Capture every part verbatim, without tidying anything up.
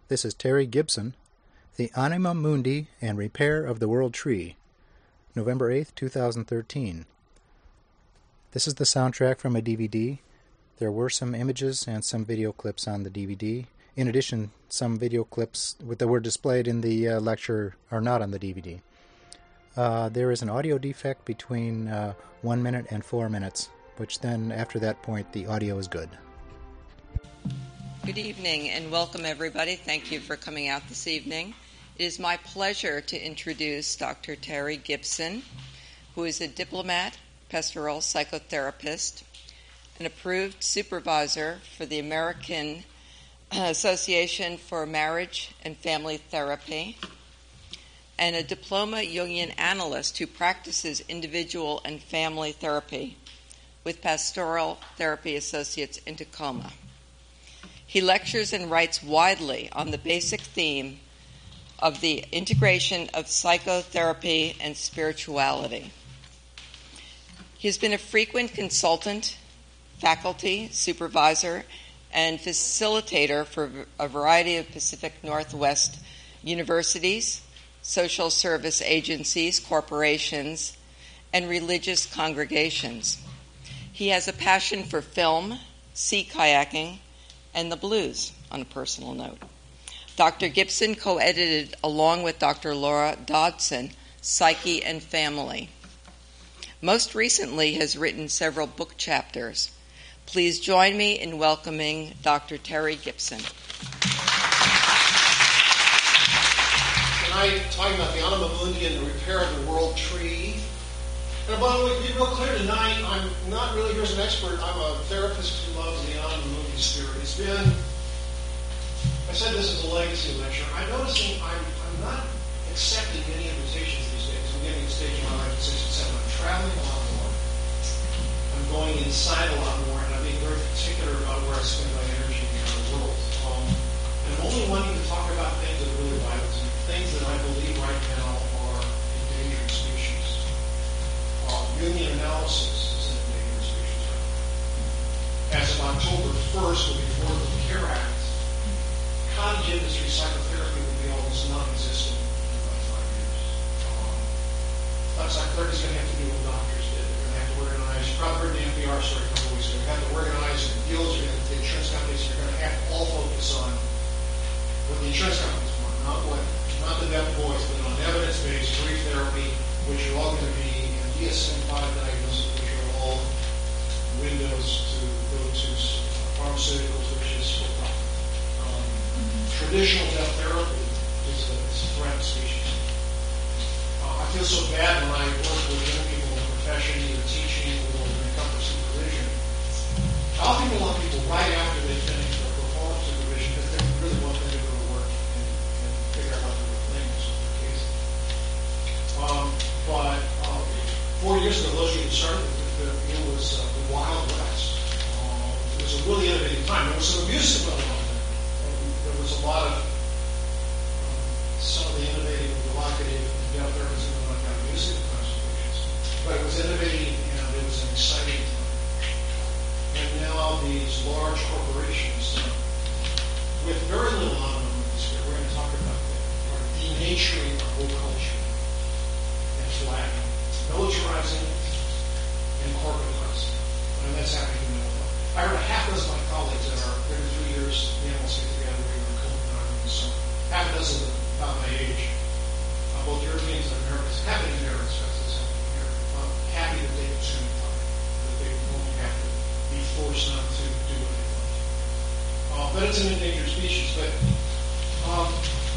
This is Terry Gibson, The Anima Mundi and Repair of the World Tree, November eighth, two thousand thirteen. This is the soundtrack from a D V D. There were some images and some video clips on the D V D. In addition, some video clips that were displayed in the uh, lecture are not on the D V D. Uh, there is an audio defect between uh, one minute and four minutes, which then, after that point, the audio is good. Good evening and welcome everybody. Thank you for coming out this evening. It is my pleasure to introduce Doctor Terry Gibson, who is a diplomat, pastoral psychotherapist, an approved supervisor for the American Association for Marriage and Family Therapy, and a diploma Jungian analyst who practices individual and family therapy with Pastoral Therapy Associates in Tacoma. He lectures and writes widely on the basic theme of the integration of psychotherapy and spirituality. He has been a frequent consultant, faculty, supervisor, and facilitator for a variety of Pacific Northwest universities, social service agencies, corporations, and religious congregations. He has a passion for film, sea kayaking, and the blues, on a personal note. Doctor Gibson co-edited, along with Doctor Laura Dodson, Psyche and Family. Most recently has written several book chapters. Please join me in welcoming Doctor Terry Gibson. Tonight, talking about the Anima Mundi and the repair of the world tree. And by the way, to be real clear tonight, I'm not really here as an expert. I'm a therapist who loves the Anima Mundi spirit. It's been, I said this is a legacy lecture. I'm noticing I'm, I'm not accepting many invitations these days. I'm getting to the stage in my life at sixty-seven. I'm traveling a lot more. I'm going inside a lot more, and I'm being very particular about where I spend my energy in the world. Um, and I'm only wanting to talk about things that are really vital to me, things that I believe right now are endangered species. Uh, Jungian analysis is an endangered species right now. As of October first, will be the Affordable Care Act, cottage industry psychotherapy will be almost non-existent in about five years. Um, psychotherapy is going to have to do what doctors did. They're going to have to organize. You probably heard the N P R story a couple weeks ago. They're going to have to organize the deals. You're going to have to, the insurance companies are going to have to all focus on what the insurance companies want, not what, not the deaf boys, but on evidence-based grief therapy, which are all going to be D S M five diagnoses, which are all windows to go to pharmaceuticals, which is for profit. Um, traditional deaf therapy is a, is a threat species. Uh, I feel so bad when I work with young people in the profession, either teaching or in a couple of supervision. I often want people right after they finish their performance supervision because they really want them to go to work and, and figure out how to do things in their case. Um, but um, Four years ago, those of you who started with it, it was uh, the Wild West. Uh, it was a really innovative time. There was some abuse that went on there. There was a lot of um, some of the innovative, provocative, deaf therapies that went on got abusive constitutions. But it was innovative and it was an exciting time. And now these large corporations, uh, with very little autonomy, we're going to talk about that, are denaturing our whole culture and flagging. Militarizing and corporatizing. And that's happening in Illinois. I heard a half dozen of my colleagues that are every three years, the animals get together, we were cool and in the summer. Half a dozen of them about my age, uh, both Europeans and Americans, half an Americans, that's what's happening here. I'm happy that they consume time, that they won't have to be forced not to do what they want. Uh, but it's an endangered species. But um,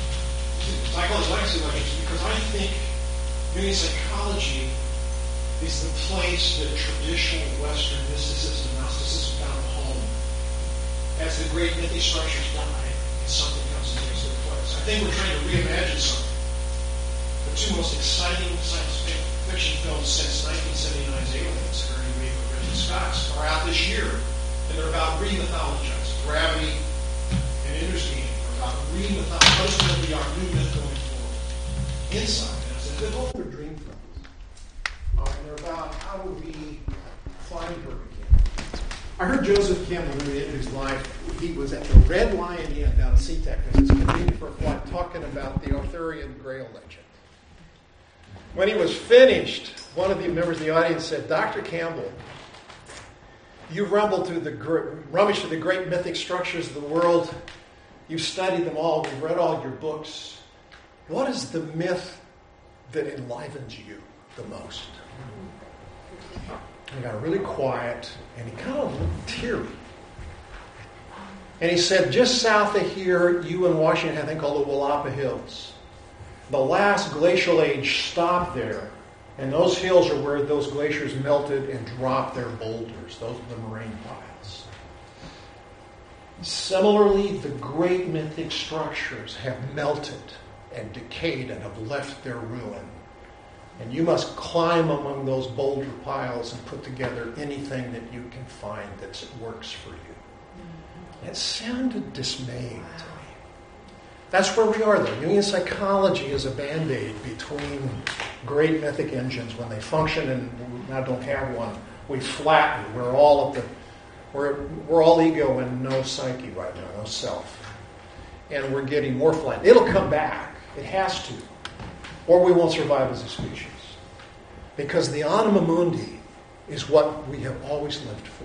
I call it legacy lectures because I think Jungian psychology is the place that traditional Western mysticism and Gnosticism found a home. As the great mythic structures die, and something comes and takes their place. I think we're trying to reimagine something. The two most exciting science fiction films since nineteen seventy-nine's Aliens, Sigourney Weaver and Ridley Scott's, are out this year, and they're about re-mythologizing. Gravity and Ender's Game are about re-mythologizing. What's going to be our new myth going forward? Inside. The older dream films, uh, and they're about how do we find her again. I heard Joseph Campbell, when he ended his life, he was at the Red Lion Inn down in SeaTac, Texas, Reed for a flight talking about the Arthurian Grail legend. When he was finished, one of the members of the audience said, Doctor Campbell, you've rumbled through the rummaged through the great mythic structures of the world. You've studied them all. We've read all your books. What is the myth that enlivens you the most? He got really quiet, and he kind of looked teary. And he said, just south of here, you in Washington have a thing called the Willapa Hills. The last glacial age stopped there, and those hills are where those glaciers melted and dropped their boulders. Those are the moraine piles. Similarly, the great mythic structures have melted and decayed and have left their ruin. And you must climb among those boulder piles and put together anything that you can find that works for you. And it sounded dismaying to me. That's where we are, though. Jungian psychology is a band-aid between great mythic engines. When they function and we now don't have one, we flatten. We're all at the, we're, we're all ego and no psyche right now, no self. And we're getting more flattened. It'll come back. It has to. Or we won't survive as a species. Because the anima mundi is what we have always lived for.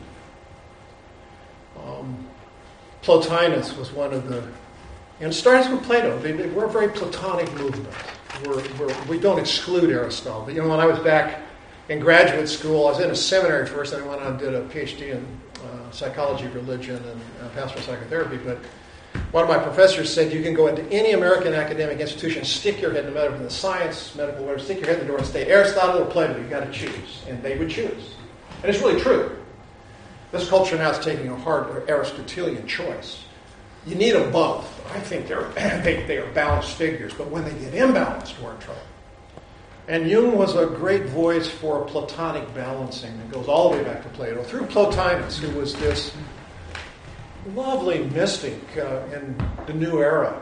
Um, Plotinus was one of the... And it starts with Plato. We're a very Platonic movement. We're, we're, we don't exclude Aristotle. But, you know, when I was back in graduate school, I was in a seminary first, and I went on and did a PhD in uh, psychology, religion, and uh, pastoral psychotherapy. But one of my professors said you can go into any American academic institution, stick your head, no matter if it's science, medical, whatever, stick your head in the door and say, Aristotle or Plato, you've got to choose. And they would choose. And it's really true. This culture now is taking a hard Aristotelian choice. You need them both. I think they're, they, they are balanced figures, but when they get imbalanced, we're in trouble. And Jung was a great voice for Platonic balancing that goes all the way back to Plato, through Plotinus, who was this lovely mystic uh, in the new era.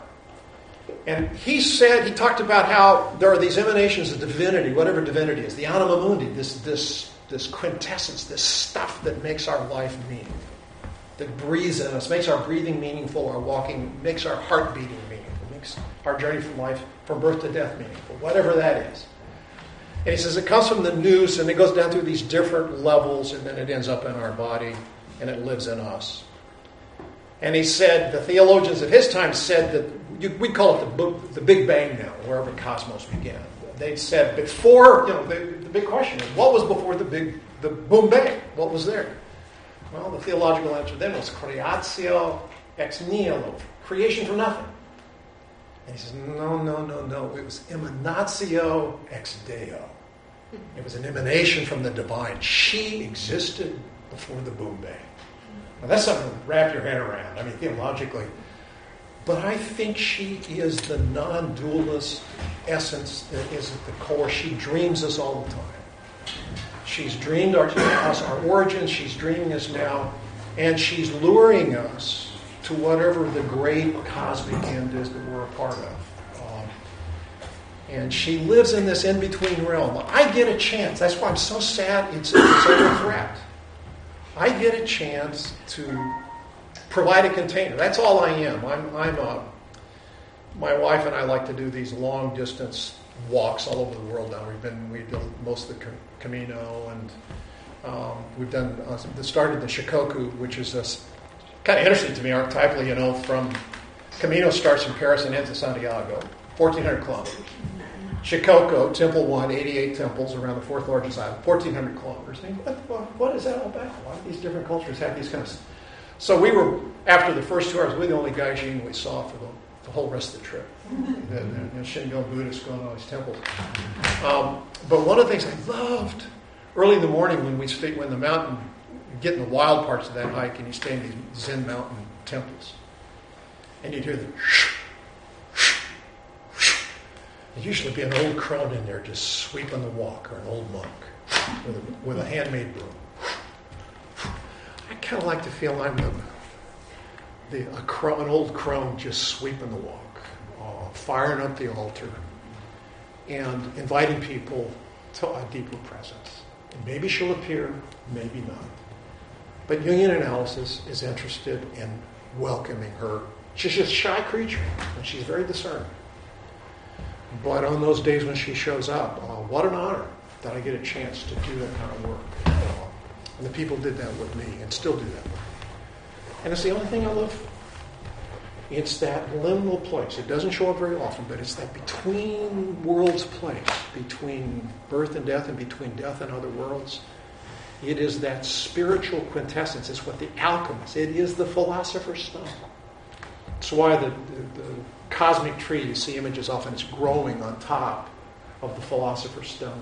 And he said, he talked about how there are these emanations of divinity, whatever divinity is, the anima mundi, this, this, this quintessence, this stuff that makes our life meaningful, that breathes in us, makes our breathing meaningful, our walking, makes our heart beating meaningful, makes our journey from life, from birth to death meaningful, whatever that is. And he says it comes from the nous, and it goes down through these different levels, and then it ends up in our body, and it lives in us. And he said, the theologians of his time said that, you, we call it the, the Big Bang now, wherever cosmos began. They said before, you know, the, the big question is, what was before the big, the boom bang? What was there? Well, the theological answer then was creatio ex nihilo, creation from nothing. And he says, no, no, no, no, it was emanatio ex Deo. It was an emanation from the divine. She existed before the boom bang. Now, that's something to wrap your head around, I mean, theologically. But I think she is the non-dualist essence that is at the core. She dreams us all the time. She's dreamed our, us our origins, she's dreaming us now, and she's luring us to whatever the great cosmic end is that we're a part of. Um, and she lives in this in-between realm. I get a chance. That's why I'm so sad it's, it's under threat. I get a chance to provide a container. That's all I am. I'm, I'm a, my wife and I like to do these long distance walks all over the world now. We've been, we did most of the Camino, and um, we've done, uh, started the Shikoku, which is a, kind of interesting to me archetypally, you know, from Camino starts in Paris and ends in Santiago, fourteen hundred kilometers. Shikoku, Temple One, eighty-eight temples around the fourth largest island, fourteen hundred kilometers. I mean, what, what, what is that all about? Why do these different cultures have these kind of... So we were, after the first two hours, we were the only Gaijin we saw for the, the whole rest of the trip. The, the, the Shingon Buddhists going to all these temples. Um, but one of the things I loved, early in the morning when we stayed, when the mountain, get in the wild parts of that hike, and you stay in these Zen mountain temples. And you'd hear the... There'd usually be an old crone in there just sweeping the walk, or an old monk with a, with a handmade broom. I kind of like to feel I'm the, the a crone, an old crone just sweeping the walk, uh, firing up the altar, and inviting people to a deeper presence. And maybe she'll appear, maybe not. But Jungian analysis is interested in welcoming her. She's just a shy creature. and she's very discerning. But on those days when she shows up, uh, what an honor that I get a chance to do that kind of work. Uh, and the people did that with me and still do that with me. And it's the only thing I love. It's that liminal place. It doesn't show up very often, but it's that between worlds place, between birth and death and between death and other worlds. It is that spiritual quintessence. It's what the alchemist, it is the philosopher's stone. That's why the, the, the cosmic tree, you see images often, it's growing on top of the philosopher's stone.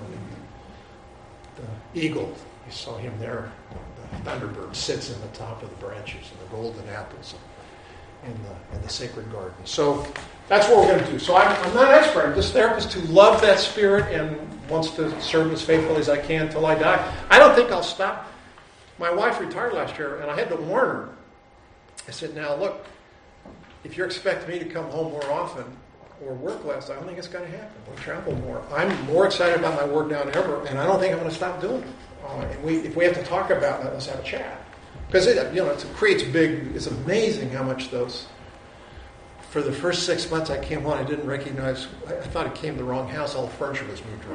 And the eagle, you saw him there, the thunderbird sits in the top of the branches, and the golden apples in the, in the sacred garden. So that's what we're going to do. So I'm, I'm not an expert. I'm just a therapist who loves that spirit and wants to serve as faithfully as I can until I die. I don't think I'll stop. My wife retired last year, and I had to warn her. I said, now look, if you're expecting me to come home more often or work less, I don't think it's going to happen. We'll travel more. I'm more excited about my work now than ever, and I don't think I'm going to stop doing it. Uh, and we, if we have to talk about that, let's have a chat. Because it, you know, it creates big, it's amazing how much those, for the first six months I came on, I didn't recognize, I, I thought it came to the wrong house, all the furniture was moved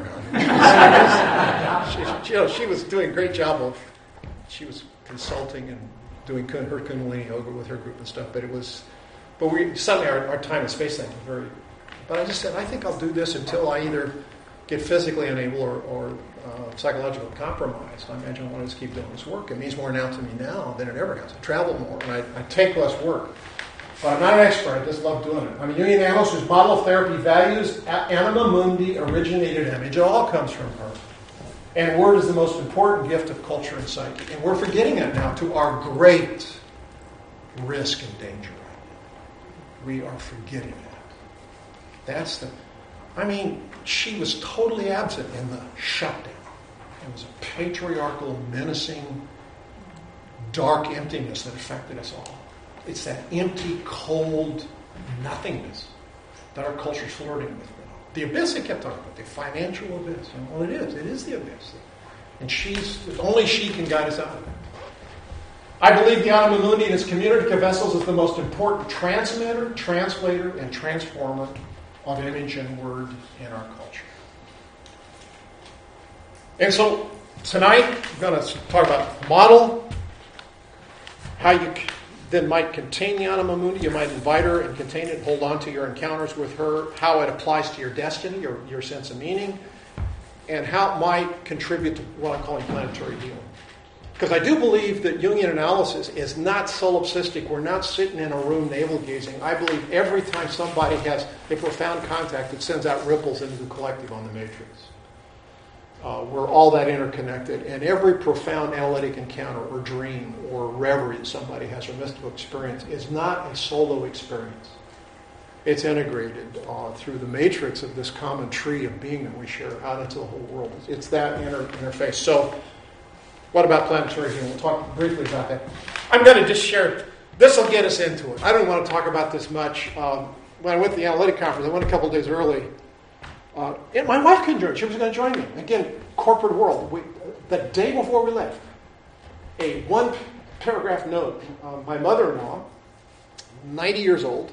around. she, she, you know, she was doing a great job of, she was consulting and doing her Kundalini yoga with her group and stuff, but it was, but we, suddenly our, our time and space thing was very, but I just said, I think I'll do this until I either get physically unable or, or uh, psychologically compromised. I imagine I want to just keep doing this work. It means more now to me now than it ever has. I travel more and I, I take less work. But I'm not an expert. I just love doing it. I'm a Jungian analyst whose model of therapy values anima mundi, originated image. It all comes from her. And word is the most important gift of culture and psyche. And we're forgetting it now to our great risk and danger. We are forgetting that. That's the... I mean, she was totally absent in the shutdown. It was a patriarchal, menacing, dark emptiness that affected us all. It's that empty, cold nothingness that our culture's flirting with now. The abyss they kept talking about, the financial abyss. And well, it is. It is the abyss. And she's only she can guide us out of it. I believe the Anima Mundi and its community of vessels is the most important transmitter, translator, and transformer of image and word in our culture. And so tonight, we're going to talk about model, how you then might contain the Anima Mundi. You might invite her and contain it, hold on to your encounters with her, how it applies to your destiny, your, your sense of meaning, and how it might contribute to what I'm calling planetary healing. Because I do believe that Jungian analysis is not solipsistic. We're not sitting in a room navel-gazing. I believe every time somebody has a profound contact, it sends out ripples into the collective on the matrix. Uh, we're all that interconnected. And every profound analytic encounter or dream or reverie that somebody has or mystical experience is not a solo experience. It's integrated uh, through the matrix of this common tree of being that we share out into the whole world. It's that inter- interface. So, what about planetary healing? We'll talk briefly about that. I'm going to just share, this will get us into it. I don't want to talk about this much. Um, when I went to the analytic conference, I went a couple of days early. Uh, and my wife couldn't join. She was going to join me. Again, corporate world. We, the day before we left, a one paragraph note. Uh, my mother-in-law, ninety years old,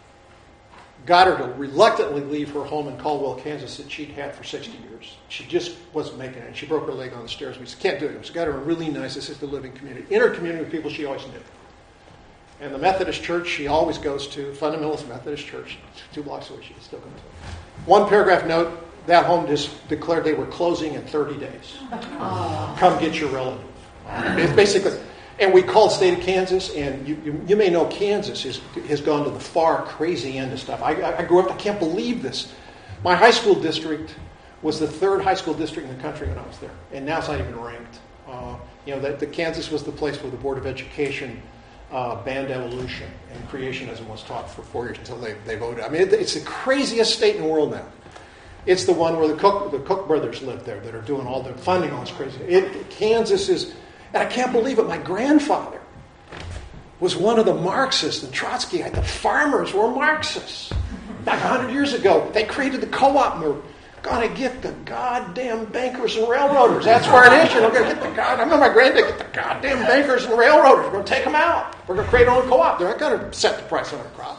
got her to reluctantly leave her home in Caldwell, Kansas that she'd had for sixty years. She just wasn't making it. She broke her leg on the stairs. We said, can't do it. She got her a really nice assisted living community, inner community with people she always knew. And the Methodist church she always goes to, Fundamentalist Methodist church, two blocks away, she still goes to. One paragraph note, that home just declared they were closing in thirty days. Aww. Come get your relative. It's basically... And we called state of Kansas, and you, you, you may know Kansas is, has gone to the far crazy end of stuff. I, I grew up, I can't believe this. My high school district was the third high school district in the country when I was there, and now it's not even ranked. Uh, you know, the, the Kansas was the place where the Board of Education uh, banned evolution, and creationism was taught for four years until they, they voted. I mean, it, it's the craziest state in the world now. It's the one where the Cook, the Cook brothers live there that are doing all the funding, all this crazy. It, Kansas is... And I can't believe it. My grandfather was one of the Marxists and Trotsky. The farmers were Marxists. Back one hundred years ago, they created the co-op movement. Gonna get the goddamn bankers and railroaders. That's where it is. You're gonna get the god. I remember my granddad get the goddamn bankers and railroaders. We're gonna take them out. We're gonna create our own co-op. They're not gonna set the price on our crops.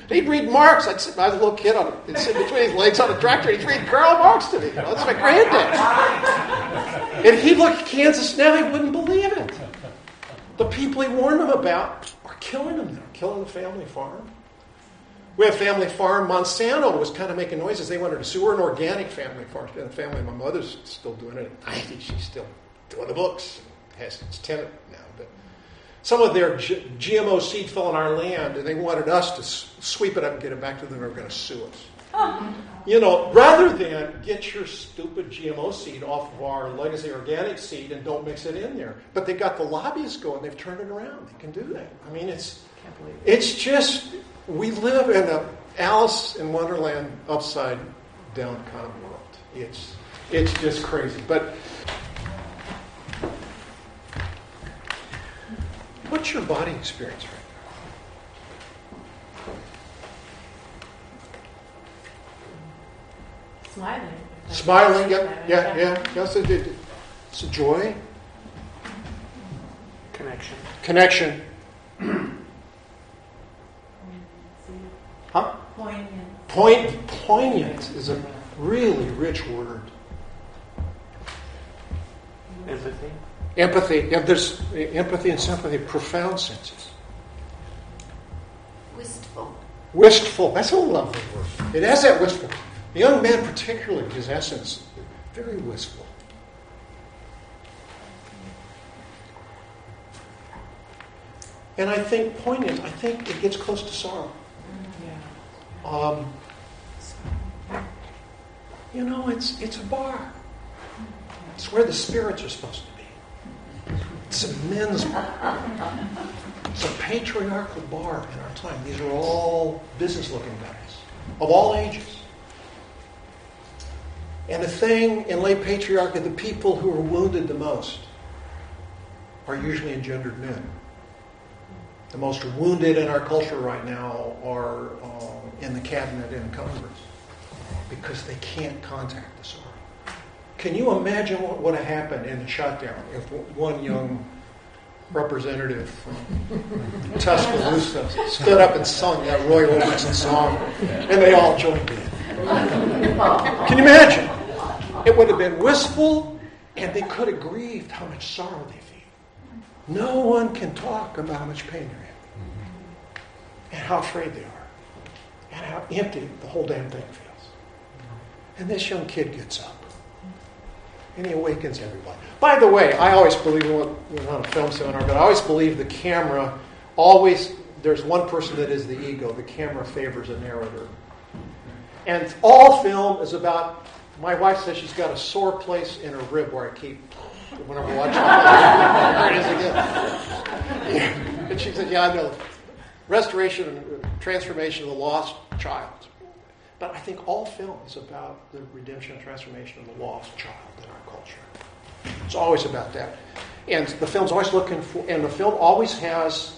He'd read Marx. I'd sit, I was a little kid, on, I'd sit between his legs on a tractor, and he'd read Karl Marx to me. You know, that's my granddad. And he'd look at Kansas now, he wouldn't believe it. The people he warned them about are killing them now, killing the family farm. We have a family farm. Monsanto was kind of making noises. They wanted to sue. We're an organic family farm. And the family, my mother's still doing it. I think she's still doing the books. Has its tenant now. But some of their G- GMO seed fell on our land, and they wanted us to s- sweep it up and get it back to them. They were going to sue us. Oh. You know, rather than get your stupid G M O seed off of our legacy organic seed and don't mix it in there. But they got the lobbyists going. They've turned it around. They can do that. I mean, it's it's just... We live in a Alice in Wonderland upside down kind of world. It's it's just crazy. But what's your body experience right now? Smiling. Smiling, yeah, yeah, yeah. Yes, it did. It's a joy. Connection. Connection. Huh? Poignant. Point, poignant is a really rich word. Empathy. Empathy. Yeah, there's empathy and sympathy, profound senses. Wistful. Wistful. That's a lovely word. It has that wistful. The young man, particularly, his essence, very wistful. And I think poignant. I think it gets close to sorrow. Um, you know, it's it's a bar. It's where the spirits are supposed to be. It's a men's bar. It's a patriarchal bar in our time. These are all business-looking guys of all ages. And the thing in late patriarchy, the people who are wounded the most are usually engendered men. The most wounded in our culture right now are uh, in the cabinet and Congress because they can't contact the sorrow. Can you imagine what would have happened in the shutdown if one young representative from Tuscaloosa stood up and sung that Roy Orbison song and they all joined in? Can you imagine? It would have been wistful and they could have grieved how much sorrow they feel. No one can talk about how much pain they're in and how afraid they are and how empty the whole damn thing feels. And this young kid gets up and he awakens everybody. By the way, I always believe, we're not a film seminar, but I always believe the camera always, there's one person that is the ego. The camera favors a narrator. And all film is about, my wife says she's got a sore place in her rib where I keep, whenever I watch it. There it is again. And she said, yeah, I know. Restoration and transformation of the lost child. But I think all film is about the redemption and transformation of the lost child in our culture. It's always about that. And the film's always looking for, and the film always has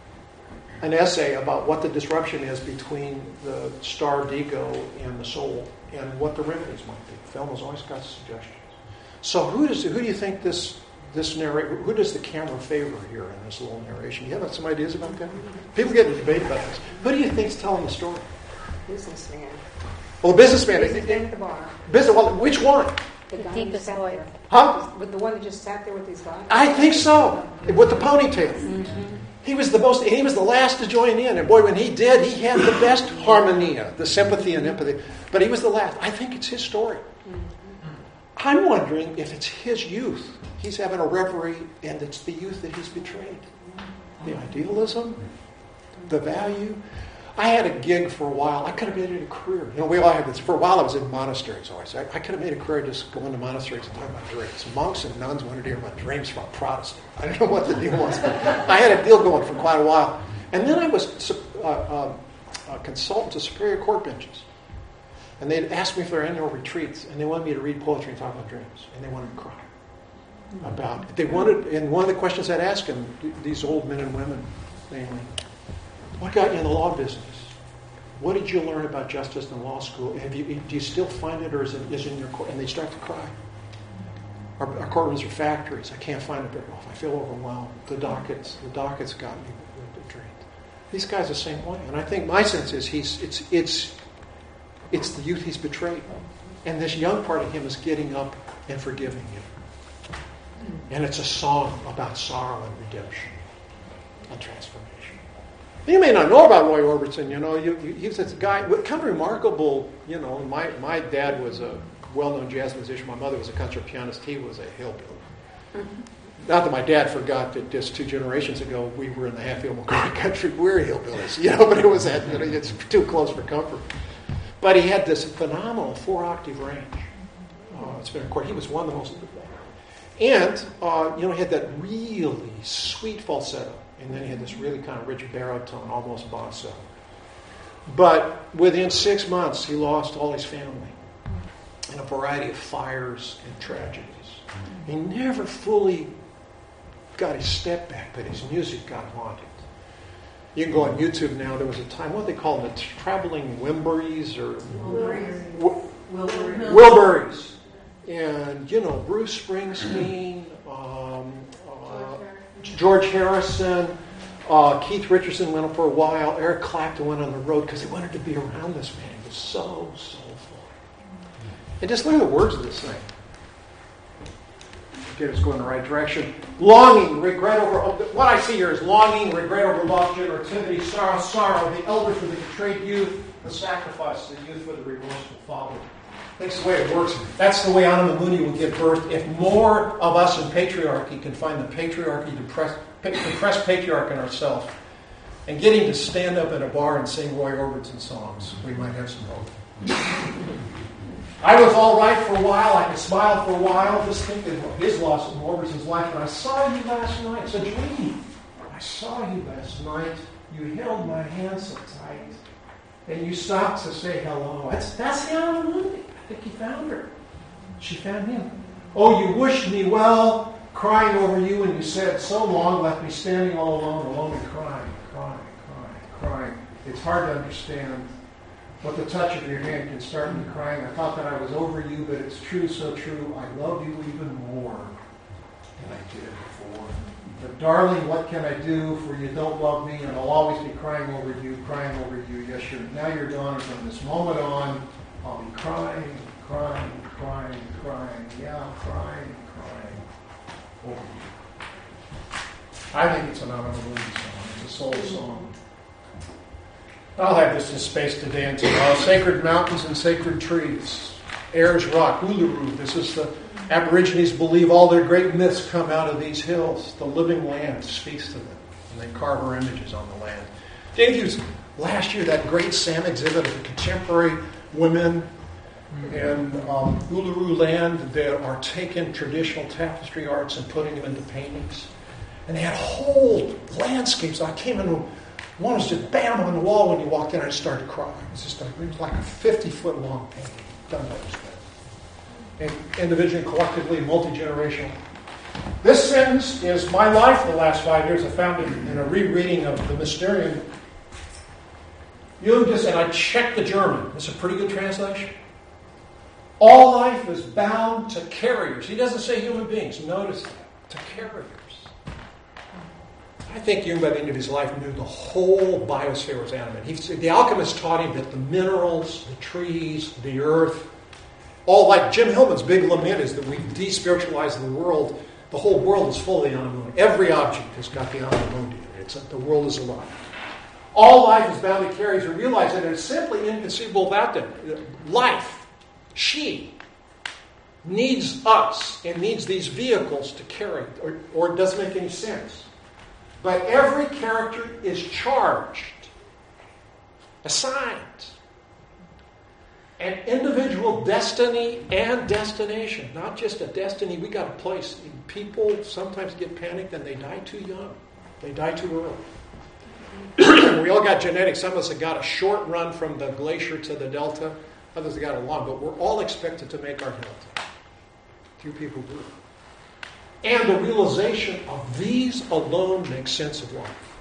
an essay about what the disruption is between the starved ego and the soul and what the remedies might be. The film has always got suggestions. So who does who do you think this this narrator, who does the camera favor here in this little narration? You have some ideas about that? People get into debate about this. Who do you think is telling the story? Businessman. Well, the businessman. Businessman at the bar. Business. Well, which one? The, The guy deepest who sat voice. there. Huh? With the one that just sat there with his guy. I think so. With the ponytail. Mm-hmm. He was the most. He was the last to join in, and boy, when he did, he had the best harmonia, the sympathy and empathy. But he was the last. I think it's his story. Mm-hmm. I'm wondering if it's his youth. He's having a reverie, and it's the youth that he's betrayed. The idealism, the value. I had a gig for a while. I could have made it a career. You know, we all had this. For a while, I was in monasteries always. I, I could have made a career just going to monasteries and talking about dreams. Monks and nuns wanted to hear about dreams from a Protestant. I don't know what the deal was, but I had a deal going for quite a while. And then I was uh, uh, a consultant to Superior Court benches. And they'd asked me for their annual retreats, and they wanted me to read poetry and talk about dreams. And they wanted to cry about it. They wanted, and one of the questions I'd ask them, these old men and women, mainly, what got you in the law business? What did you learn about justice in law school? Have you, do you still find it, or is it is it in your court? And they start to cry. Our, our courtrooms are factories. I can't find it very well. I feel overwhelmed. The dockets, the dockets got me drained. These guys are the same way. And I think my sense is he's it's it's it's the youth he's betrayed. And this young part of him is getting up and forgiving him. And it's a song about sorrow and redemption and transformation. You may not know about Roy Orbison, you know. You, you, he was a guy, kind of remarkable, you know. My, my dad was a well-known jazz musician. My mother was a concert pianist. He was a hillbilly. Mm-hmm. Not that my dad forgot that just two generations ago we were in the Hatfield McCoy country. We're hillbillies, you know, but it was that, you know, it's too close for comfort. But he had this phenomenal four-octave range. Uh, it's been recorded. He was one of the most... And, uh, you know, he had that really sweet falsetto. And then he had this really kind of rich baritone, almost basso. But within six months, he lost all his family in a variety of fires and tragedies. He never fully got his step back, but his music got haunted. You can go on YouTube now. There was a time, what do they call them, the traveling Wimberries or Wilburys. Wilburys. Wilburys. And, you know, Bruce Springsteen, um, uh, George Harrison, uh, Keith Richardson went up for a while. Eric Clapton went on the road because he wanted to be around this man. He was so soulful. And just look at the words of this thing. Get us going in the right direction. Longing, regret over... What I see here is longing, regret over lost generativity, sorrow, sorrow, the elder for the betrayed youth, the sacrifice of the youth for the remorseful father. That's the way it works. That's the way Anima Mundi will give birth. If more of us in patriarchy can find the patriarchy, depressed, depressed patriarch in ourselves, and get him to stand up in a bar and sing Roy Orbison songs, we might have some hope. I was all right for a while. I could smile for a while. Just think of his loss in Orbison's life. And I saw you last night. It's a dream. I saw you last night. You held my hand so tight. And you stopped to say hello. That's, that's the Anima Mundi. I think he found her. She found him. Oh, you wished me well, crying over you, and you said, so long, left me standing all alone, alone and crying, crying, crying, crying. It's hard to understand. But the touch of your hand can start me crying. I thought that I was over you, but it's true, so true. I love you even more than I did before. But darling, what can I do? For you don't love me, and I'll always be crying over you, crying over you. Yes, you're now you're gone, and from this moment on, I'll be crying, crying, crying, crying. Yeah, crying, crying over you. I think it's an Anima Mundi song. It's a soul song. I'll have this in space today and tomorrow. Sacred mountains and sacred trees. Ayers Rock, Uluru. This is the Aborigines believe all their great myths come out of these hills. The living land speaks to them, and they carve our images on the land. Dave used last year that great SAM exhibit of contemporary women in um, Uluru land that are taking traditional tapestry arts and putting them into paintings. And they had whole landscapes. I came into one was just bam on the wall when you walked in. I just started crying. It was just like, it was like a fifty-foot long painting done by this man. And individually, collectively, multi-generational. This sentence is my life the last five years. I found it in a rereading of the Mysterium. Jung just, and I checked the German. It's a pretty good translation. All life is bound to carriers. He doesn't say human beings. Notice that. To carriers. I think Jung, by the end of his life, knew the whole biosphere was animate. He, the alchemist taught him that the minerals, the trees, the earth, all like Jim Hillman's big lament is that we've despiritualized the world. The whole world is full of the Anima Mundi. Every object has got the Anima Mundi. It's the world is alive. All life is bound to carriers. We realize that it's simply inconceivable without them. Life, she, needs us and needs these vehicles to carry, or, or it doesn't make any sense. But every character is charged, assigned, an individual destiny and destination. Not just a destiny, we got a place. People sometimes get panicked and they die too young. They die too early. We all got genetics. Some of us have got a short run from the glacier to the delta. Others have got a long, but we're all expected to make our delta. Few people do. And the realization of these alone makes sense of life.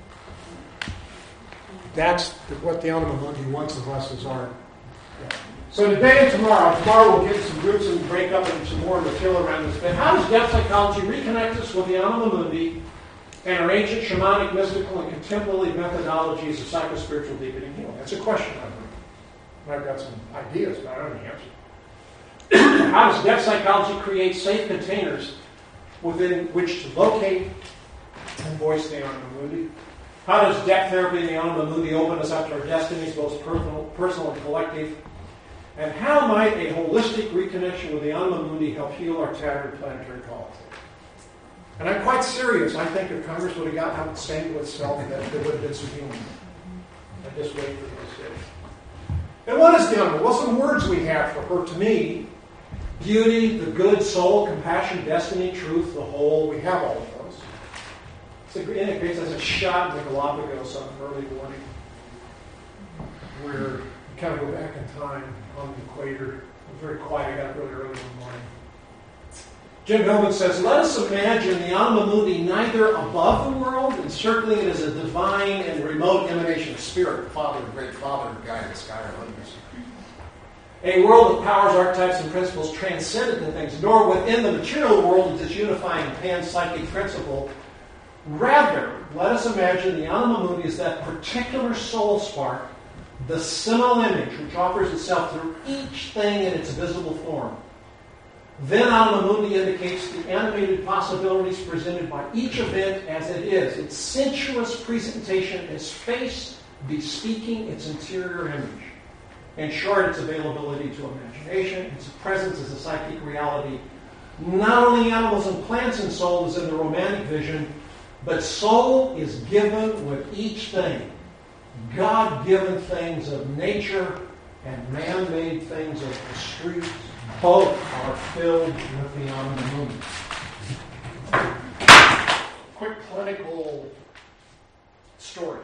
That's what the Anima Mundi wants of us as our... So today and tomorrow, tomorrow we'll get some groups and break up into some more material around this. But how does depth psychology reconnect us with the Anima Mundi and are ancient shamanic, mystical, and contemplative methodologies of psychospiritual deepening healing? That's a question I've heard. I've got some ideas, but I don't have the answer. How does depth psychology create safe containers within which to locate and voice the Anima Mundi? How does depth therapy in the Anima Mundi open us up to our destinies, both personal, personal and collective? And how might a holistic reconnection with the Anima Mundi help heal our tattered planetary politics? And I'm quite serious. I think if Congress would have gotten out and sang to itself, that there would have been some healing. I just wait for this day. And what is the Anima? Well, some words we have for her. To me, beauty, the good, soul, compassion, destiny, truth, the whole. We have all of those. It's a, it creates as a shot in the Galapagos on an early morning, where you kind of go back in time on the equator. It was very quiet. I got up really early in the morning. Jim Hillman says, let us imagine the Anima Mundi neither above the world, encircling it as a divine and remote emanation of spirit, Father, great Father, guide the sky, our leaders. A world of powers, archetypes, and principles transcendent to things, nor within the material world is this unifying pan-psychic principle. Rather, let us imagine the Anima Mundi is that particular soul spark, the seminal image which offers itself through each thing in its visible form. Then Anima Mundi indicates the animated possibilities presented by each event as it is. Its sensuous presentation is face bespeaking its interior image. In short, its availability to imagination, its presence as a psychic reality, not only animals and plants and soul is in the romantic vision, but soul is given with each thing. God-given things of nature and man-made things of the streets, both are filled with the Anima Mundi. Quick clinical story.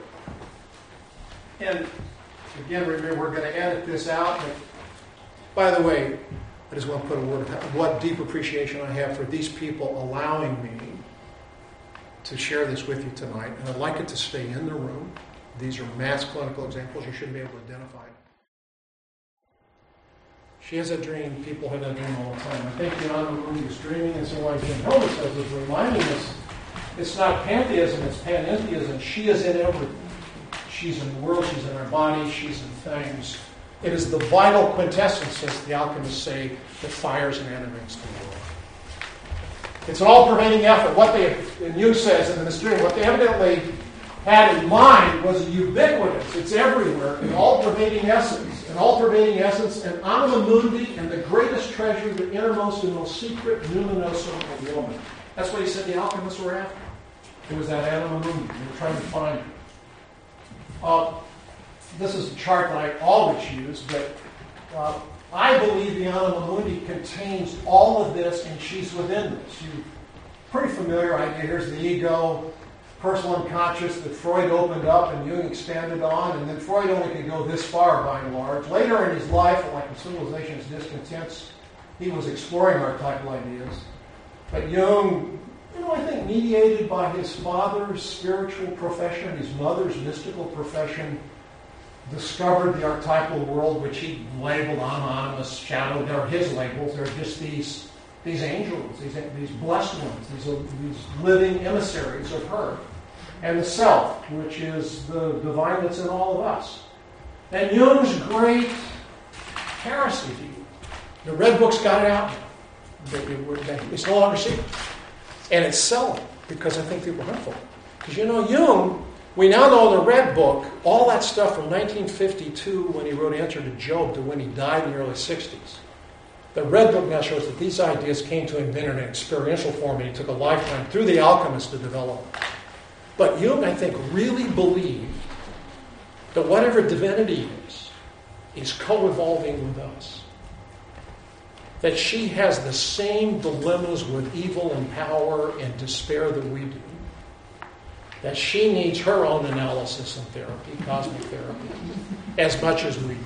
And again, remember, we're going to edit this out. But by the way, I just want to put a word of what deep appreciation I have for these people allowing me to share this with you tonight. And I'd like it to stay in the room. These are mass clinical examples. You should be able to identify them. She has a dream. People have that dream all the time. I think the Anima Mundi is dreaming, and so why Jim Hillman says is reminding us it's not pantheism, it's panentheism. She is in everything. She's in the world, she's in our body, she's in things. It is the vital quintessence, as the alchemists say, that fires and animates the world. It's an all-pervading effort. What they, and Jung says in this dream, what they evidently had in mind was ubiquitous. It's everywhere, an all-pervading essence. An all-pervading essence, an Anima Mundi, and the greatest treasure, the innermost and most secret numinosum of woman. That's what he said the alchemists were after. It was that Anima Mundi. They were trying to find it. Uh, this is a chart that I always use, but uh, I believe the Anima Mundi contains all of this, and she's within this. You're pretty familiar idea. Here's the ego, personal unconscious that Freud opened up and Jung expanded on, and then Freud only could go this far by and large. Later in his life, like in Civilization's Discontents, he was exploring archetypal ideas. But Jung, you know, I think mediated by his father's spiritual profession, his mother's mystical profession, discovered the archetypal world, which he labeled anonymous, shadow. They're his labels. They're just these these angels, these, these blessed ones, these, these living emissaries of her. And the self, which is the divine that's in all of us. And Jung's great heresy, the Red Book's got it out now. It's no longer secret. And it's selling, because I think people are hurtful. Because you know, Jung, we now know in the Red Book, all that stuff from nineteen fifty-two, when he wrote Answer to Job, to when he died in the early sixties. The Red Book now shows that these ideas came to him in an experiential form, and he took a lifetime through the alchemists to develop them. But Jung, I think, really believed that whatever divinity is, is co-evolving with us. That she has the same dilemmas with evil and power and despair that we do. That she needs her own analysis and therapy, cosmic therapy, as much as we do.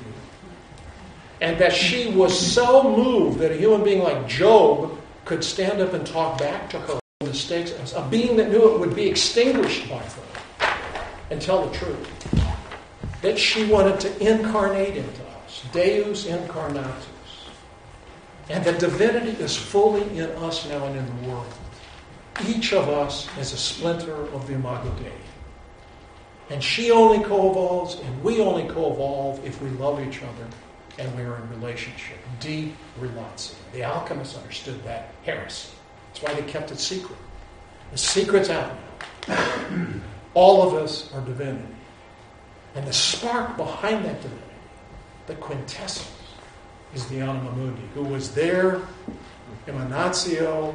And that she was so moved that a human being like Job could stand up and talk back to her mistakes, a being that knew it would be extinguished by her, and tell the truth. That she wanted to incarnate into us, Deus incarnatus. And that divinity is fully in us now and in the world. each of us is a splinter of the Imago Dei. And she only co-evolves, and we only co-evolve if we love each other and we're in relationship. Deep relatio. The alchemists understood that heresy. That's why they kept it secret. The secret's out now. All of us are divinity. And the spark behind that divinity, the quintessence, is the Anima Mundi, who was there, emanatio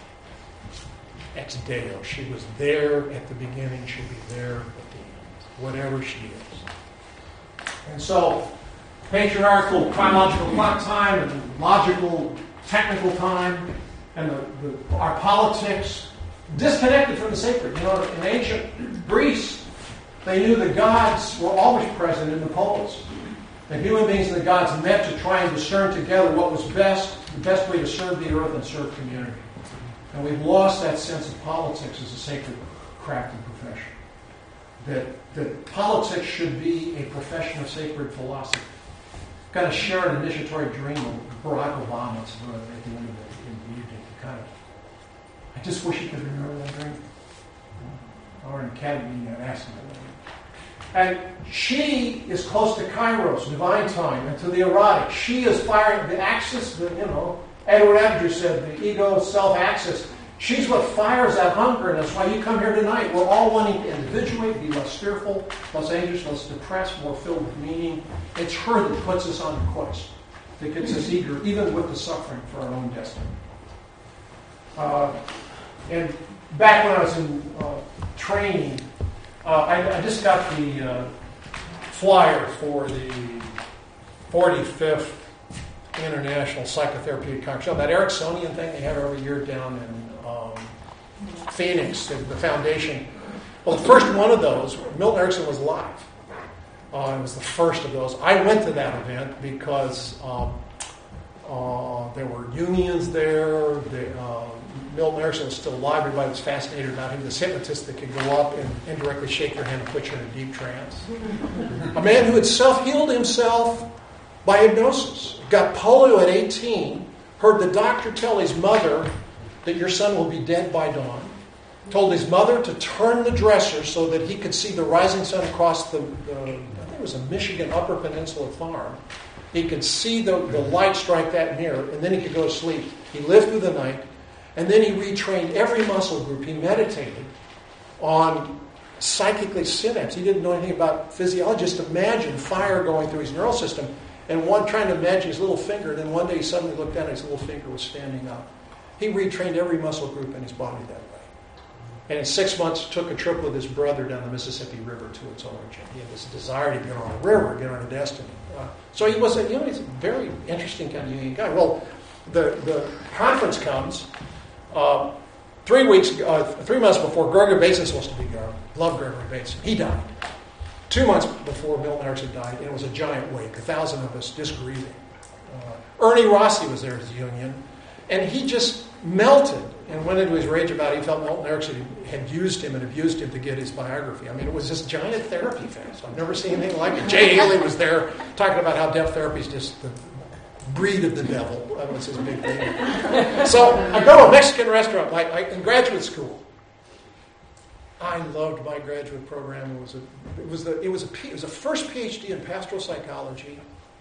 ex Deo. She was there at the beginning, she'll be there at the end, whatever she is. And so, patriarchal, chronological clock time, and logical, technical time, and the, the, our politics, disconnected from the sacred. You know, in ancient Greece, they knew the gods were always present in the polis. The human beings and the gods met to try and discern together what was best, the best way to serve the earth and serve community. And we've lost that sense of politics as a sacred craft and profession. That, that politics should be a profession of sacred philosophy. Kind of share an initiatory dream of Barack Obama's uh, at the end of the, in the evening. Kind of, I just wish you could remember that dream. Or in academy, uh, ask him. And she is close to Kairos, divine time, and to the erotic. She is firing the axis, the, you know, Edward Edinger said, the ego self-axis. She's what fires that hunger, and that's why you come here tonight. We're all wanting to individuate, be less fearful, less anxious, less depressed, more filled with meaning. It's her that puts us on the quest, that gets us eager, even with the suffering, for our own destiny. Uh, and back when I was in uh, training, Uh, I, I just got the uh, flyer for the forty-fifth International Psychotherapeutic Congress. You know, that Ericksonian thing they have every year down in um, Phoenix, the, the foundation. Well, the first one of those, Milton Erickson was live. Uh, it was the first of those. I went to that event because um, uh, there were Jungians there. The, uh, Milton Erickson was still alive. Everybody was fascinated about him. This hypnotist that could go up and indirectly shake your hand and put you in a deep trance. A man who had self-healed himself by hypnosis. Got polio at eighteen. Heard the doctor tell his mother that your son will be dead by dawn. Told his mother to turn the dresser so that he could see the rising sun across the, the I think it was a Michigan Upper Peninsula farm. He could see the, the light strike that mirror, and then he could go to sleep. He lived through the night. And then he retrained every muscle group. He meditated on psychically synapse. He didn't know anything about physiology. Just imagine fire going through his neural system, and one trying to imagine his little finger. And then one day he suddenly looked down and his little finger was standing up. He retrained every muscle group in his body that way. And in six months, took a trip with his brother down the Mississippi River to its origin. He had this desire to get on a river, get on a destiny. Uh, so he was, a, you know, he's a very interesting kind of Jungian guy. Well, the the conference comes. Uh, three weeks, uh, three months before Gregory Bateson was supposed to be gone. Love Gregory Bateson. He died. Two months before Milton Erickson died, and it was a giant wake. A thousand of us just grieving. Uh, Ernie Rossi was there as a Jungian, and he just melted and went into his rage about it. He felt Milton Erickson had used him and abused him to get his biography. I mean, it was this giant therapy fest. I've never seen anything like it. Jay Haley was there talking about how deaf therapy is just the breed of the devil. That was his big thing. So I go to a Mexican restaurant like, like in graduate school. I loved my graduate program. It was a, it was the, it was a, it was a first PhD in pastoral psychology,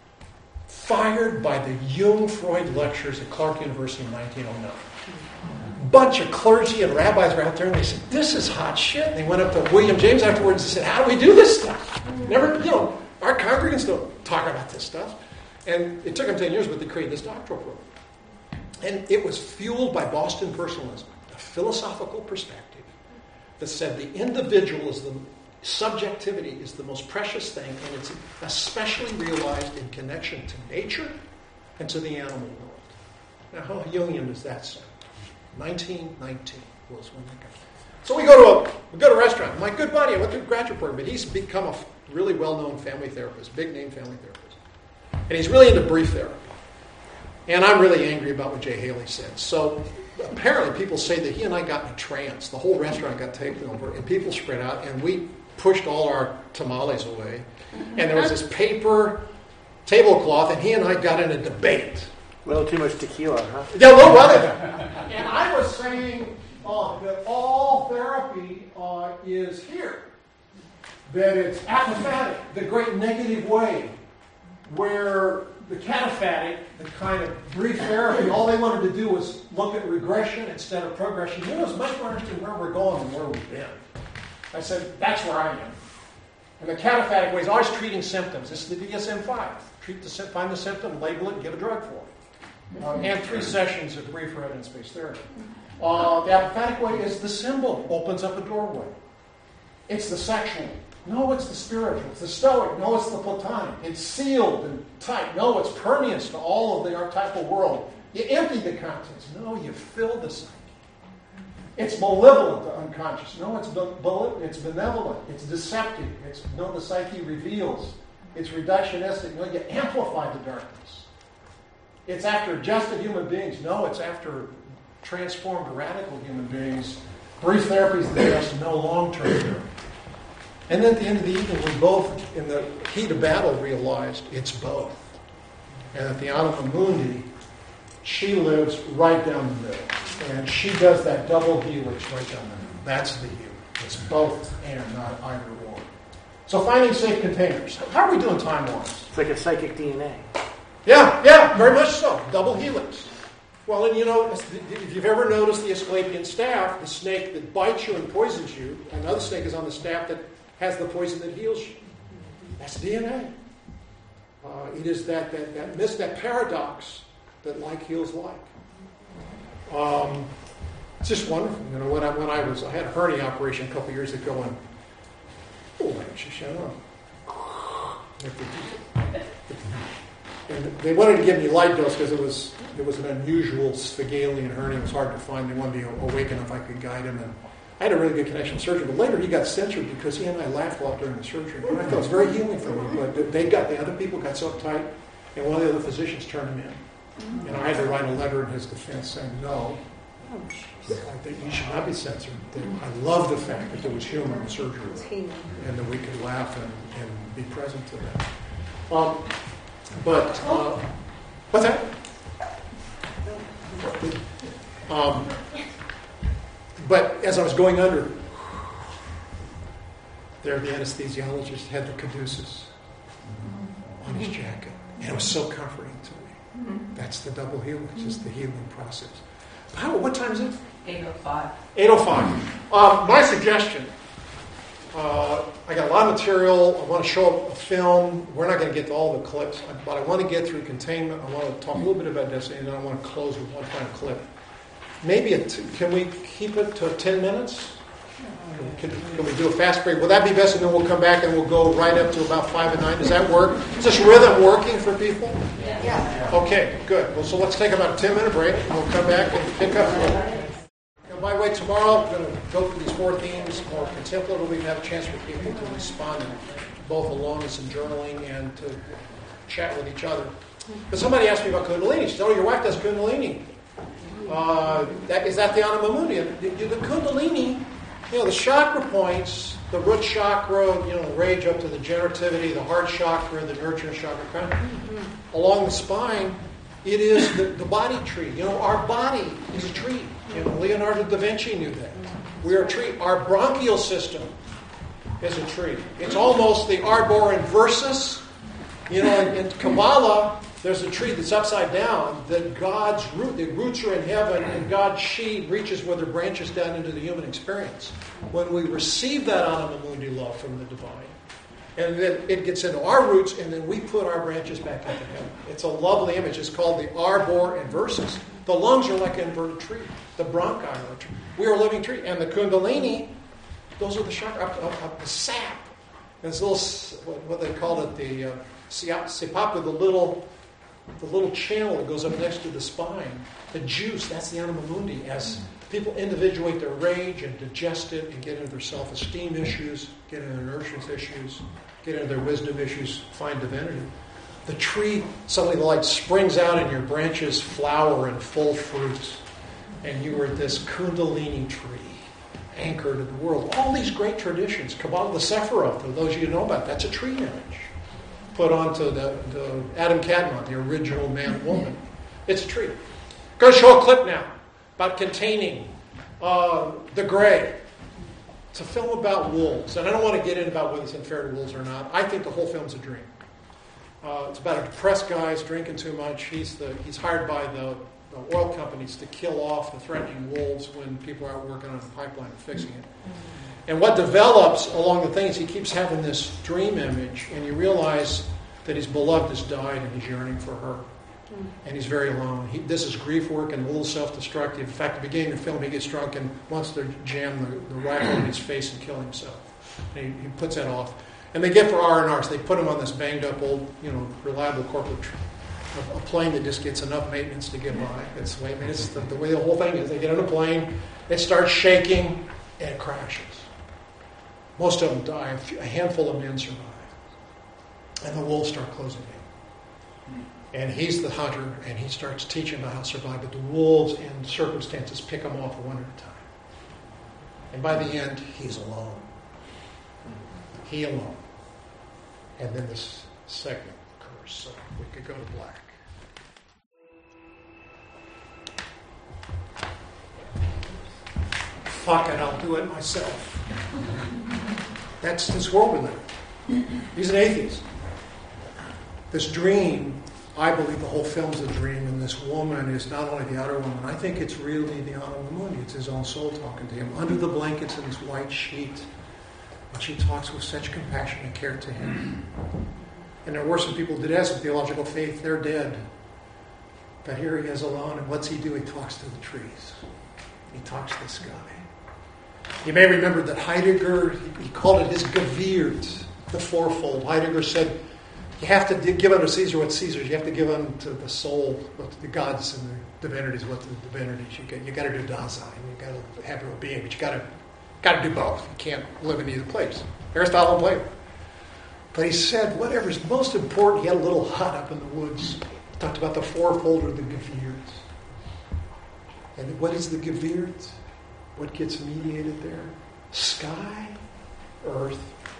fired by the Jung Freud lectures at Clark University in nineteen oh nine. A bunch of clergy and rabbis were out there, and they said, "This is hot shit." And they went up to William James afterwards and said, "How do we do this stuff? Never, you know, our congregants don't talk about this stuff." And it took them ten years, but they created this doctoral program. And it was fueled by Boston personalism, a philosophical perspective that said the individual is the, subjectivity is the most precious thing, and it's especially realized in connection to nature and to the animal world. Now, how Jungian does that sound? nineteen nineteen was when they got. So we go to a we go to a restaurant. My good buddy, I went through a graduate program, but he's become a really well-known family therapist, big name family therapist. And he's really into brief therapy. And I'm really angry about what Jay Haley said. So apparently people say that he and I got in a trance. The whole restaurant got taken over, and people spread out, and we pushed all our tamales away. And there was this paper tablecloth, and he and I got in a debate. A little too much tequila, huh? Yeah, a little bit. And I was saying uh, that all therapy uh, is here. That it's apophatic, the great negative way, where the cataphatic, the kind of brief therapy, all they wanted to do was look at regression instead of progression. You know, it's much more interesting where we're going than where we've been. I said, that's where I am. And the cataphatic way is always treating symptoms. This is the D S M five. Treat the, find the symptom, label it, and give a drug for it. Uh, and three sessions of brief or evidence-based therapy. Uh, the apophatic way is the symbol, opens up a doorway. It's the sexual. No, it's the spiritual. It's the stoic. No, it's the platonic. It's sealed and tight. No, it's permeous to all of the archetypal world. You empty the contents. No, you fill the psyche. It's malevolent to unconscious. No, it's be- it's benevolent. It's deceptive. It's no, the psyche reveals. It's reductionistic. No, you amplify the darkness. It's after adjusted human beings. No, it's after transformed radical human beings. Brief therapy is the best, no long-term therapy. And then at the end of the evening, we both, in the heat of battle, realized it's both. And at the Anima Mundi, she lives right down the middle. And she does that double helix right down the middle. That's the helix. It's both and not either or. So finding safe containers. How are we doing time-wise? It's like a psychic D N A. Yeah, yeah, very much so. Double helix. Well, and you know, if you've ever noticed the Asclepian staff, the snake that bites you and poisons you, another snake is on the staff that has the poison that heals you. That's D N A. Uh, it is that that that miss that paradox that like heals like. Um, it's just wonderful. You know, when I when I was I had a hernia operation a couple of years ago, and oh, I just shut up. And they wanted to give me light dose because it was it was an unusual Sphygalian hernia. It was hard to find. They wanted me awake enough I could guide him. And I had a really good connection with the surgeon. But later he got censored because he and I laughed a lot during the surgery. And I thought it was very healing for me. But they got the other people got so uptight, and one of the other physicians turned him in. And I had to write a letter in his defense saying, no, I think you should not be censored. I love the fact that there was humor in surgery and that we could laugh and, and be present to that. Um, but, uh, what's that? Um, but as I was going under, there the anesthesiologist had the caduceus on his jacket. And it was so comforting to me. That's the double helix, it's the healing process. How, what time is it? eight oh five. eight oh five. Um, my suggestion, uh, I got a lot of material. I want to show a film. We're not going to get to all the clips, but I want to get through containment. I want to talk a little bit about destiny, and then I want to close with one final clip. Maybe, a t- can we keep it to ten minutes? Can, can we do a fast break? Will that be best? And then we'll come back and we'll go right up to about five and nine. Does that work? Is this rhythm working for people? Yeah. Okay, good. Well, so let's take about a ten-minute break, and we'll come back and pick up. And by the way, tomorrow I'm going to go through these four themes more contemplatively and have a chance for people to respond, both alone and some journaling and to chat with each other. But somebody asked me about Kundalini. She said, oh, your wife does Kundalini. Uh, that, is that the Anima Mundi? The, the Kundalini, you know, the chakra points, the root chakra, you know, the rage up to the generativity, the heart chakra, the nurturing chakra, crown, mm-hmm. along the spine, it is the, the body tree. You know, our body is a tree. You know, Leonardo da Vinci knew that. We are a tree. Our bronchial system is a tree. It's almost the arbor inversus. You know, in, in Kabbalah, there's a tree that's upside down, that God's root, the roots are in heaven, and God's she reaches with her branches down into the human experience. When we receive that Anima Mundi love from the divine, and then it gets into our roots, and then we put our branches back into heaven. It's a lovely image. It's called the arbor inversus. The lungs are like an inverted tree. The bronchi are a tree. We are a living tree. And the Kundalini, those are the chakra, up, up, up the sap. And this little, what they call it, the uh, sipapu, the little... the little channel that goes up next to the spine, the juice, that's the Anima Mundi. As people individuate their rage and digest it and get into their self-esteem issues, get into their nurturance issues, get into their wisdom issues, find divinity. The tree, suddenly the light springs out and your branches flower in full fruit. And you are this Kundalini tree, anchored in the world. All these great traditions, Kabbalah, the Sephiroth, for those of you who know about it, that's a tree image. Put onto the, the Adam Kadmon, the original man-woman. It's a tree. I'm going to show a clip now about containing Uh, The Grey. It's a film about wolves, and I don't want to get into about whether it's unfair to wolves or not. I think the whole film's a dream. Uh, it's about a depressed guy who's drinking too much. He's the he's hired by the, the oil companies to kill off the threatening wolves when people are out working on the pipeline and fixing it. And what develops along the thing is he keeps having this dream image, and you realize that his beloved has died and he's yearning for her. And he's very alone. He, this is grief work and a little self-destructive. In fact, at the beginning of the film, he gets drunk and wants to jam the, the rifle in his face and kill himself. And he, he puts that off. And they get for R and R, so they put him on this banged-up old, you know, reliable corporate tr- a, a plane that just gets enough maintenance to get by. That's the way, I mean, it's the, the way the whole thing is. They get on a plane, it starts shaking, and it crashes. Most of them die. A, few, a handful of men survive. And the wolves start closing in. And he's the hunter, and he starts teaching them how to survive. But the wolves and circumstances pick him off one at a time. And by the end, he's alone. He alone. And then this segment occurs. So we could go to black. Fuck it, I'll do it myself. That's this world we live in. He's an atheist. This dream, I believe the whole film's a dream, and this woman is not only the outer woman, I think it's really the Anima Mundi. It's his own soul talking to him. Under the blankets in this white sheet, and she talks with such compassion and care to him. And there were some people that had some theological faith, they're dead. But here he is alone, and what's he do? He talks to the trees. He talks to the sky. You may remember that Heidegger, he called it his Gewirrt, the fourfold. Heidegger said, you have to give unto Caesar what's Caesar's. You have to give unto the soul, what the gods and the divinities, what the divinities. You got, you got to do Dasein. You got to have your own being, but you got to got to do both. You can't live in either place. Aristotle and Plato. But he said whatever's most important. He had a little hut up in the woods. He talked about the fourfold or the Gewirrt. And what is the Gewirrt? What gets mediated there? Sky, earth.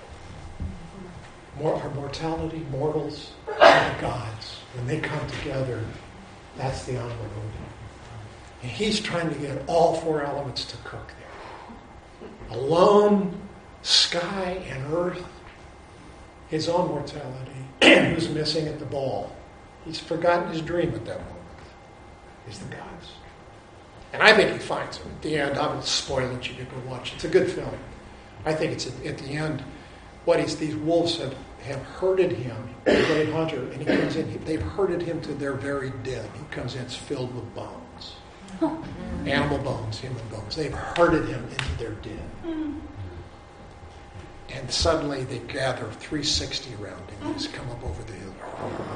Our mortality, mortals, and the gods. When they come together, that's the Anima Mundi. And he's trying to get all four elements to cook there. Alone, sky, and earth. His own mortality. Who's missing at the ball? He's forgotten his dream at that moment. Is the gods. And I think he finds them. At the end, I will spoil it. You can go watch it. It's a good film. I think it's at, at the end. What he's, these wolves have, have herded him, the great hunter, and he comes in, he, they've herded him to their very dead. He comes in, it's filled with bones. Animal bones, human bones. They've herded him into their dead. And suddenly they gather three sixty around him and just come up over the hill.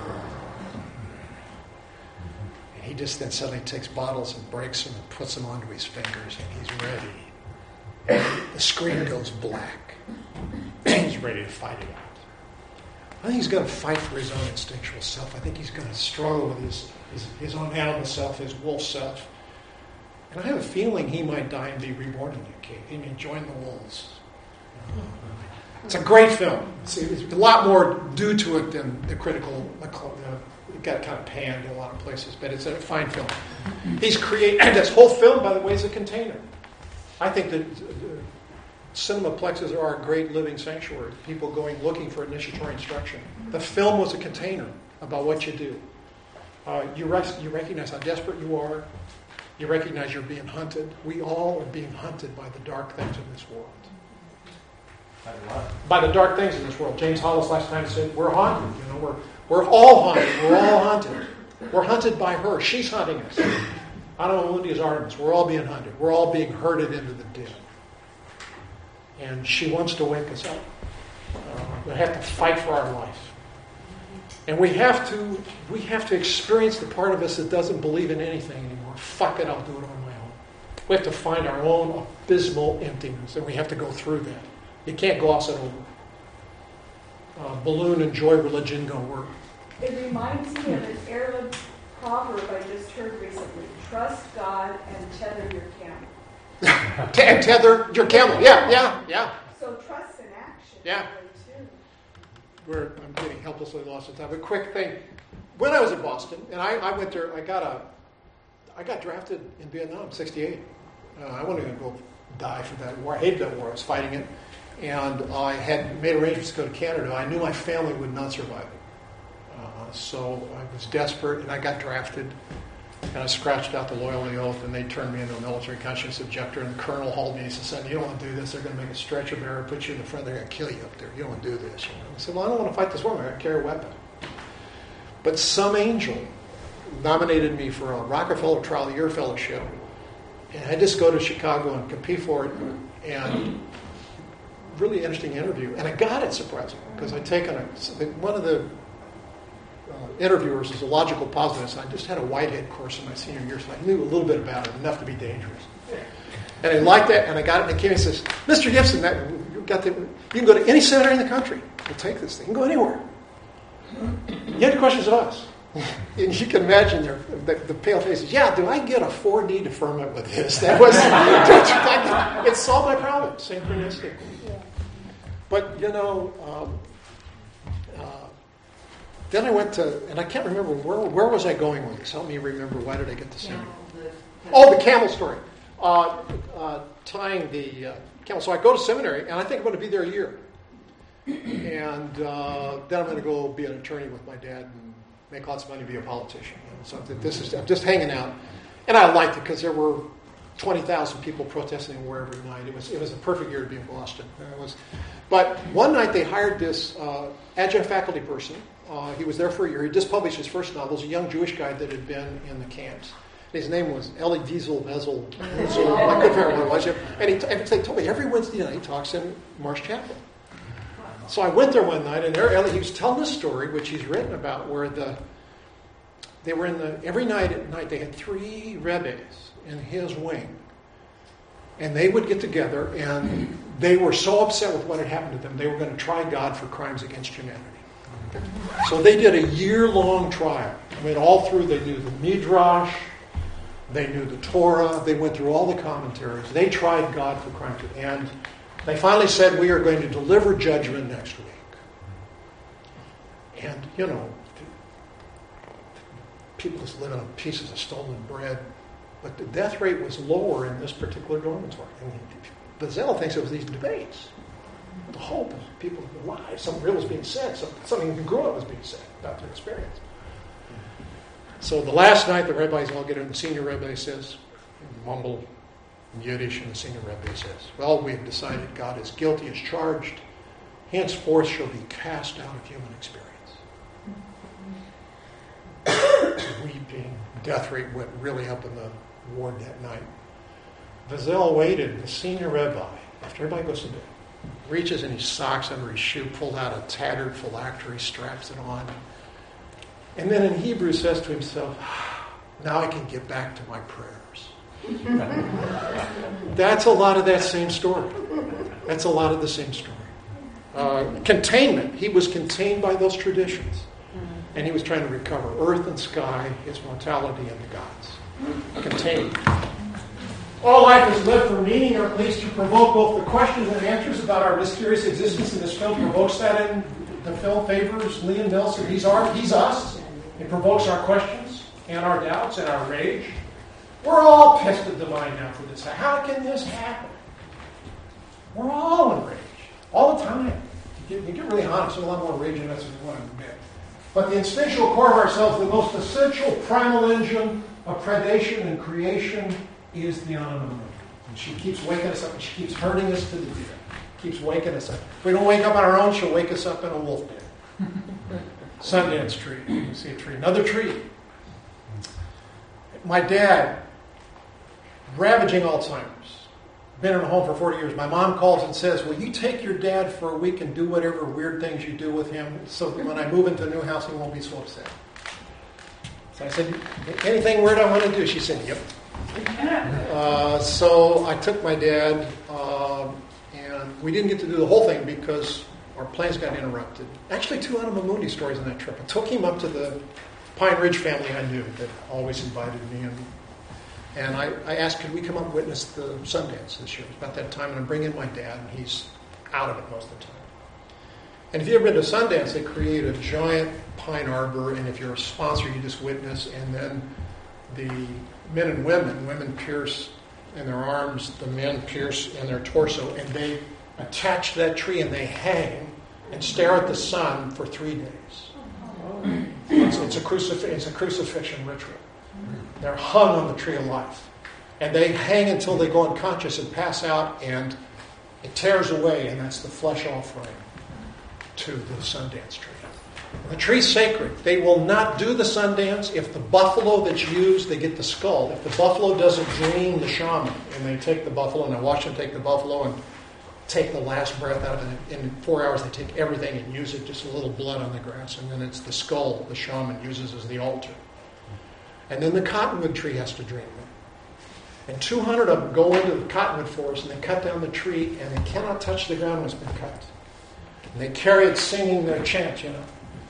And he just then suddenly takes bottles and breaks them and puts them onto his fingers, and he's ready. The screen goes black. He's ready to fight it out. I think he's going to fight for his own instinctual self. I think he's going to struggle with his, his, his own animal self, his wolf self. And I have a feeling he might die and be reborn in that cave. He may join the wolves. It's a great film. It's, it's a lot more due to it than the critical. Uh, it got kind of panned in a lot of places, but it's a fine film. He's created, and this whole film, by the way, is a container. I think that uh, cinemaplexes are a great living sanctuary. People going looking for initiatory instruction. The film was a container about what you do. Uh, you, rec- you recognize how desperate you are. You recognize you're being hunted. We all are being hunted by the dark things in this world. By what? By the dark things in this world. James Hollis last time said, we're haunted. You know, we're we're all haunted. We're all hunted. We're hunted by her. She's hunting us. Anima Mundi is Artemis. We're all being hunted. We're all being herded into the dead. And she wants to wake us up. Uh, we have to fight for our life. And we have to we have to experience the part of us that doesn't believe in anything anymore. Fuck it, I'll do it on my own. We have to find our own abysmal emptiness, and we have to go through that. You can't gloss it over. Uh, balloon and joy religion don't work. It reminds me of an Arab proverb I just heard recently. Trust God and tether your camel. T- tether your camel. Yeah, yeah, yeah. So trust in action. Yeah. Too. We're, I'm getting helplessly lost in time. A quick thing. When I was in Boston, and I, I went there, I got a, I got drafted in Vietnam, sixty-eight. Uh, I wasn't going to go die for that war. I hated that war. I was fighting it. And I had made arrangements to go to Canada. I knew my family would not survive it. Uh, so I was desperate, and I got drafted. And I scratched out the loyalty oath, and they turned me into a military conscience objector. And the colonel hauled me and said, "You don't want to do this. They're going to make a stretcher bearer, put you in the front. They're going to kill you up there. You don't want to do this." You know? I said, "Well, I don't want to fight this war. I'm going to carry a weapon." But some angel nominated me for a Rockefeller Trial of the Year fellowship. And I just go to Chicago and compete for it. And really interesting interview. And I got it, surprisingly, because I'd taken a, one of the uh, interviewers is a logical positivist. I just had a Whitehead course in my senior year, so I knew a little bit about it, enough to be dangerous. And I liked that, and I got it, and he came and says, "Mister Gibson, that, you, got the, you can go to any seminary in the country. We'll take this thing. You can go anywhere. You have any questions of us?" And you can imagine their, the, the pale faces. "Yeah, do I get a four D deferment with this?" That was, it solved my problem, synchronistic. But, you know, um, uh, then I went to, and I can't remember, where where was I going with this? Help me remember, why did I get the seminary? Oh, the camel story. Uh, uh, tying the uh, camel. So I go to seminary, and I think I'm going to be there a year. And uh, then I'm going to go be an attorney with my dad and make lots of money, be a politician. And so this is, I'm just hanging out. And I liked it because there were twenty thousand people protesting in war every night. It was it was a perfect year to be in Boston. It was, but one night they hired this uh, adjunct faculty person. Uh, he was there for a year. He just published his first novel. He was a young Jewish guy that had been in the camps. His name was Elie Wiesel Vezel. I couldn't remember what it was. And he, t- he told me every Wednesday night he talks in Marsh Chapel. So I went there one night, and there Elie, he was telling this story, which he's written about, where the they were in the every night at night they had three rebbes in his wing, and they would get together, and they were so upset with what had happened to them, they were going to try God for crimes against humanity. So they did a year-long trial. I mean, all through, they knew the Midrash, they knew the Torah, they went through all the commentaries. They tried God for crimes, and they finally said, "We are going to deliver judgment next week." And, you know, people just living on pieces of stolen bread. But the death rate was lower in this particular dormitory. I mean, Bazell thinks it was these debates. The hope of people alive. Something real was being said. Something congruent was being said about their experience. So the last night, the rabbis all get in. The senior rabbi says, mumble in Yiddish, and the senior rabbi says, "Well, we have decided God is guilty as charged. Henceforth shall be cast out of human experience." Weeping. Death rate went really up in the ward that night. Vazel waited. The senior rabbi, after everybody goes to bed, reaches in his socks under his shoe, pulled out a tattered phylactery, straps it on, and then in Hebrew says to himself, "Now I can get back to my prayers." That's a lot of that same story. That's a lot of the same story. Uh, containment. He was contained by those traditions. And he was trying to recover earth and sky, his mortality, and the gods. Contained. All life is lived for meaning, or at least to provoke both the questions and answers about our mysterious existence. And this film provokes that in the film favors Liam Neeson. He's, our, he's us. It provokes our questions and our doubts and our rage. We're all pissed at divine now for this. How can this happen? We're all enraged. All the time. You get, you get really honest, there's a lot more rage in us than we want to admit. But the instinctual core of ourselves, the most essential primal engine of predation and creation, is the Anima Mundi. And she keeps waking us up, and she keeps herding us to the deer. Keeps waking us up. If we don't wake up on our own, she'll wake us up in a wolf den. Sundance tree. You see a tree. Another tree. My dad, ravaging Alzheimer's. Been in a home for forty years. My mom calls and says, "Will you take your dad for a week and do whatever weird things you do with him so that when I move into a new house, he won't be so upset?" So I said, "Anything weird I want to do?" She said, "Yep." Uh, so I took my dad, uh, and we didn't get to do the whole thing because our plans got interrupted. Actually, two Anima Mundi stories on that trip. I took him up to the Pine Ridge family I knew that always invited me, and And I, I asked, could we come up and witness the Sundance this year? It was about that time, and I bring in my dad, and he's out of it most of the time. And if you've ever been to Sundance, they create a giant pine arbor, and if you're a sponsor, you just witness, and then the men and women, women pierce and their arms, the men pierce in their torso, and they attach to that tree and they hang and stare at the sun for three days. It's, it's, a crucif- it's a crucifixion ritual. They're hung on the tree of life. And they hang until they go unconscious and pass out, and it tears away, and that's the flesh offering to the Sundance tree. The tree's sacred. They will not do the Sundance. If the buffalo that's used, they get the skull. If the buffalo doesn't dream the shaman, and they take the buffalo, and I watch them take the buffalo and take the last breath out of it. In four hours, they take everything and use it, just a little blood on the grass, and then it's the skull the shaman uses as the altar. And then the cottonwood tree has to dream them. And two hundred of them go into the cottonwood forest, and they cut down the tree, and they cannot touch the ground when it's been cut. And they carry it singing their chant, you know.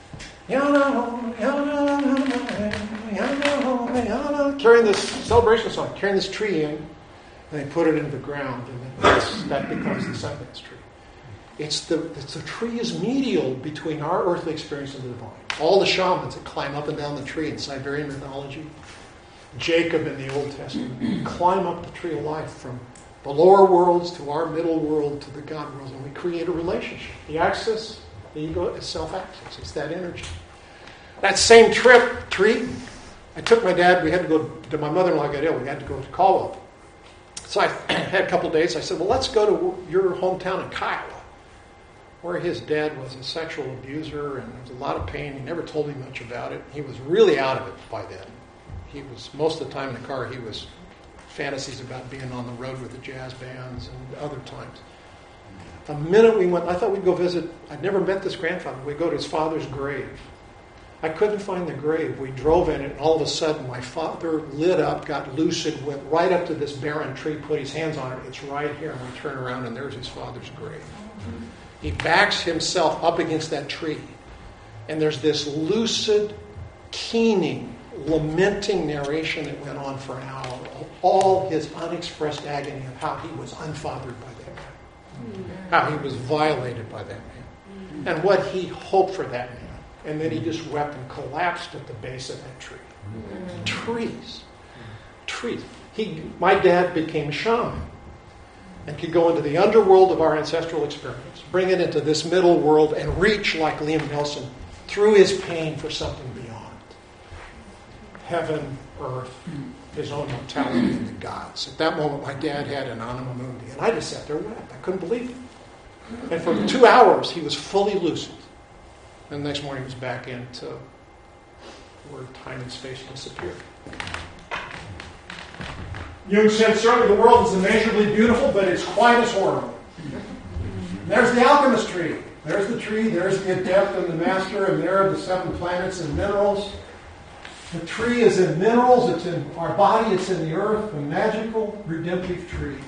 Carrying this celebration song, carrying this tree in, and they put it into the ground, and that becomes the Sundance tree. It's the, it's the tree is medial between our earthly experience and the divine. All the shamans that climb up and down the tree in Siberian mythology, Jacob in the Old Testament, climb up the tree of life from the lower worlds to our middle world to the God world, and we create a relationship. The axis, the ego, is self-access. It's that energy. That same trip, tree, I took my dad, we had to go, to my mother-in-law got ill, we had to go to Caldwell. So I had a couple of days, I said, well, let's go to your hometown in Kiowa, where his dad was a sexual abuser, and there was a lot of pain. He never told me much about it. He was really out of it by then. He was, most of the time in the car, he was fantasies about being on the road with the jazz bands and other times. The minute we went, I thought we'd go visit, I'd never met this grandfather. We'd go to his father's grave. I couldn't find the grave. We drove in it, and all of a sudden my father lit up, got lucid, went right up to this barren tree, put his hands on it. It's right here. And we turn around, and there's his father's grave. He backs himself up against that tree, and there's this lucid, keening, lamenting narration that went on for an hour of all his unexpressed agony of how he was unfathered by that man, how he was violated by that man, and what he hoped for that man. And then he just wept and collapsed at the base of that tree. Trees. Trees. He, my dad became a shaman and could go into the underworld of our ancestral experience, bring it into this middle world, and reach, like Liam Nelson, through his pain for something beyond. Heaven, earth, his own mortality, and the gods. At that moment, my dad had an anima mundi, and I just sat there and wept. I couldn't believe it. And for two hours, he was fully lucid. And the next morning, he was back into where time and space disappeared. Jung said, certainly the world is immeasurably beautiful, but it's quite as horrible. And there's the alchemist tree. There's the tree, there's the adept and the master, and there are the seven planets and minerals. The tree is in minerals, it's in our body, it's in the earth, a magical, redemptive tree.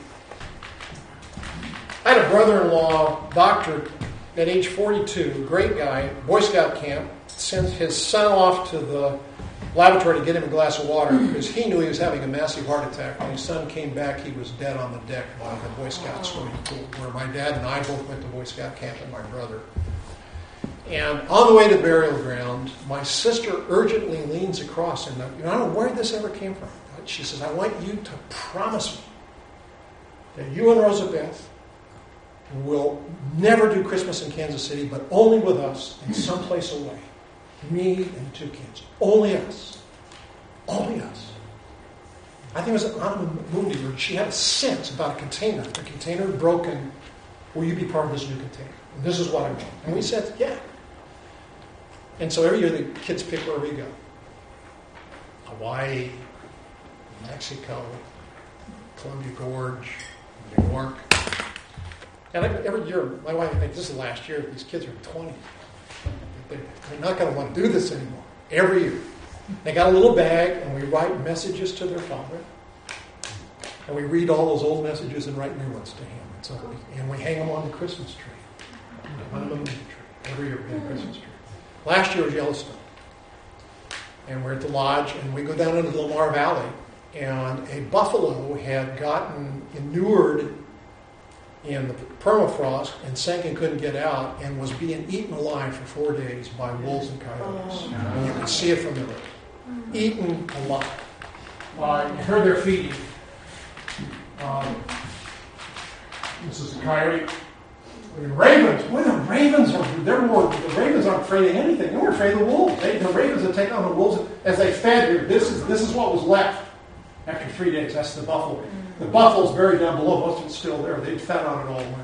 I had a brother-in-law, doctor, at age forty-two, great guy, Boy Scout camp, sends his son off to the laboratory to get him a glass of water because he knew he was having a massive heart attack. When his son came back, he was dead on the deck by the Boy Scout swimming pool, where my dad and I both went to Boy Scout camp and my brother. And on the way to the burial ground, my sister urgently leans across, and you know, I don't know where this ever came from. She says, I want you to promise me that you and Rosabeth will never do Christmas in Kansas City, but only with us and someplace away. Me and two kids. Only us. Only us. I think it was an anima mundi where she had a sense about a container. The container broken. Will you be part of this new container? And this is what I want. And we said, yeah. And so every year the kids pick where we go. Hawaii, Mexico, Columbia Gorge, New York. And every year, my wife thinks this is the last year. These kids are twenty. They're not going to want to do this anymore. Every year. They got a little bag, and we write messages to their father. And we read all those old messages and write new ones to him. And, so we, and we hang them on the Christmas tree. On the tree. Every year we have a Christmas tree. Last year was Yellowstone. And we're at the lodge, and we go down into the Lamar Valley. And a buffalo had gotten inured in the permafrost and sank and couldn't get out and was being eaten alive for four days by wolves and coyotes. Oh. And you can see it from the road. Eaten alive. Uh, you heard they're feeding. Um, this is a coyote. I mean, ravens. Boy, the ravens are, they're more, the ravens aren't afraid of anything. They weren't afraid of the wolves. They, the ravens had taken on the wolves as they fed here. This is, this is what was left after three days. That's the buffalo. The buffalo's buried down below. Most of it's still there. They'd fed on it all winter.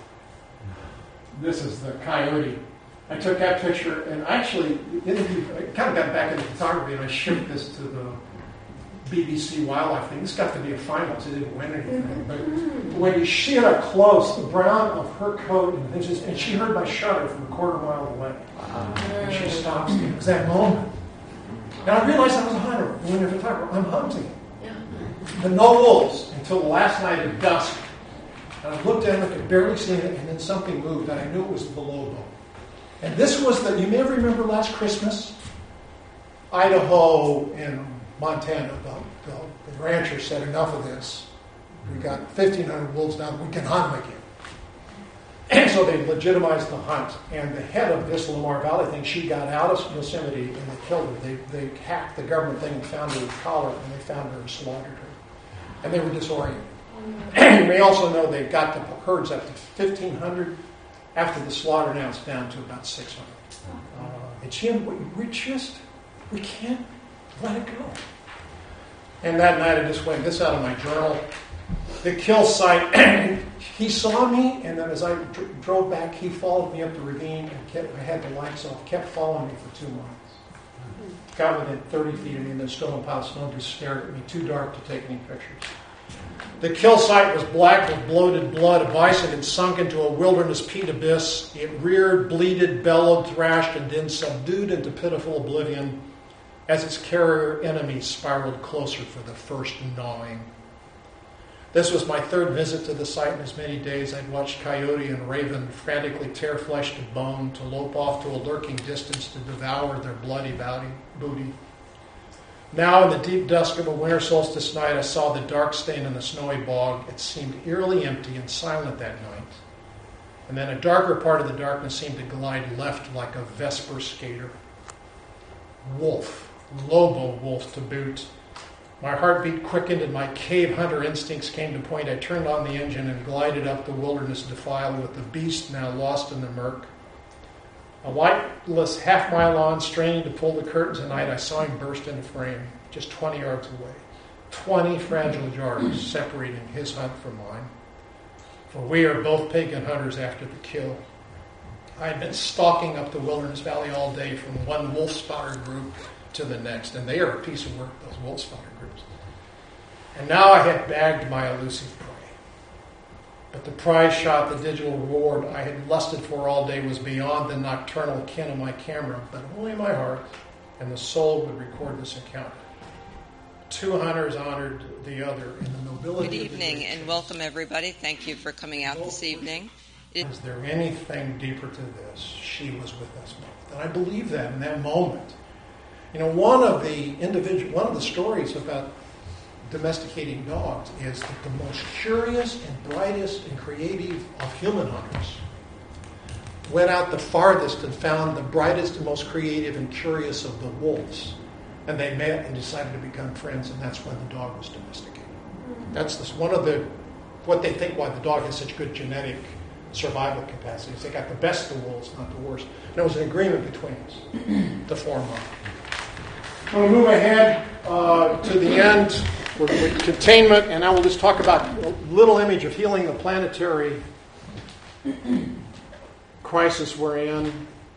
This is the coyote. I took that picture and actually interviewed, I kind of got back into photography and I shipped this to the B B C wildlife thing. This got to be a finalist. It didn't win anything. But when you see it up close, the brown of her coat and things, and she heard my shudder from a quarter mile away. Wow. And she stops me. It was that moment. And I realized I was a hunter. When you're a photographer, I'm hunting. But no wolves until the last night at dusk. And I looked down, I could barely see it, and then something moved, and I knew it was the lobo. And this was the, you may remember last Christmas, Idaho and Montana, the, the, the rancher said, enough of this. We got fifteen hundred wolves now, we can hunt them again. And so they legitimized the hunt. And the head of this Lamar Valley thing, she got out of Yosemite and they killed her. They, they hacked the government thing and found her collar, and they found her and slaughtered her. And they were disoriented. You may also know they got the herds up to fifteen hundred. After the slaughter, now it's down to about six hundred. Uh, and she, we, we just, we can't let it go. And that night I just went, this out of my journal. The kill site, he saw me, and then as I dr- drove back, he followed me up the ravine, and kept, I had the lights off, kept following me for two miles. Got within thirty feet of me, and then stone pile snow just stared at me, too dark to take any pictures. The kill site was black with bloated blood. A bison had sunk into a wilderness peat abyss. It reared, bleated, bellowed, thrashed, and then subdued into pitiful oblivion as its carrier enemies spiraled closer for the first gnawing. This was my third visit to the site in as many days. I'd watched coyote and raven frantically tear flesh to bone, to lope off to a lurking distance to devour their bloody booty. Now, in the deep dusk of a winter solstice night, I saw the dark stain in the snowy bog. It seemed eerily empty and silent that night. And then a darker part of the darkness seemed to glide left like a Vesper skater. Wolf, Lobo wolf to boot. My heartbeat quickened and my cave hunter instincts came to point. I turned on the engine and glided up the wilderness defile with the beast now lost in the murk. A lightless half mile on, straining to pull the curtains at night, I saw him burst into frame, just twenty yards away. Twenty fragile yards separating his hunt from mine. For we are both pagan hunters after the kill. I had been stalking up the Wilderness Valley all day from one wolf spotter group to the next, and they are a piece of work, those wolf spotter groups. And now I had bagged my elusive prey. But the prize shot, the digital reward I had lusted for all day was beyond the nocturnal ken of my camera, but only my heart and the soul would record this encounter. Two hunters honored the other in the nobility. Good evening and welcome everybody. Thank you for coming out this evening. It- Is there anything deeper to this? She was with us both. And I believe that in that moment. You know, one of the individual, one of the stories about domesticating dogs is that the most curious and brightest and creative of human hunters went out the farthest and found the brightest and most creative and curious of the wolves. And they met and decided to become friends, and that's when the dog was domesticated. That's this, one of the, what they think why the dog has such good genetic survival capacities. They got the best of the wolves, not the worst. And there was an agreement between us to form one. I'm going to move ahead uh, to the end with, with containment, and I will just talk about a little image of healing the planetary crisis we're in.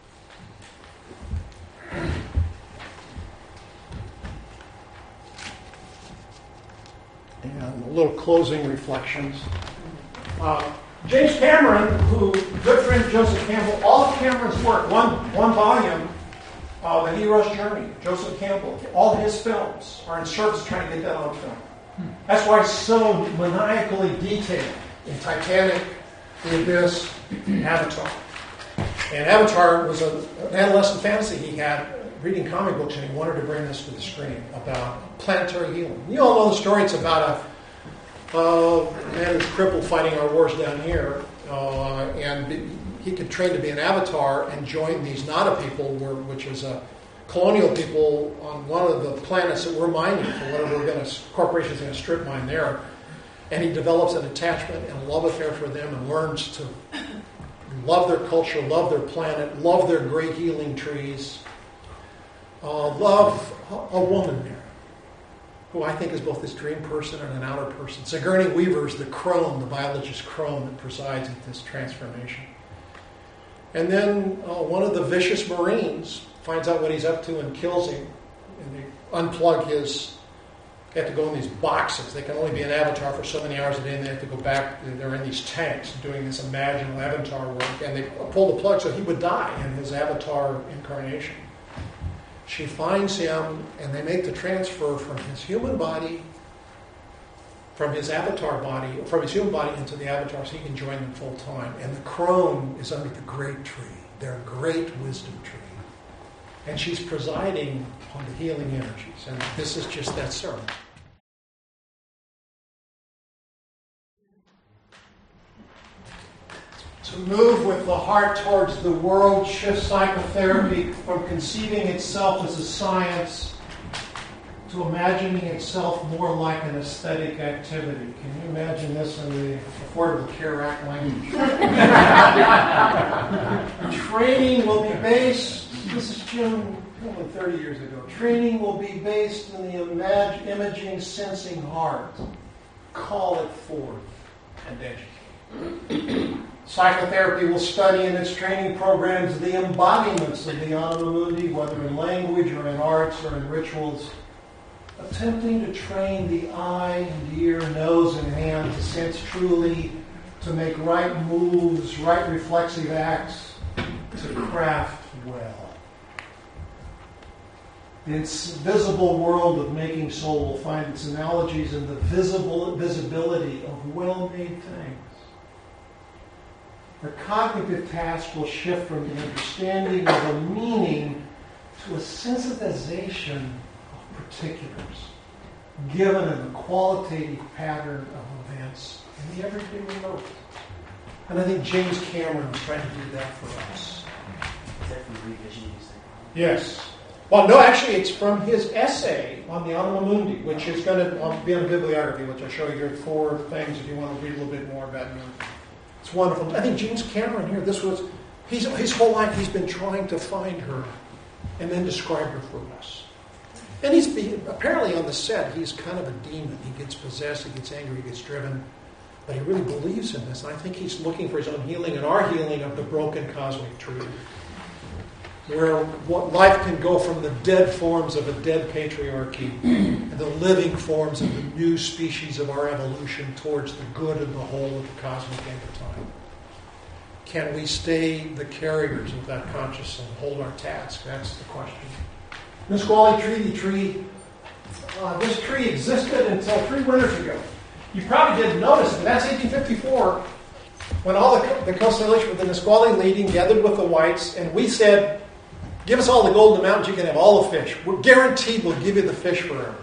And a little closing reflections. Uh, James Cameron, who, good friend Joseph Campbell, all of Cameron's work, one, one volume, Uh, the Hero's Journey, Joseph Campbell, all his films are in service of trying to get that on film. That's why it's so maniacally detailed in Titanic, The Abyss, Avatar. And Avatar was a, an adolescent fantasy he had reading comic books, and he wanted to bring this to the screen about planetary healing. You all know the story. It's about a uh, man who's crippled fighting our wars down here, uh, and be, he could train to be an avatar and join these Nada people, which is a colonial people on one of the planets that we're mining for whatever we're going to, corporations are going to strip mine there. And he develops an attachment and love affair for them and learns to love their culture, love their planet, love their great healing trees, uh, love a, a woman there, who I think is both this dream person and an outer person. Sigourney Weaver is the crone, the biologist crone that presides at this transformation. And then uh, one of the vicious Marines finds out what he's up to and kills him. And they unplug his... They have to go in these boxes. They can only be an avatar for so many hours a day, and they have to go back. They're in these tanks doing this imaginal avatar work, and they pull the plug so he would die in his avatar incarnation. She finds him, and they make the transfer from his human body, from his avatar body, from his human body into the avatar so he can join them full time. And the crone is under the great tree, their great wisdom tree. And she's presiding on the healing energies. And this is just that ceremony. To move with the heart towards the world shifts psychotherapy from conceiving itself as a science to imagining itself more like an aesthetic activity. Can you imagine this in the Affordable Care Act language? Training will be based, this is Jim, probably thirty years ago. Training will be based in the imag- imaging, sensing heart. Call it forth and educate. Psychotherapy will study in its training programs the embodiments of the Anima Mundi, whether in language or in arts or in rituals, attempting to train the eye and ear, nose and hand to sense truly, to make right moves, right reflexive acts, to craft well. The invisible world of making soul will find its analogies in the visible visibility of well-made things. The cognitive task will shift from the understanding of a meaning to a sensitization of particulars, given in the qualitative pattern of events in the everyday remote. And I think James Cameron was trying to do that for us. Is that from Revision Music? Yes. Well, no, actually, it's from his essay on the Anima Mundi, which is going to be on the bibliography, which I'll show you here. Four things if you want to read a little bit more about it. It's wonderful. I think James Cameron here, this was, he's, his whole life he's been trying to find her and then describe her for us. And he's apparently on the set, he's kind of a demon. He gets possessed, he gets angry, he gets driven. But he really believes in this. And I think he's looking for his own healing and our healing of the broken cosmic tree, where what life can go from the dead forms of a dead patriarchy and the living forms of the new species of our evolution towards the good and the whole of the cosmic end of time. Can we stay the carriers of that consciousness and hold our task? That's the question. Nisqually tree, the tree, uh, this tree existed until three winters ago. You probably didn't notice it, but that's eighteen fifty-four, when all the, the constellation with the Nisqually leading gathered with the whites, and we said, give us all the gold in the mountains, you can have all the fish. We're guaranteed we'll give you the fish forever.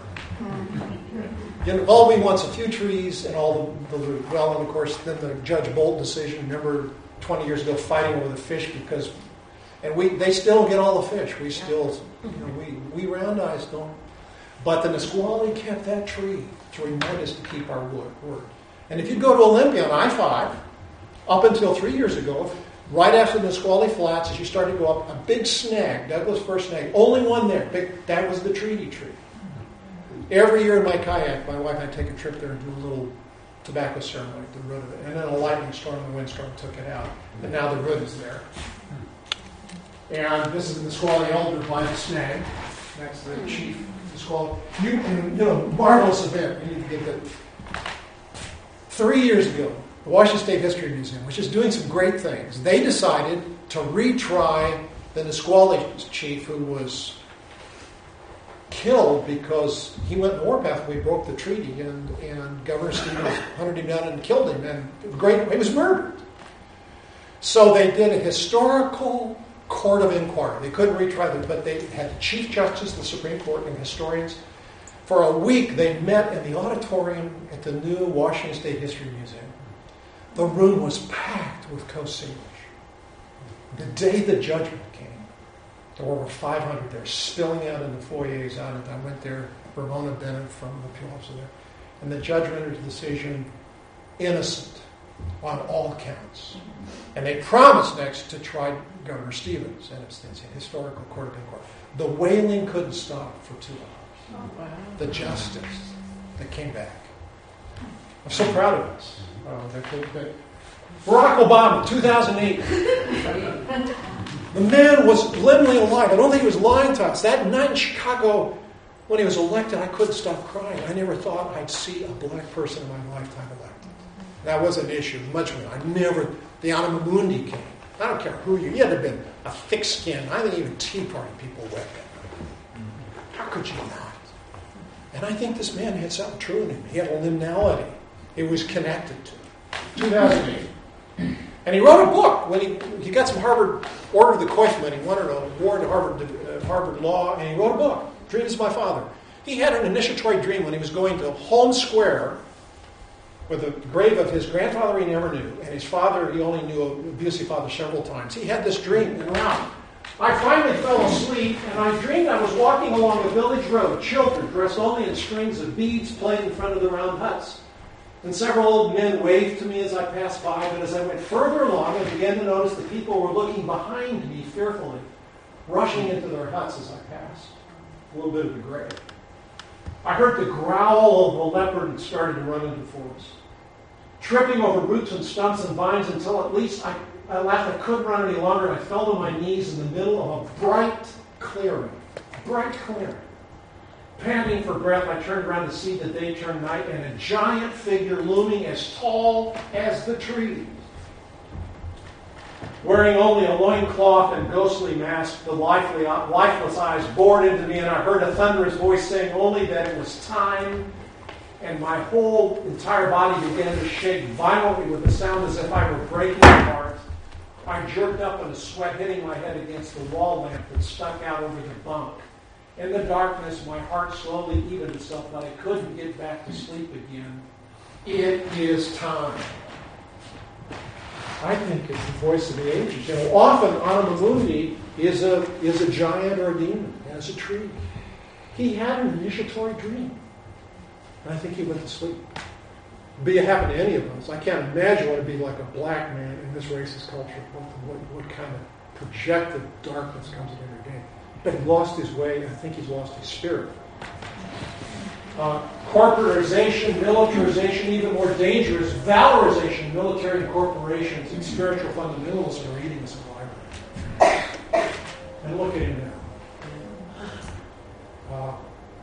You know, all we want is a few trees and all the, the loot. Well, and of course, then the Judge Bolt decision, remember twenty years ago fighting over the fish because, and we they still get all the fish. We still, you know, we, we round eyes don't. But the Nisqually kept that tree to remind us to keep our word. And if you go to Olympia on I five, up until three years ago, right after the Nisqually Flats, as you started to go up, a big snag, Douglas fir snag, only one there. Big, that was the treaty tree. Every year in my kayak, my wife and I take a trip there and do a little tobacco ceremony at the root of it. And then a lightning storm and a windstorm took it out. And now the root is there. And this is the Nisqually elder by the snag. That's the chief Nisqually. You, you know, marvelous event. You need to get that. Three years ago, the Washington State History Museum, which is doing some great things, they decided to retry the Nisqually chief who was killed because he went in the warpath when we broke the treaty, and, and Governor Stevens hunted him down and killed him, and great, he was murdered. So they did a historical court of inquiry. They couldn't retry them, but they had the Chief Justice of the Supreme Court and historians. For a week, they met in the auditorium at the new Washington State History Museum. The room was packed with Coast Salish. The day the judgment came, there were over five hundred there, spilling out in the foyers out. And I went there, Ramona Bennett from the Appeal Office there. And the judge rendered the decision innocent on all counts. And they promised next to try Governor Stevens in its historical court of court. The wailing couldn't stop for two hours. Oh, wow. The justice that came back. I'm so proud of us. Uh, that, that, that Barack Obama, two thousand eight. The man was literally alive. I don't think he was lying to us. That night in Chicago, when he was elected, I couldn't stop crying. I never thought I'd see a black person in my lifetime elected. That was an issue, much more. I never, the Anima Mundi came. I don't care who you, you had to have been a thick skin. I think even Tea Party people wept it. How could you not? And I think this man had something true in him. He had a liminality. It was connected to it. two thousand eight. And he wrote a book when he he got some Harvard Order of the Coifman. He wanted an award to Harvard uh, Harvard Law, and he wrote a book, Dreams of My Father. He had an initiatory dream when he was going to Holmes Square, where the grave of his grandfather he never knew, and his father he only knew, abusive father, several times. He had this dream, and wow. I finally fell asleep, and I dreamed I was walking along a village road. Children, dressed only in strings of beads, played in front of the round huts. And several old men waved to me as I passed by, but as I went further along, I began to notice the people were looking behind me fearfully, rushing into their huts as I passed. A little bit of the grave. I heard the growl of a leopard and started to run into the forest, tripping over roots and stumps and vines until at least I, I laughed I couldn't run any longer, and I fell to my knees in the middle of a bright clearing. Bright clearing. Panting for breath, I turned around to see the day turn night, and a giant figure looming as tall as the trees. Wearing only a loincloth and ghostly mask, the lively, lifeless eyes bored into me, and I heard a thunderous voice saying only that it was time, and my whole entire body began to shake violently with a sound as if I were breaking apart. I jerked up in a sweat, hitting my head against the wall lamp that stuck out over the bunk. In the darkness, my heart slowly evened itself, but I couldn't get back to sleep again. It is time. I think it's the voice of the ages. You know, often Anima Mundi is a is a giant or a demon, as a tree. He had an initiatory dream, and I think he went to sleep. It'd be happen to any of us. I can't imagine what it'd be like a black man in this racist culture. What, what, what kind of projected darkness comes in every day. But he lost his way. I think he's lost his spirit. Uh, corporatization, militarization, even more dangerous, valorization, military and corporations, and spiritual fundamentalists are eating us alive. And look at him now. Uh,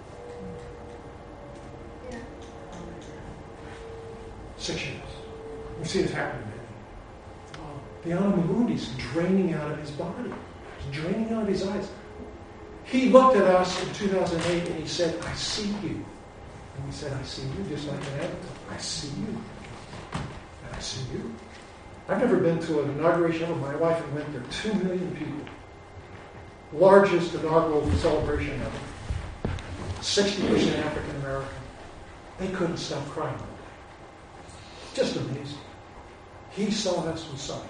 six years. We've seen this happen to many. Uh, the Anima Mundi is draining out of his body. It's draining out of his eyes. He looked at us in two thousand eight and he said, I see you. And we said, I see you, just like an avatar. I see you. And I see you. I've never been to an inauguration of my wife and went there. Two million people. Largest inaugural celebration ever. sixty percent African American. They couldn't stop crying. Just amazing. He saw us, we saw him.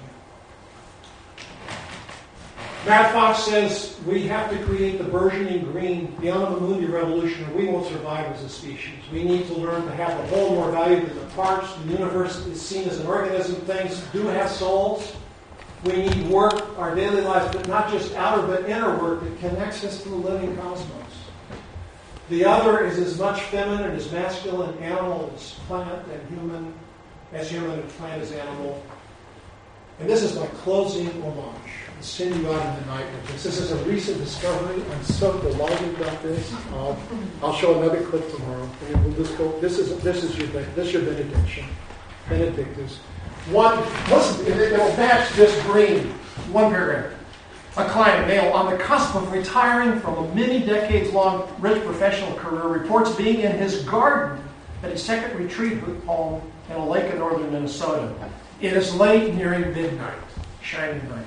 Matt Fox says we have to create the burgeoning green, the Anima Mundi revolution, or we won't survive as a species. We need to learn to have the whole more value than the parts. The universe is seen as an organism. Things do have souls. We need work, our daily lives, but not just outer but inner work that connects us to the living cosmos. The other is as much feminine as masculine, animal as plant and human, as human and plant as animal. And this is my closing homage. I'll send you out in the night with this. This is a recent discovery. I'm so delighted about this. Uh, I'll show another clip tomorrow. And we'll just go. This is this is your this is your benediction. Benedictus. One. Listen, it'll match this green. One paragraph. A client, male, on the cusp of retiring from a many decades-long rich professional career, reports being in his garden at his second retreat home in a lake in northern Minnesota. It is late, nearing midnight. Shining night.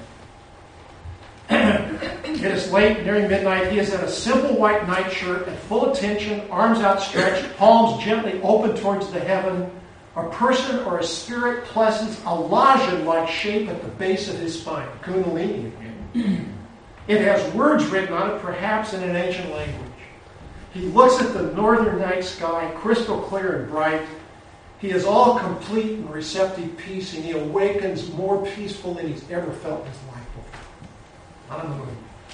It is late, nearing midnight. He is in a simple white nightshirt at full attention, arms outstretched, palms gently open towards the heaven. A person or a spirit places a lozenge-like shape at the base of his spine. Kundalini again. It has words written on it, perhaps in an ancient language. He looks at the northern night sky, crystal clear and bright. He is all complete and receptive peace, and he awakens more peaceful than he's ever felt in his life before. On the moon.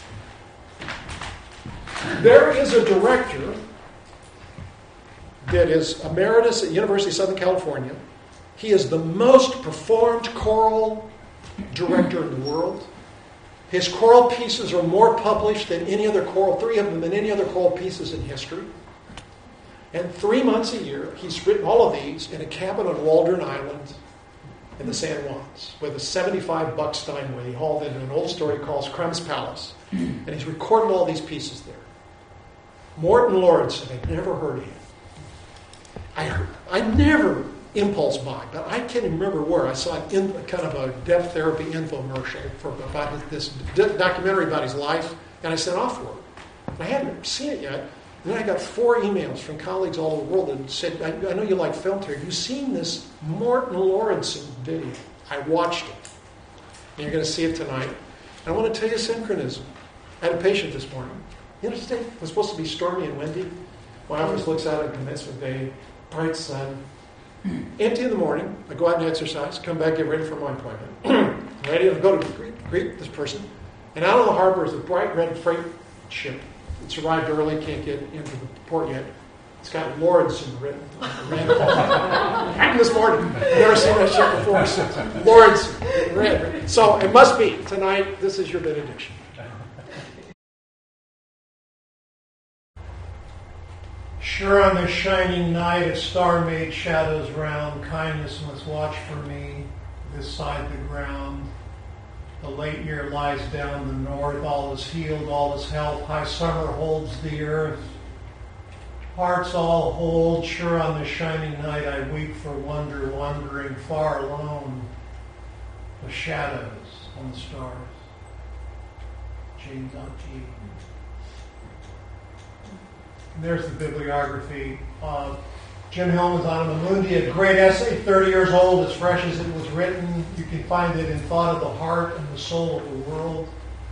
There is a director that is emeritus at University of Southern California. He is the most performed choral director in the world. His choral pieces are more published than any other choral, three of them than any other choral pieces in history. And three months a year, he's written all of these in a cabin on Waldron Island in the San Juans with a seventy-five buck Steinway. He hauled into an old story called Crum's Palace. And he's recorded all these pieces there. Morton Lawrence, I've never heard of him. I heard, I never impulse buy, but I can't remember where I saw an in, kind of a deaf therapy infomercial for about this documentary about his life, and I sent off for it. And I hadn't seen it yet. And then I got four emails from colleagues all over the world that said, I, I know you like film theory. Have you seen this Morton Lawrence video? I watched it. And you're going to see it tonight. And I want to tell you synchronism. I had a patient this morning. You know, today was supposed to be stormy and windy. My office looks out at Commencement Bay, bright sun. Empty in the morning. I go out and exercise, come back, get ready for my appointment. Ready to go to greet, greet this person. And out on the harbor is a bright red freight ship. It's arrived early, can't get into the port yet. It's got Lawrenson written on the red. This morning. Never seen that ship before. Lawrenson, red. So it must be tonight. This is your benediction. Sure on this shining night, a star made shadows round. Kindness must watch for me this side the ground. The late year lies down the north. All is healed, all is health. High summer holds the earth. Hearts all hold. Sure on this shining night, I weep for wonder, wandering far alone. The shadows on the stars. James O'G. There's the bibliography. Uh, Jim Hellman's Anima Mundi, a great essay, thirty years old, as fresh as it was written. You can find it in Thought of the Heart and the Soul of the World.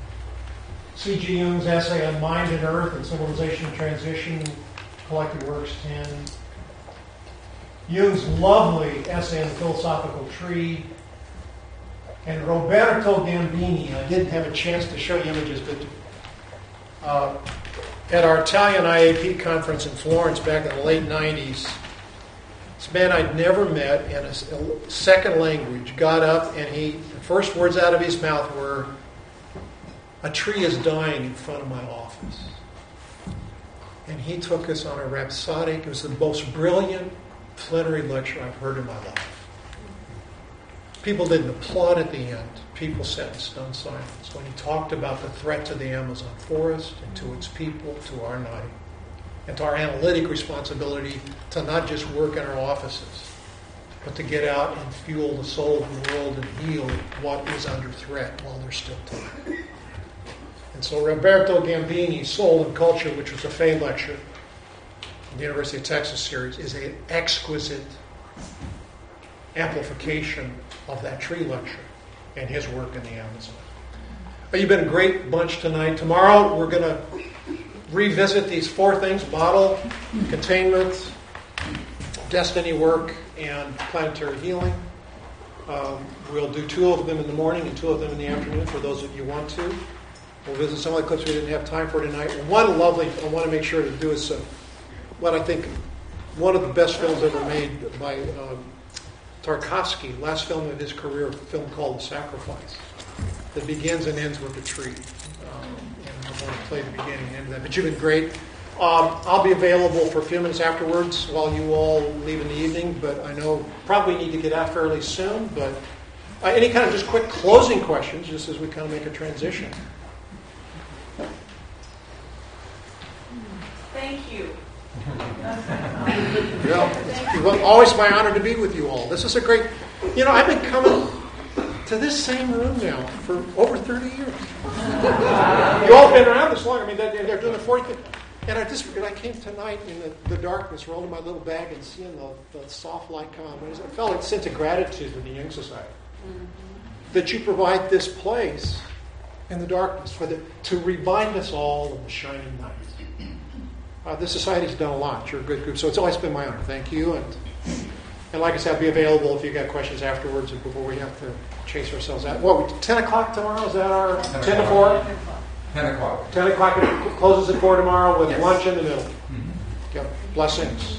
C G. Jung's essay on Mind and Earth and Civilization and Transition, Collected Works ten. Jung's lovely essay on the Philosophical Tree. And Roberto Gambini, I didn't have a chance to show you images, but uh, at our Italian I A P conference in Florence back in the late nineties, this man I'd never met in a second language got up and he, the first words out of his mouth were, "A tree is dying in front of my office." And he took us on a rhapsodic, it was the most brilliant plenary lecture I've heard in my life. People didn't applaud at the end. People sat in stunned silence when he talked about the threat to the Amazon forest and to its people, to our night, and to our analytic responsibility to not just work in our offices, but to get out and fuel the soul of the world and heal what is under threat while there's still time. And so Roberto Gambini's Soul and Culture, which was a Fay lecture in the University of Texas series, is an exquisite amplification of that tree lecture and his work in the Amazon. Well, you've been a great bunch tonight. Tomorrow we're going to revisit these four things: model, containment, destiny work, and planetary healing. Um, we'll do two of them in the morning and two of them in the afternoon for those of you who want to. We'll visit some of the clips we didn't have time for tonight. And one lovely, I want to make sure to do is uh, what I think one of the best films ever made by um, Tarkovsky, last film of his career, a film called The Sacrifice, that begins and ends with a tree. Um, and I want to play the beginning and end of that. But you've been great. Um, I'll be available for a few minutes afterwards while you all leave in the evening, but I know probably need to get out fairly soon. But uh, any kind of just quick closing questions, just as we kind of make a transition. Thank you. Yeah. Well, always my honor to be with you all. This is a great, you know, I've been coming to this same room now for over thirty years. You all been around this long. I mean, they're, they're doing the fortieth. And I just, and I came tonight in the, the darkness, rolling my little bag and seeing the, the soft light come on. I felt like a sense of gratitude to the Young Society. Mm-hmm. That you provide this place in the darkness for the, to remind us all of the shining night. Uh, the Society's done a lot. You're a good group. So it's always been my honor. Thank you. And and like I said, I'll be available if you got questions afterwards and before we have to chase ourselves out. What, ten o'clock tomorrow? Is that our ten to four? ten o'clock. ten o'clock. It closes at four tomorrow with Yes. lunch in the middle. Mm-hmm. Yep. Blessings.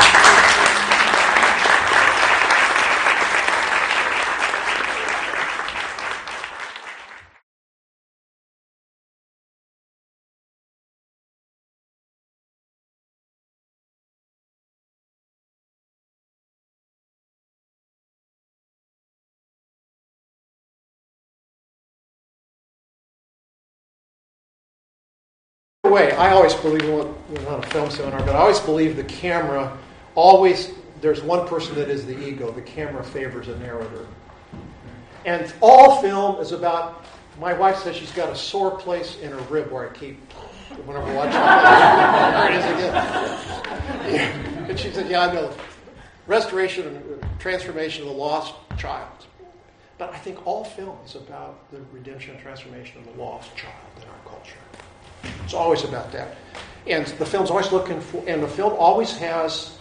Way, I always believe, well, we're not a film seminar, but I always believe the camera always, there's one person that is the ego. The camera favors a narrator. And all film is about, my wife says she's got a sore place in her rib where I keep, whenever I watch it. There it is again. Yeah. And she said, yeah, I know. Restoration and transformation of the lost child. But I think all film is about the redemption and transformation of the lost child in our culture. It's always about that. And the film's always looking for, and the film always has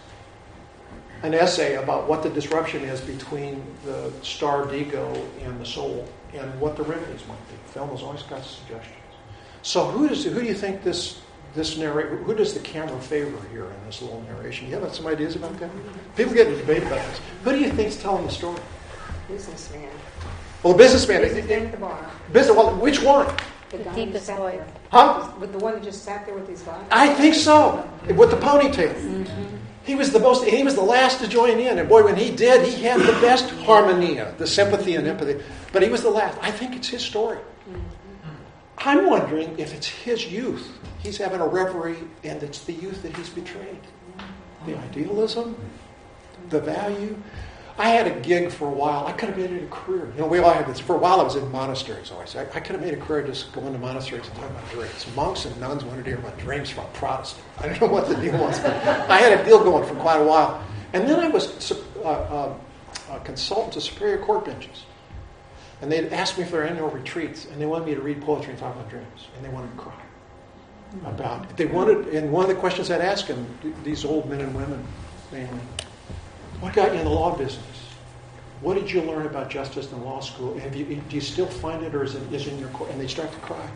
an essay about what the disruption is between the starved ego and the soul and what the remedies might be. The film has always got suggestions. So who does who do you think this this narrate who does the camera favor here in this little narration? You have some ideas about that? People get in a debate about this. Who do you think's telling the story? Businessman. Well, the businessman. Businessman at the bar. Business. Well, which one? The, The guy deepest who sat voice. there. Huh? With the one that just sat there with his glasses. I think so. With the ponytail. Mm-hmm. He was the most. He was the last to join in, and boy, when he did, he had the best harmonia, the sympathy and empathy. But he was the last. I think it's his story. Mm-hmm. I'm wondering if it's his youth. He's having a reverie, and it's the youth that he's betrayed. The idealism, the value. I had a gig for a while. I could have made it a career. You know, we all had this. For a while, I was in monasteries always. I, I could have made a career just going to monasteries and talking about dreams. Monks and nuns wanted to hear about dreams from a Protestant. I don't know what the deal was, but I had a deal going for quite a while. And then I was uh, uh, a consultant to Superior Court benches. And they'd asked me for their annual retreats, and they wanted me to read poetry and talk about dreams. And they wanted to cry about it. They wanted, and one of the questions I'd ask them, these old men and women mainly, what got you in the law business? What did you learn about justice in law school? Have you, do you still find it, or is it is in your court? And they start to cry.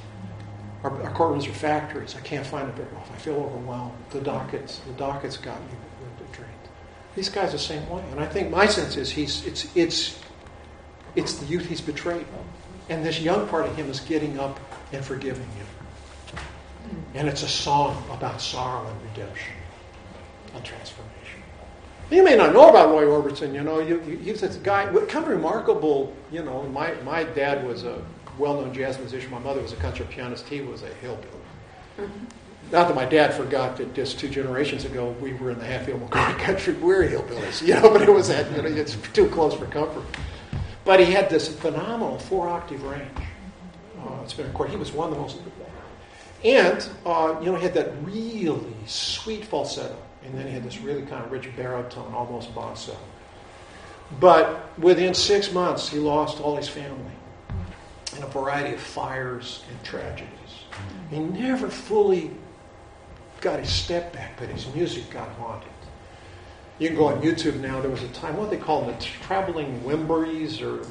Our, our courtrooms are factories. I can't find it very often. I feel overwhelmed. The dockets, the dockets got me drained. These guys are the same way, and I think my sense is he's it's it's it's the youth he's betrayed, and this young part of him is getting up and forgiving him. And it's a song about sorrow and redemption and transformation. You may not know about Roy Orbison, you know. You, you, he's this guy, kind of remarkable, you know. My, my dad was a well-known jazz musician. My mother was a country pianist. He was a hillbilly. Mm-hmm. Not that my dad forgot that just two generations ago we were in the Hatfield country. We're hillbillies, you know, but it was that, you know, it's too close for comfort. But he had this phenomenal four-octave range. Uh, it's been recorded. He was one of the most... And, uh, you know, he had that really sweet falsetto. And then he had this really kind of rich baritone, almost basso. But within six months, he lost all his family in a variety of fires and tragedies. He never fully got his step back, but his music got haunted. You can go on YouTube now. There was a time, what do they call them, the traveling Wimburys or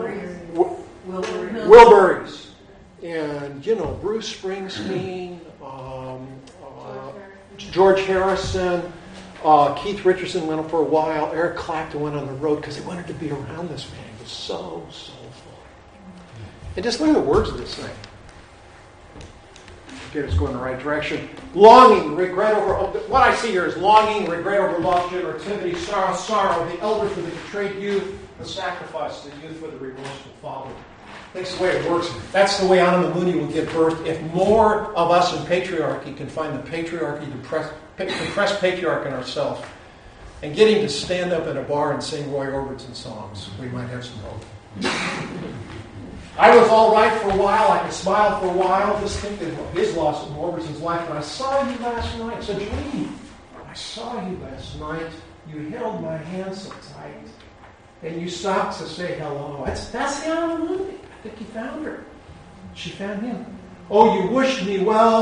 Wilburys. Wilburys. And, you know, Bruce Springsteen, um, uh, George Harrison, uh, Keith Richardson went up for a while. Eric Clapton went on the road because they wanted to be around this man. He was so soulful. And just look at the words of this thing. Get us going in the right direction. Longing, regret over... What I see here is longing, regret over lost generativity, sorrow, sorrow, the elder for the betrayed youth, the sacrifice of the youth for the remorseful father. That's the way it works. That's the way Anima Mundi will give birth. If more of us in patriarchy can find the patriarchy, depressed, depressed patriarch in ourselves, and get him to stand up at a bar and sing Roy Orbison songs, we might have some hope. I was all right for a while. I could smile for a while. Just think of his loss in Orbison's life. And I saw you last night. It's a dream. I saw you last night. You held my hand so tight. And you stopped to say hello. That's, that's the Anima Mundi. I think he found her. She found him. Oh, you wished me well.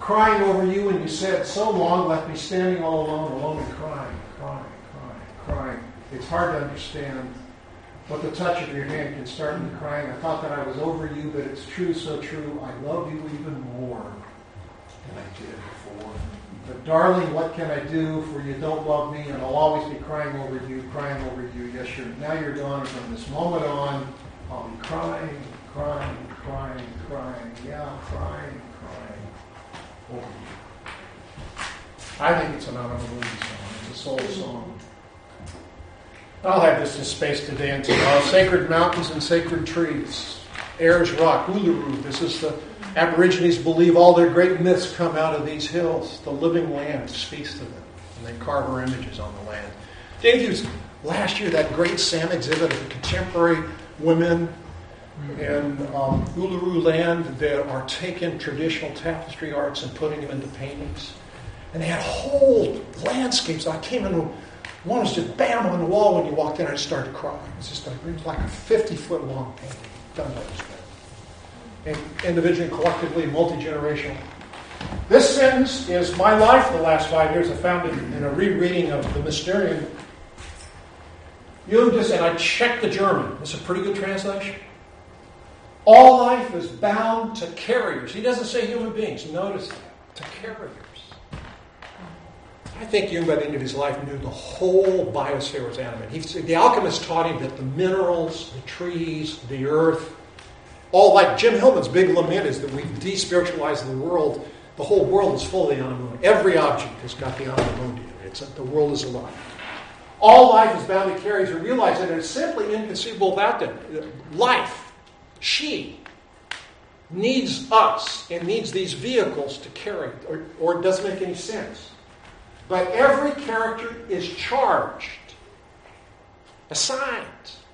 crying over you, and you said, so long left me standing all alone, alone and crying, crying, crying, crying. It's hard to understand what the touch of your hand can start me crying. I thought that I was over you, but it's true, so true. I love you even more than I did before. But darling, what can I do? For you don't love me, and I'll always be crying over you, crying over you. Yes, you're now you're gone, and from this moment on, I'll be crying, crying, crying, crying. Yeah, crying, crying over you. I think it's an Anima Mundi song. It's a soul song. I'll have this in space to dance about. Sacred mountains and sacred trees. Ayers Rock, Uluru. This is the Aborigines believe all their great myths come out of these hills. The living land speaks to them, and they carve her images on the land. Dave used last year that great SAM exhibit of the contemporary women in um, Uluru land that are taking traditional tapestry arts and putting them into paintings. And they had whole landscapes. I came in, one was just bam on the wall when you walked in, I started crying. It's just like, it was like a fifty-foot long painting done by this man. And individually, collectively, multi-generational. This sentence is my life for the last five years. I found it in a rereading of the Mysterium. Jung just said, I checked the German. It's a pretty good translation. All life is bound to carriers. He doesn't say human beings. Notice that. To carriers. I think Jung, by the end of his life, knew the whole biosphere was animate. He, the alchemist taught him that the minerals, the trees, the earth, all like Jim Hillman's big lament is that we've despiritualized the world. The whole world is full of the Anima Mundi. Every object has got the Anima Mundi in it. It's, the world is alive. All life is bound to carriers. We realize that it's simply inconceivable without them. Life, she, needs us and needs these vehicles to carry, or, or it doesn't make any sense. But every character is charged, assigned,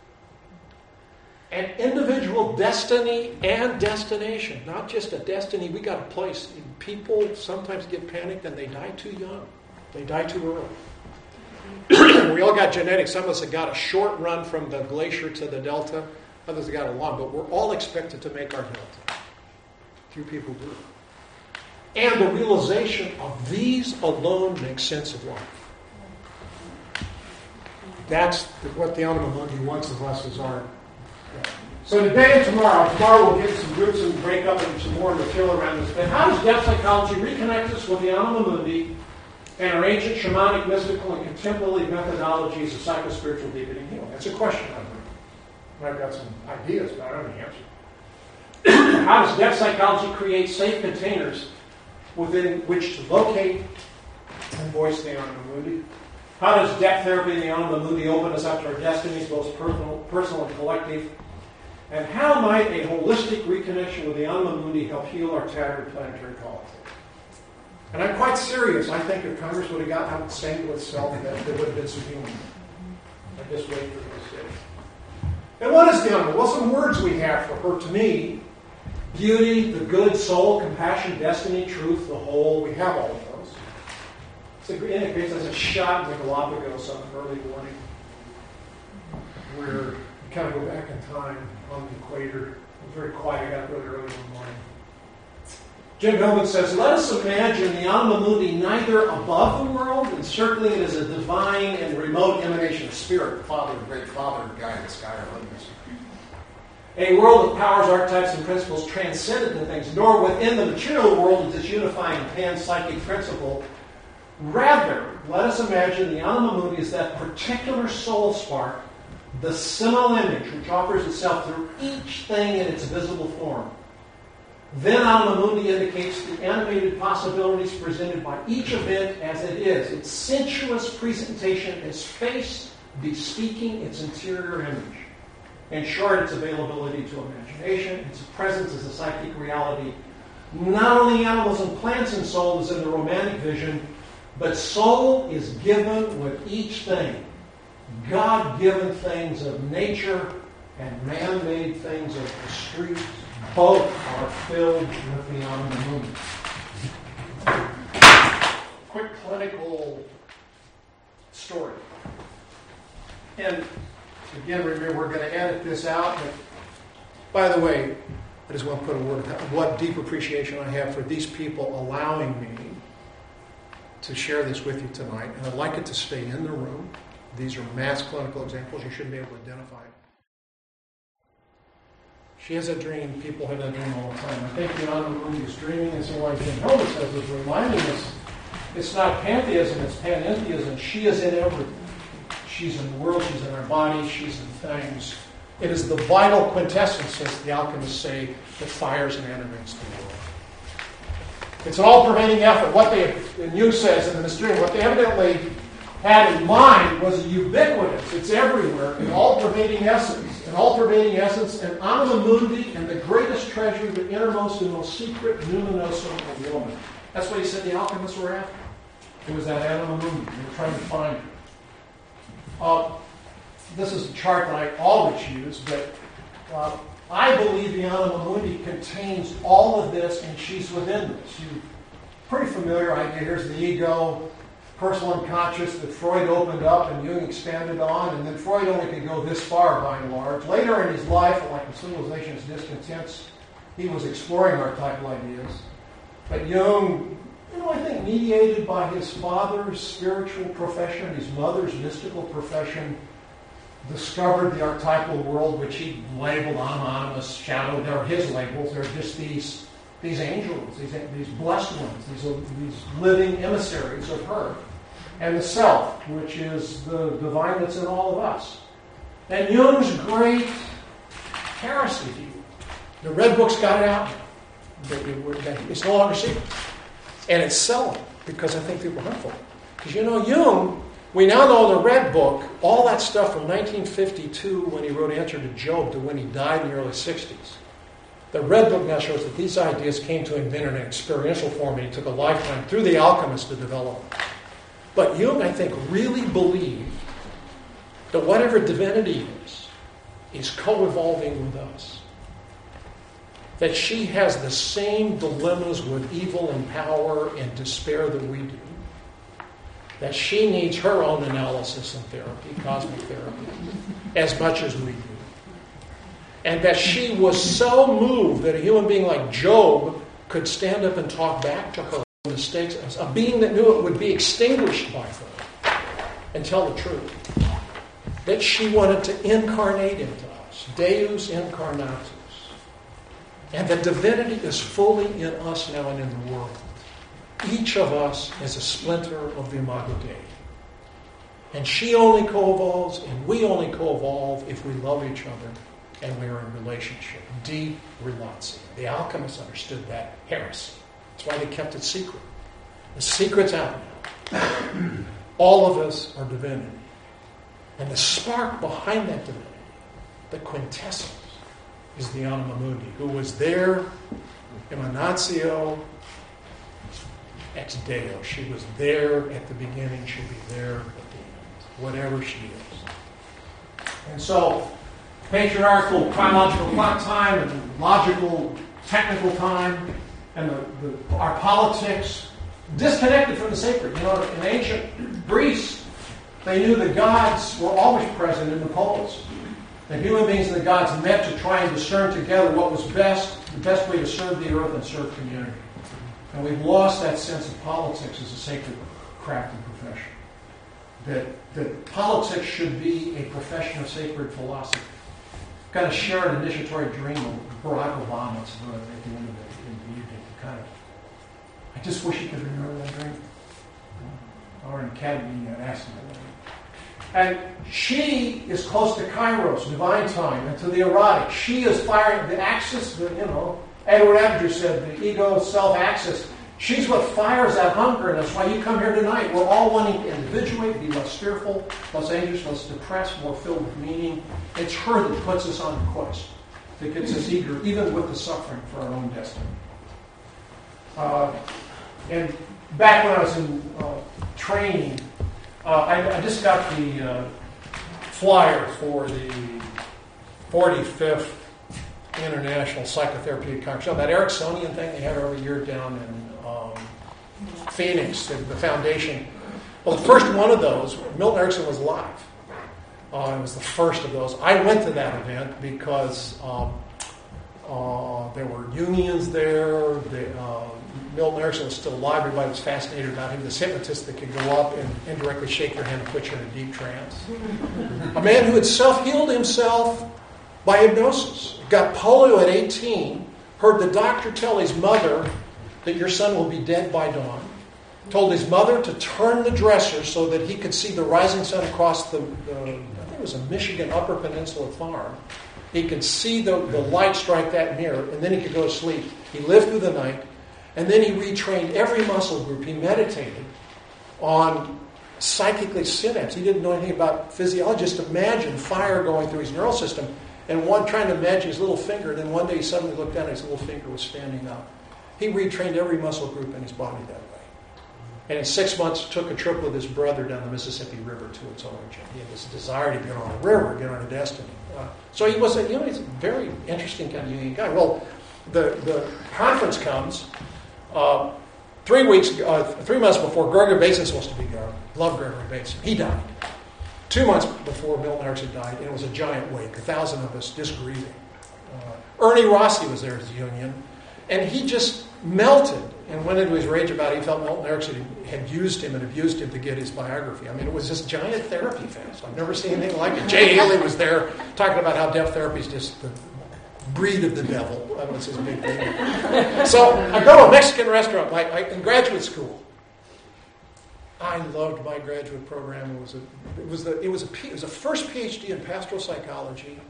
an individual destiny and destination. Not just a destiny, we got a place. People sometimes get panicked and they die too young. They die too early. We all got genetics. Some of us have got a short run from the glacier to the delta. Others have got a long. But we're all expected to make our delta. Few people do. And the realization of these alone makes sense of life. That's what the Anima Mundi wants of us as our... So today and tomorrow, tomorrow we'll get some roots and break up and some more material around this. But how does depth psychology reconnect us with the Anima Mundi and our ancient shamanic, mystical, and contemplative methodologies of psychospiritual deepening healing? That's a question I've heard. I've got some ideas, but I don't know the answer. How does depth psychology create safe containers within which to locate and voice the Anima Mundi? How does depth therapy and the Anima Mundi open us up to our destinies, both personal, personal and collective? And how might a holistic reconnection with the Anima Mundi help heal our tattered planetary politics? And I'm quite serious. I think if Congress would have gotten out and sang with itself, that there would have been some healing. I just wait for this day. And what is the Anima? Well, some words we have for her, to me: beauty, the good, soul, compassion, destiny, truth, the whole. We have all of those. It's a, indicates as a shot in the Galapagos on an early morning, where you kind of go back in time on the equator. It was very quiet. I got really early one morning. Jim Hillman says, let us imagine the Anima Mundi neither above the world, encircling it as a divine and remote emanation of spirit, Father, great Father, guide the sky or others. A world of powers, archetypes, and principles transcendent to things, nor within the material world is this unifying pan-psychic principle. Rather, let us imagine the Anima Mundi is that particular soul spark, the seminal image which offers itself through each thing in its visible form. Then Anima Mundi indicates the animated possibilities presented by each event as it is. Its sensuous presentation is face bespeaking its interior image. In short, its availability to imagination, its presence as a psychic reality, not only animals and plants and soul as in the romantic vision, but soul is given with each thing. God-given things of nature and man-made things of the street, both are filled with the Anima Mundi. Quick clinical story. And again, remember, we're going to edit this out. But by the way, I just want to put a word of what deep appreciation I have for these people allowing me to share this with you tonight. And I'd like it to stay in the room. These are mass clinical examples. You should be able to identify it. She has a dream. People have that dream all the time. I think the Anima Mundi is dreaming, and so like Jim Hilda says, is reminding us it's not pantheism, it's panentheism. She is in everything. She's in the world, she's in our body, she's in things. It is the vital quintessence, as the alchemists say, that fires and animates the world. It's an all-pervading effort. What they, and Jung says in this dream, what they evidently had in mind was ubiquitous. It's everywhere, an all-pervading essence. An all-pervading essence, an anima mundi, and the greatest treasure, the innermost and most secret numinosum of woman. That's what he said the alchemists were after. It was that anima mundi. They were trying to find her. Uh, this is a chart that I always use, but uh, I believe the anima mundi contains all of this, and she's within this. You're pretty familiar idea. Here's the ego, personal unconscious that Freud opened up and Jung expanded on, and then Freud only could go this far by and large. Later in his life, like in Civilization's Discontents, he was exploring archetypal ideas. But Jung, you know, I think mediated by his father's spiritual profession, his mother's mystical profession, discovered the archetypal world, which he labeled anonymous, shadow. They're his labels. They're just these these angels, these, these blessed ones, these, these living emissaries of her. And the self, which is the divine that's in all of us. And Jung's great heresy. The Red Book's got it out now. It's no longer secret. And it's selling because I think people are hurtful. Because you know, Jung, we now know the Red Book, all that stuff from nineteen fifty-two when he wrote Answer to Job to when he died in the early sixties. The Red Book now shows that these ideas came to him in an experiential form, and he took a lifetime through the alchemists to develop them. But Jung, I think, really believed that whatever divinity is, is co-evolving with us. That she has the same dilemmas with evil and power and despair that we do. That she needs her own analysis and therapy, cosmic therapy, as much as we do. And that she was so moved that a human being like Job could stand up and talk back to her mistakes, a being that knew it would be extinguished by her, and tell the truth. That she wanted to incarnate into us, Deus incarnatus. And that divinity is fully in us now and in the world. Each of us is a splinter of the Imago Dei. And she only co-evolves, and we only co-evolve if we love each other and we are in relationship. Deep relatio. The alchemists understood that heresy. That's why they kept it secret. The secret's out now. All of us are divinity. And the spark behind that divinity, the quintessence, is the Anima Mundi, who was there, emanatio ex Deo. She was there at the beginning, she'll be there at the end, whatever she is. And so, patriarchal, chronological clock time, and logical, technical time, and the, the, our politics, disconnected from the sacred. You know, in ancient Greece, they knew the gods were always present in the polis. The human beings and the gods met to try and discern together what was best, the best way to serve the earth and serve community. And we've lost that sense of politics as a sacred craft and profession. That, that politics should be a profession of sacred philosophy. I've got to share an initiatory dream of Barack Obama at the end of the evening. Kind of, I just wish he could remember that dream. Or an academy asked him that. And she is close to Kairos, divine time, and to the erotic. She is firing the axis, the, you know, Edward Abinger said, the ego self-axis. She's what fires that hunger, and that's why you come here tonight. We're all wanting to individuate, be less fearful, less anxious, less depressed, more filled with meaning. It's her that puts us on the quest, that gets us eager, even with the suffering, for our own destiny. Uh, and back when I was in uh, training, Uh, I, I just got the uh, flyer for the forty-fifth International Psychotherapeutic Congress. You know, that Ericksonian thing they have every year down in um, Phoenix, the, the foundation. Well, the first one of those, Milton Erickson was alive. Uh, it was the first of those. I went to that event because um, Uh, there were Jungians there. The, uh, Milton Erickson was still alive. Everybody was fascinated about him. This hypnotist that could go up and indirectly shake your hand and put you in a deep trance. A man who had self-healed himself by hypnosis. Got polio at eighteen. Heard the doctor tell his mother that your son will be dead by dawn. Told his mother to turn the dresser so that he could see the rising sun across the, the I think it was a Michigan Upper Peninsula farm. He could see the, the light strike that mirror, and then he could go to sleep. He lived through the night, and then he retrained every muscle group. He meditated on psychically synapse. He didn't know anything about physiology. Just imagine fire going through his neural system, and one trying to imagine his little finger, and then one day he suddenly looked down and his little finger was standing up. He retrained every muscle group in his body that way. And in six months, took a trip with his brother down the Mississippi River to its origin. He had this desire to get on a river, get on a destiny. Uh, so he was a, you know, he's a very interesting kind of Jungian guy. Well, the, the conference comes uh, three weeks, uh, three months before Gregory Bateson was supposed to be there. Love Gregory Bateson. He died. Two months before Milton Erickson died, and it was a giant wake. A thousand of us just grieving. Uh, Ernie Rossi was there as a Jungian, and he just melted and went into his rage about it. He felt Milton Erickson had used him and abused him to get his biography. I mean, it was this giant therapy fest. I've never seen anything like it. Jay Haley was there talking about how deaf therapy is just the breed of the devil. That was his big thing. So I go to a Mexican restaurant like, I, in graduate school. I loved my graduate program. It was a, it was the, it was a, it was a first PhD in pastoral psychology,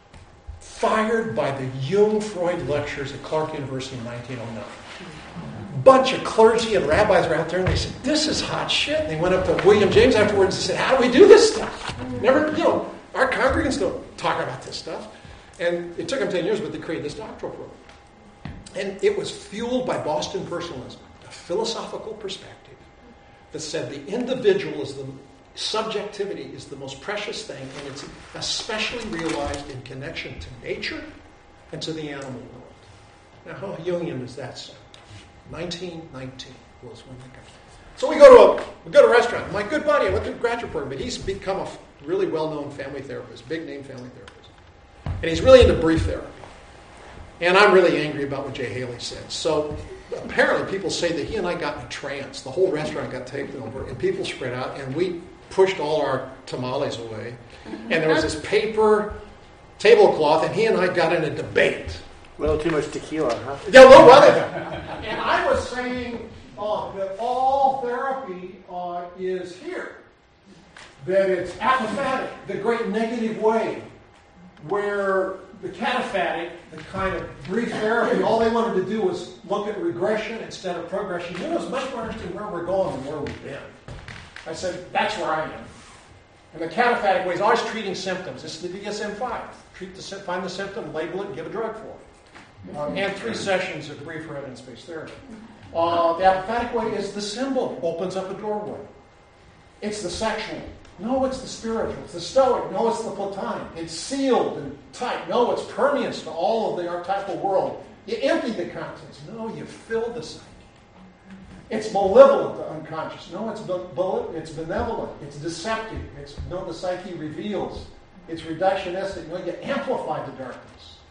fired by the Jung-Freud lectures at Clark University in nineteen oh nine. Bunch of clergy and rabbis were out there, and they said, "This is hot shit." And they went up to William James afterwards and said, "How do we do this stuff?" Never, you know, our congregants don't talk about this stuff. And it took them ten years, but they created this doctoral program. And it was fueled by Boston personalism, a philosophical perspective that said the individual is the subjectivity is the most precious thing, and it's especially realized in connection to nature and to the animal world. Now, how Jungian is that, sir? nineteen nineteen was when they got. So we go to a we go to a restaurant. My good buddy, I went through a graduate program, but he's become a really well-known family therapist, big name family therapist, and he's really into brief therapy. And I'm really angry about what Jay Haley said. So apparently, people say that he and I got in a trance. The whole restaurant got taken over, and people spread out, and we pushed all our tamales away. And there was this paper tablecloth, and he and I got in a debate. A little too much tequila, huh? Yeah, a little bit. And I was saying uh, that all therapy uh, is here. That it's apophatic, the great negative way, where the cataphatic, the kind of brief therapy, all they wanted to do was look at regression instead of progression. You know, it's much more interesting where we're going than where we've been. I said, that's where I am. And the cataphatic way is always treating symptoms. This is the D S M five. Treat the, find the symptom, label it, and give a drug for it. Um, and three sessions of brief or evidence-based therapy. Uh, the apophatic way is the symbol, opens up a doorway. It's the sexual. No, it's the spiritual. It's the stoic. No, it's the platonic. It's sealed and tight. No, it's permeous to all of the archetypal world. You empty the contents. No, you fill the psyche. It's malevolent to unconscious. No, it's be- it's benevolent. It's deceptive. It's no, the psyche reveals. It's reductionistic. No, you amplify the darkness.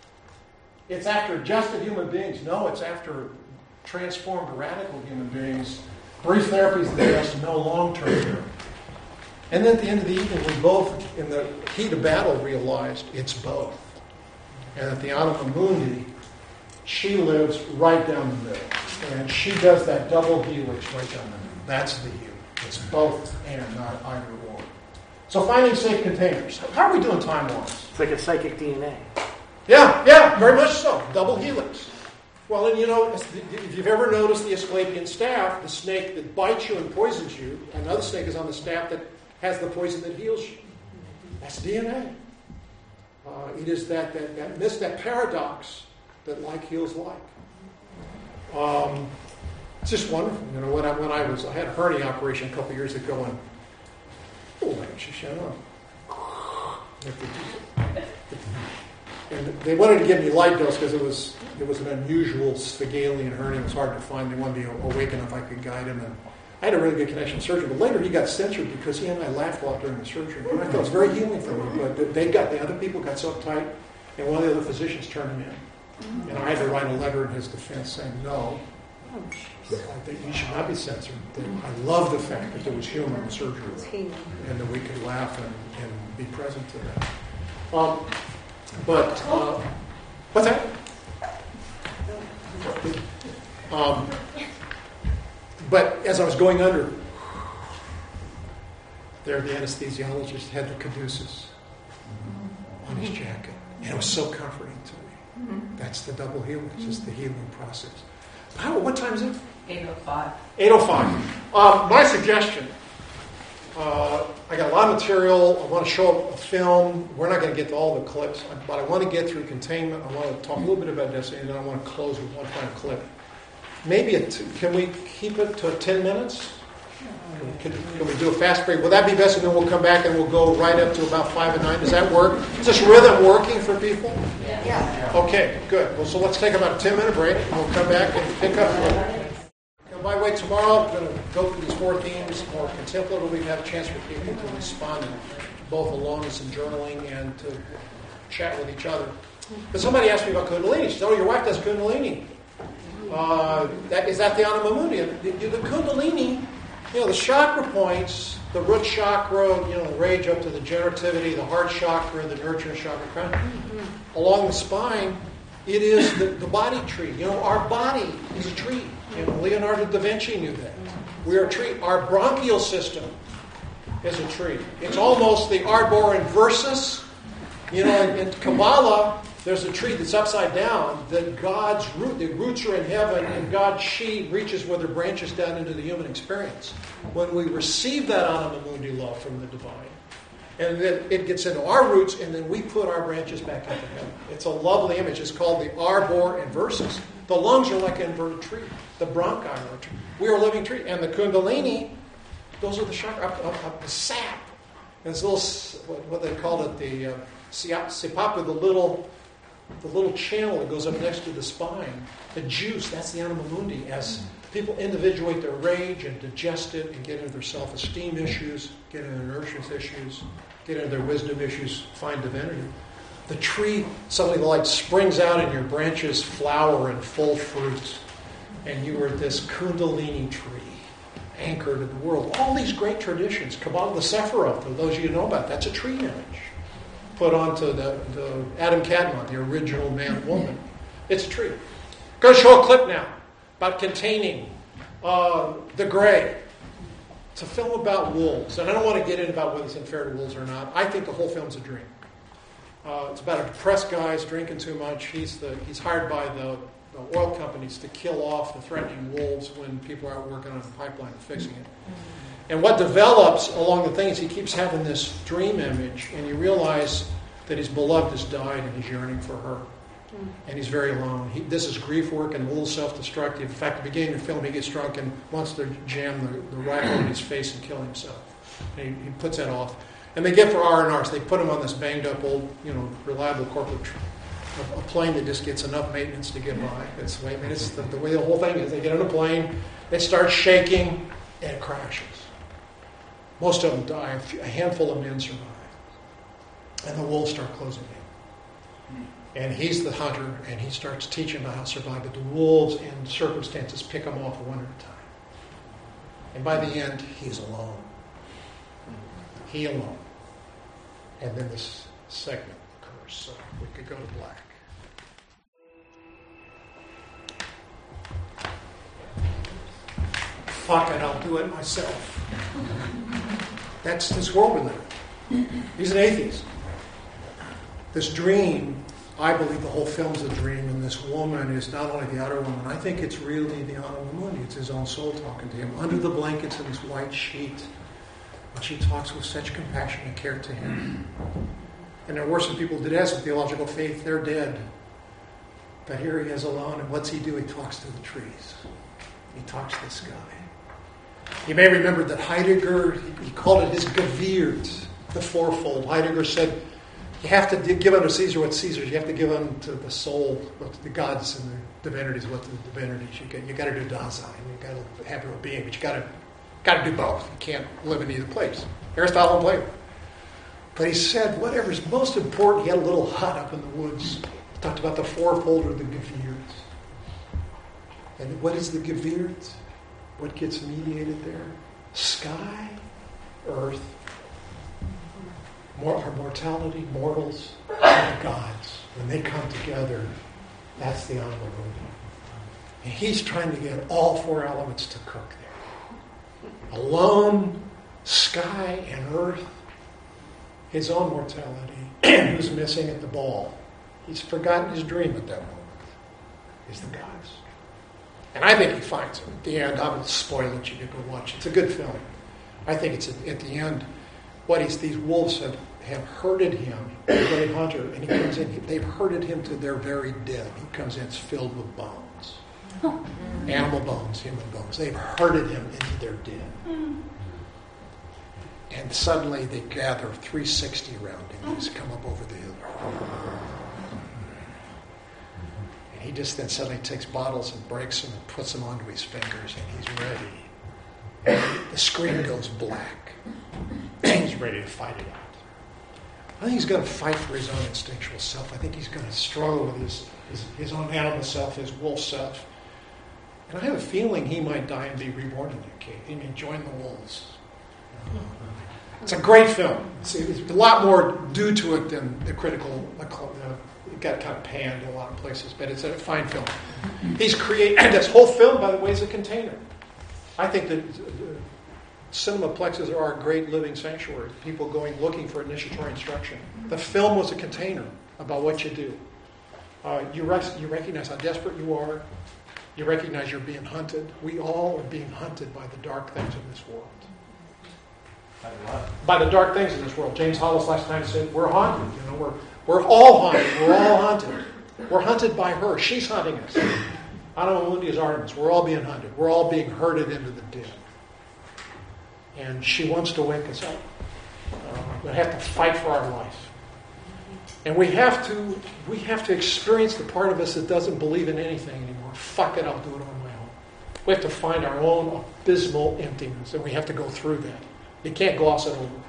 It's after adjusted human beings. No, it's after transformed, radical human beings. Brief therapy is the best, no long-term therapy. And then at the end of the evening, we both, in the heat of battle, realized it's both. And at the Anima Mundi, she lives right down the middle. And she does that double helix right down the middle. That's the helix. It's both and, not either or. So finding safe containers. How are we doing time-wise? It's like a psychic D N A. Yeah, yeah, very much so. Double helix. Well, and you know, if you've ever noticed the Asclepian staff, the snake that bites you and poisons you, another snake is on the staff that has the poison that heals you. That's D N A. Uh, it is that that that, miss, that paradox that like heals like. Um, it's just wonderful. You know, when I when I was I had a hernia operation a couple of years ago, and oh, man, she shut up. And they wanted to give me light dose because it was it was an unusual Sphygalian hernia. It was hard to find. They wanted to awaken if I could guide him. And I had a really good connection with surgeon. But later he got censored because he and I laughed a lot during the surgery. And I thought it was very healing for me. But they got the other people got so uptight, and one of the other physicians turned him in. And I had to write a letter in his defense saying, no, I think he should not be censored. I love the fact that there was humor in surgery and that we could laugh and, and be present to that. Um, but, uh, what's that? Um, but as I was going under, there the anesthesiologist had the caduceus on his jacket. And it was so comforting to me. That's the double healing, it's just the healing process. How, what time is it? eight oh five. eight oh five. Um, my suggestion, uh, I got a lot of material. I want to show a film. We're not going to get to all the clips, but I want to get through containment. I want to talk a little bit about destiny, and then I want to close with one final clip. Maybe, a t- can we keep it to ten minutes? Can, can we do a fast break? Will that be best? And then we'll come back and we'll go right up to about five and nine. Does that work? Is this rhythm working for people? Yeah. yeah. Okay, good. Well, so let's take about a ten minute break and we'll come back and pick up. You know, by the way, tomorrow we're going to go through these four themes more contemplatively. We have a chance for people to respond in both aloneness and journaling and to chat with each other. But somebody asked me about Kundalini. She said, oh, your wife does Kundalini. Uh, that, is that the Anima Mundi? The, the Kundalini, you know, the chakra points, the root chakra, you know, range up to the generativity, the heart chakra, the nurturing chakra, mm-hmm. along the spine, it is the, the body tree. You know, our body is a tree. You know, Leonardo da Vinci knew that. We are a tree. Our bronchial system is a tree. It's almost the arbor inversus. You know, in, in Kabbalah, there's a tree that's upside down, that God's root, the roots are in heaven, and God's seed reaches with her branches down into the human experience. When we receive that Anima Mundi love from the divine, and then it gets into our roots, and then we put our branches back into heaven. It's a lovely image. It's called the arbor inversus. The lungs are like an inverted tree. The bronchi are a tree. We are a living tree. And the Kundalini, those are the chakra, up, up, up the sap. And it's a little, what, what they call it, the uh, sipapu, the little... the little channel that goes up next to the spine, the juice, that's the Anima Mundi. As people individuate their rage and digest it and get into their self-esteem issues, get into their nurturance issues, get into their wisdom issues, find divinity. The tree, suddenly the light springs out and your branches flower in full fruit. And you are this Kundalini tree, anchored in the world. All these great traditions, Kabbalah, the Sephiroth, for those of you who know about, that's a tree image. Put onto the, the Adam Kadmon, the original man-woman. It's a tree. Going to show a clip now about containing uh, the gray. It's a film about wolves, and I don't want to get into about whether it's unfair to wolves or not. I think the whole film's a dream. Uh, it's about a depressed guy who's drinking too much. He's the he's hired by the, the oil companies to kill off the threatening wolves when people are out working on the pipeline and fixing it. And what develops along the thing is he keeps having this dream image, and you realize that his beloved has died and he's yearning for her. And he's very alone. He, this is grief work and a little self-destructive. In fact, at the beginning of the film, he gets drunk and wants to jam the, the rifle in his face and kill himself. And he, he puts that off. And they get for R and R, so they put him on this banged-up old, you know, reliable corporate tr- a, a plane that just gets enough maintenance to get by. That's the way, I mean, it's the, the way the whole thing is. They get on a plane, it starts shaking, and it crashes. Most of them die. A, few, a handful of men survive. And the wolves start closing in. And he's the hunter, and he starts teaching them how to survive. But the wolves, in circumstances, pick them off one at a time. And by the end, he's alone. He alone. And then this segment occurs. So we could go to black. Fuck it, I'll do it myself. That's this world we live in. He's an atheist. This dream, I believe the whole film's a dream, and this woman is not only the outer woman, I think it's really the Anima Mundi. It's his own soul talking to him. Under the blankets in this white sheet, and she talks with such compassion and care to him. And there were some people who did have some theological faith. They're dead. But here he is alone, and what's he do? He talks to the trees. He talks to the sky. You may remember that Heidegger, he, he called it his Geviert, the fourfold. Heidegger said, you have to give unto Caesar what's Caesar's. You have to give unto the soul, what the gods and the divinities, what the divinities. You got, you got to do Dasein. You got to have your being, but you got to got to do both. You can't live in either place. Aristotle and Plato. But he said, whatever's most important, he had a little hut up in the woods talked about the fourfold or the Gewirds. And what is the Gewirds? What gets mediated there? Sky, earth, mor- our mortality, mortals, and the gods. When they come together, that's the Anima Mundi. And he's trying to get all four elements to cook there. Alone, sky and earth, his own mortality, who's missing at the ball. He's forgotten his dream at that moment, is the gods. And I think he finds them. At the end, I would spoil it, you could go watch it. It's a good film. I think it's at, at the end, what he's, these wolves have, have herded him, the great hunter, and he comes in, they've herded him to their very dead. He comes in, it's filled with bones. Animal bones, human bones. They've herded him into their dead. And suddenly they gather three sixty around him. He's come up over the hill. And he just then suddenly takes bottles and breaks them and puts them onto his fingers, and he's ready. And the screen goes black. He's ready to fight it out. I think he's going to fight for his own instinctual self. I think he's going to struggle with his, his, his own animal self, his wolf self. And I have a feeling he might die and be reborn in a cave. He may join the wolves. It's a great film. It's, it's a lot more due to it than the critical. Uh, it got kind of panned in a lot of places, but it's a fine film. He's created, and this whole film, by the way, is a container. I think that uh, cinemaplexes are a great living sanctuary. People going looking for initiatory instruction. The film was a container about what you do. Uh, you, rec- you recognize how desperate you are. You recognize you're being hunted. We all are being hunted by the dark things in this world. By the dark things in this world. James Hollis last time said, we're haunted. You know, we're we're all haunted. We're all hunted. We're hunted by her. She's hunting us. Anima Mundi is Artemis. We're all being hunted. We're all being herded into the dead. And she wants to wake us up. Uh, we have to fight for our life. And we have to we have to experience the part of us that doesn't believe in anything anymore. Fuck it, I'll do it on my own. We have to find our own abysmal emptiness, and we have to go through that. You can't gloss it over.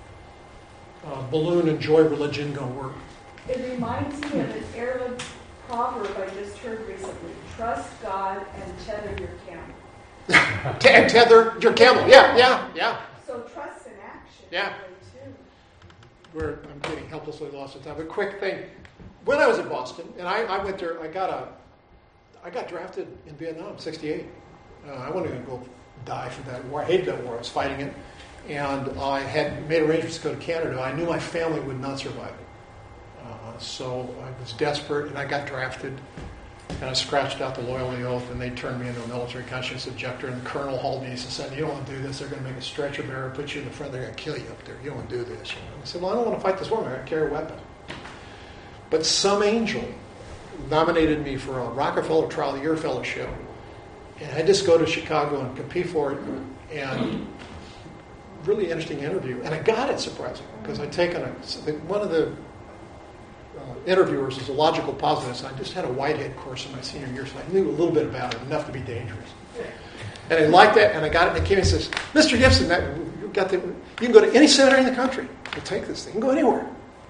Uh, balloon and joy religion don't work. It reminds me of an Arab proverb I just heard recently. Trust God and tether your camel. T- and tether your camel. Yeah, yeah, yeah. So trust in action. Yeah. Too. We're, I'm getting helplessly lost in time. A quick thing. When I was in Boston, and I, I went there, I got a, I got drafted in Vietnam, sixty-eight. Uh, I wasn't going to go die for that war. I hated that war. I was fighting it. And I had made arrangements to go to Canada. I knew my family would not survive it. Uh, so I was desperate, and I got drafted. And I scratched out the loyalty oath, and they turned me into a military conscience objector. And the colonel hauled me and said, you don't want to do this. They're going to make a stretcher bearer, put you in the front. They're going to kill you up there. You don't want to do this. You know? I said, well, I don't want to fight this war. I'm going to carry a weapon. But some angel nominated me for a Rockefeller Trial of the Year fellowship. And I just go to Chicago and compete for it. And really interesting interview, and I got it surprisingly because I'd taken a, one of the uh, interviewers is a logical positivist. I just had a Whitehead course in my senior year, so I knew a little bit about it, enough to be dangerous. And I liked it, and I got it, and they came and says, Mister Gibson, that, you got the, you can go to any seminary in the country. You'll take this thing. You can go anywhere.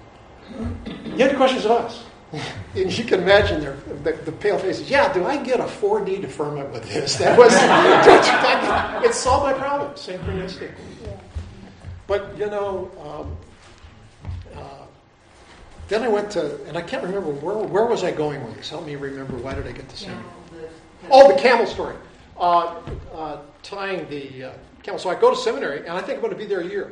You have questions of us. And you can imagine their, the, the pale faces. Yeah, do I get a four D deferment with this? That was it solved my problem. Synchronistic. But you know, um, uh, then I went to, and I can't remember where where was I going with this. Help me remember. Why did I get to seminary? Oh, the camel story. Uh, uh, tying the uh, camel. So I go to seminary, and I think I'm going to be there a year.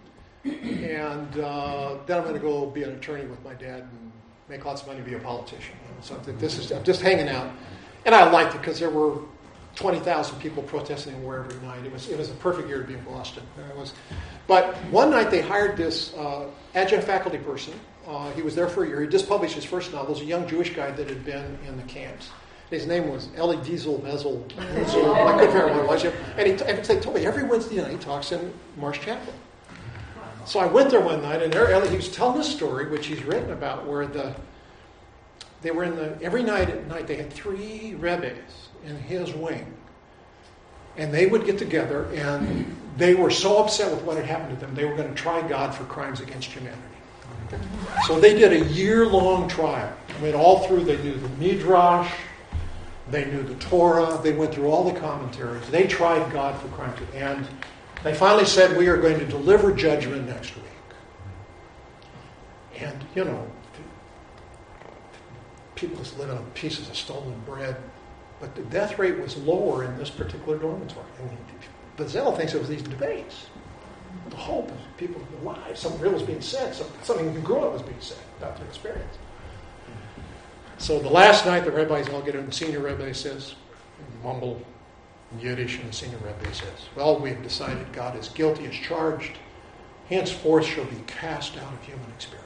And uh, then I'm going to go be an attorney with my dad and make lots of money, be a politician. You know, so I think this is, I'm just hanging out. And I liked it because there were twenty thousand people protesting in war every night. It was it was a perfect year to be in Boston. It was, but one night they hired this uh, adjunct faculty person. Uh, he was there for a year. He just published his first novel. He was a young Jewish guy that had been in the camps. His name was Eli Diesel Mezel. So I couldn't remember what it was. And he, t- and they told me every Wednesday night he talks in Marsh Chapel. So I went there one night, and there Eli, he was telling this story, which he's written about, where the they were in the every night at night they had three rebbes in his wing, and they would get together, and they were so upset with what had happened to them, they were going to try God for crimes against humanity. So they did a year-long trial. I mean, all through, they knew the Midrash, they knew the Torah, they went through all the commentaries. They tried God for crime too. And they finally said, we are going to deliver judgment next week. And, you know, people just living on pieces of stolen bread. But the death rate was lower in this particular dormitory. And Bazell thinks it was these debates. The hope of people's lives. Something real was being said. Something congruent was being said about their experience. So the last night, the rabbis all get in. The senior rabbi says, mumble in Yiddish, and the senior rabbi says, well, we have decided God is guilty as charged. Henceforth shall be cast out of human experience.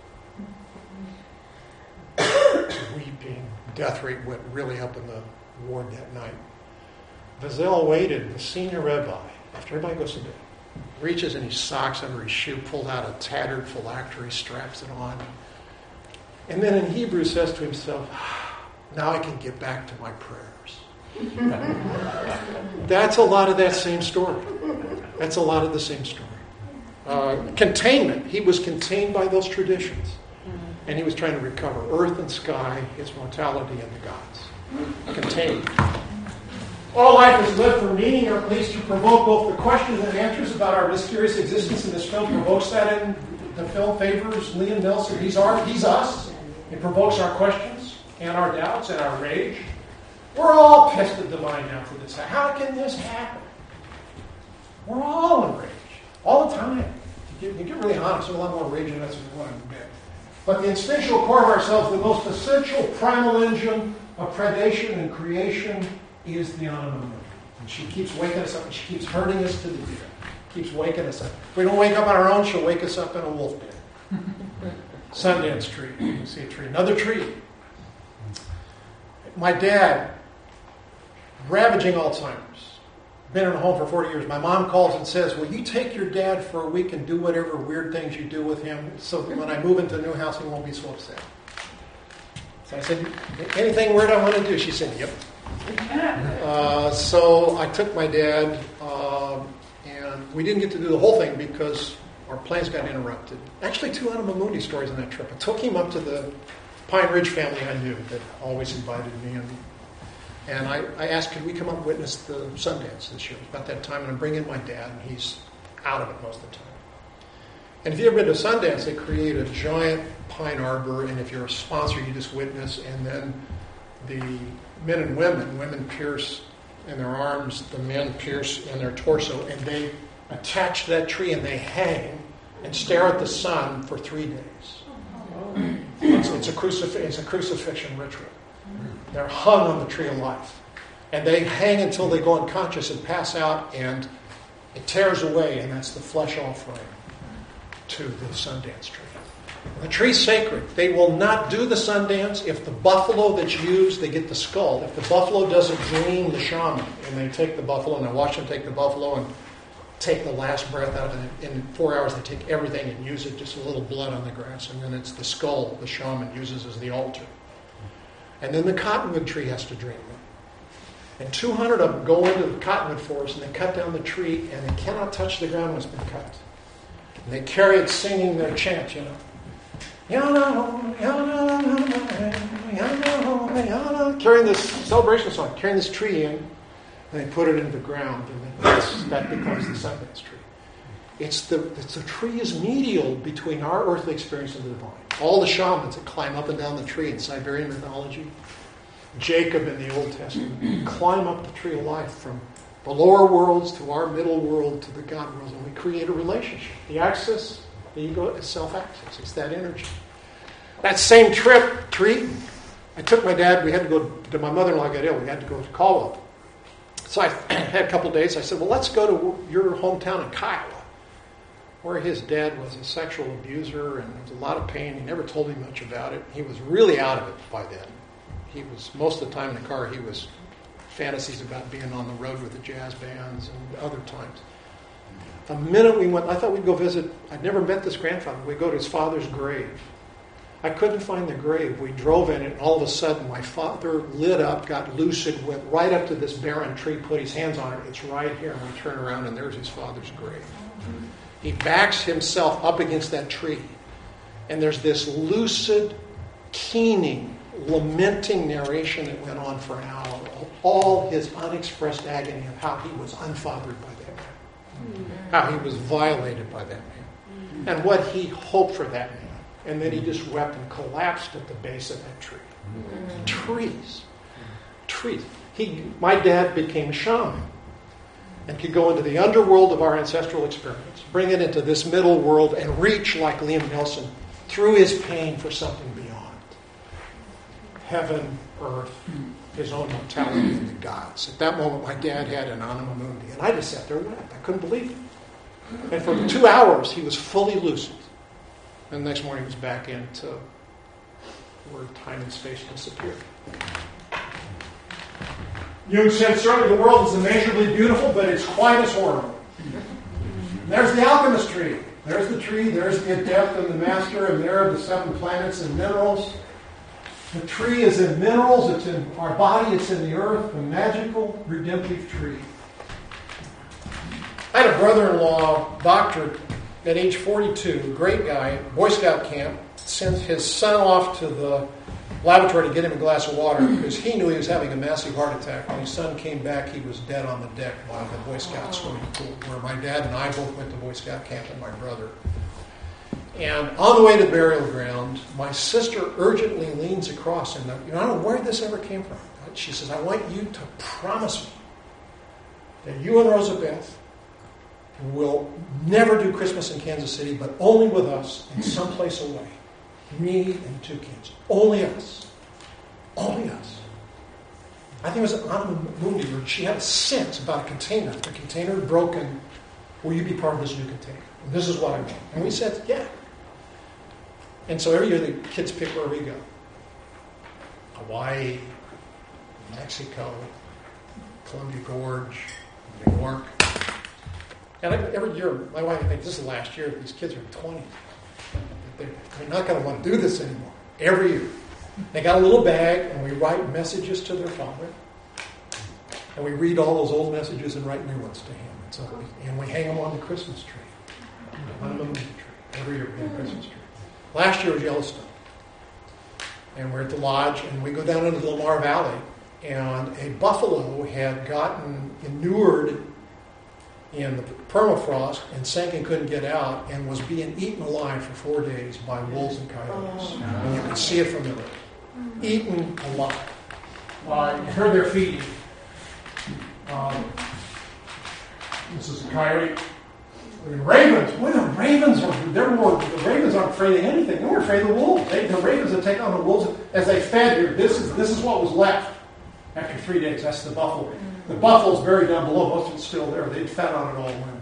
Weeping. Death rate went really up in the ward that night. Bazell waited. The senior rabbi, after everybody goes to bed, reaches in his socks under his shoe, pulled out a tattered phylactery, straps it on. And then in Hebrew says to himself, now I can get back to my prayers. That's a lot of that same story. That's a lot of the same story. Uh, containment. He was contained by those traditions. And he was trying to recover earth and sky, its mortality, and the gods. Contained. All life is lived for meaning, or at least to provoke both the questions and answers about our mysterious existence in this film. Provokes that in the film, favors Liam Neeson. He's our, he's us. It provokes our questions and our doubts and our rage. We're all pissed at the mind now for this. How can this happen? We're all in rage. All the time. You get, you get really honest, there's a lot more rage in us than we want to admit. But the instinctual core of ourselves, the most essential primal engine of predation and creation, is the Anima Mundi. And she keeps waking us up, and she keeps herding us to the deer. Keeps waking us up. If we don't wake up on our own, she'll wake us up in a wolf den. Sundance tree. You can see a tree. Another tree. My dad, ravaging Alzheimer's. Been in a home for forty years. My mom calls and says, will you take your dad for a week and do whatever weird things you do with him so that when I move into the new house, he won't be so upset? So I said, anything weird I want to do? She said, yep. Uh, so I took my dad, um, and we didn't get to do the whole thing because our plans got interrupted. Actually, two Anima Mundi stories on that trip. I took him up to the Pine Ridge family I knew that always invited me. And, and I, I asked, could we come up and witness the Sundance this year? It was about that time, and I bring in my dad, and he's out of it most of the time. And if you've ever been to Sundance, they create a giant pine arbor, and if you're a sponsor, you just witness, and then the men and women, women pierce in their arms, the men pierce in their torso, and they attach to that tree and they hang and stare at the sun for three days. It's, it's, a, crucif- it's a crucifixion ritual. They're hung on the tree of life. And they hang until they go unconscious and pass out, and it tears away, and that's the flesh offering to the Sundance tree. The tree's sacred. They will not do the Sundance if the buffalo that's used, they get the skull. If the buffalo doesn't dream the shaman, and they take the buffalo, and I watch them take the buffalo and take the last breath out of it. In four hours, they take everything and use it, just a little blood on the grass, and then it's the skull the shaman uses as the altar. And then the cottonwood tree has to dream them. And two hundred of them go into the cottonwood forest, and they cut down the tree, and they cannot touch the ground when it's been cut. And they carry it singing their chant, you know. Carrying this celebration song, carrying this tree in, and they put it into the ground, and then that becomes the Sundance tree. It's the, it's the tree is medial between our earthly experience and the divine. All the shamans that climb up and down the tree in Siberian mythology, Jacob in the Old Testament, climb up the tree of life from the lower worlds to our middle world to the God worlds, and we create a relationship. The axis, the ego, is self-access. It's that energy. That same trip, treat, I took my dad, we had to go, to my mother-in-law got ill, we had to go to Caldwell. So I had a couple of days, I said, well, let's go to your hometown in Kiowa, where his dad was a sexual abuser, and there was a lot of pain. He never told me much about it. He was really out of it by then. He was, most of the time in the car, he was fantasies about being on the road with the jazz bands and other times. The minute we went, I thought we'd go visit, I'd never met this grandfather. We'd go to his father's grave. I couldn't find the grave. We drove in it, and all of a sudden my father lit up, got lucid, went right up to this barren tree, put his hands on it. It's right here. And we turn around, and there's his father's grave. He backs himself up against that tree, And there's this lucid, keening, lamenting narration that went on for an hour of all his unexpressed agony of how he was unfathered by that man, how he was violated by that man, and what he hoped for that man. And then he just wept and collapsed at the base of that tree. Trees. Trees. He, my dad became a shaman and could go into the underworld of our ancestral experience, bring it into this middle world, and reach, like Liam Nelson, through his pain for something beyond. Heaven, earth, his own mortality, and the gods. At that moment, my dad had an anima mundi, and I just sat there and wept. I couldn't believe it. And for two hours, he was fully lucid. And the next morning, he was back into where time and space disappeared. Jung said, certainly the world is immeasurably beautiful, but it's quite as horrible. And there's the alchemist tree. There's the tree, there's the adept and the master, and there are the seven planets and minerals. The tree is in minerals, it's in our body, it's in the earth, a magical, redemptive tree. I had a brother-in-law, doctor, at age forty-two, great guy, Boy Scout camp, sent his son off to the laboratory to get him a glass of water because he knew he was having a massive heart attack. When his son came back, he was dead on the deck by the Boy Scout swimming pool, where my dad and I both went to Boy Scout camp and my brother. And on the way to the burial ground, my sister urgently leans across and, you know, I don't know where this ever came from. She says, I want you to promise me that you and Rosabeth will never do Christmas in Kansas City, but only with us and someplace away. Me and two kids. Only us. Only us. I think it was an Anima Mundi where she had a sense about a container. The container had broken. Will you be part of this new container? And this is what I want. And we said, yeah. And so every year the kids pick where we go. Hawaii, Mexico, Columbia Gorge, New York. And every year, my wife, I think this is the last year, these kids are twenty. They're not going to want to do this anymore. Every year. They got a little bag, and we write messages to their father. And we read all those old messages and write new ones to him. And, so we, and we hang them on the Christmas tree. On the tree. Every year we have a Christmas tree. Last year was Yellowstone. And we're at the lodge, and we go down into the Lamar Valley, and a buffalo had gotten inured in the permafrost and sank and couldn't get out and was being eaten alive for four days by wolves and coyotes. Oh. And you can see it from the road. Eaten alive. Uh, you heard their feeding. Um, this is a coyote. The ravens, well, the ravens are, they're more, the ravens aren't afraid of anything. They weren't afraid of the wolves. They, the ravens would take on the wolves as they fed here. This is, this is what was left after three days. That's the buffalo. The buffalo's buried down below. Most of it's still there. They'd fed on it all winter.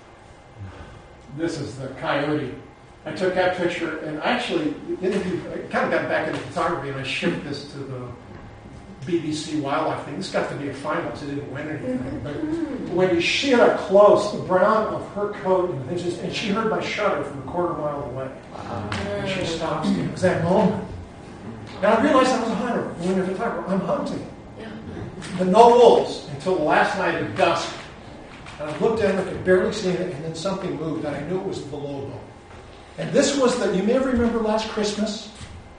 This is the coyote. I took that picture and I actually interviewed, I kind of got back into photography and I shipped this to the B B C wildlife thing. This got to be a finalist. It didn't win anything. But when you see it up close, the brown of her coat, and, things just, and she heard my shudder from a quarter mile away. Wow. And she stops me. It was that moment. And I realized I was a hunter. When you're a photographer, I'm hunting. But no wolves until the last night at dusk. And I looked down, I could barely see it, and then something moved, and I knew it was the lobo. And this was the, you may remember last Christmas,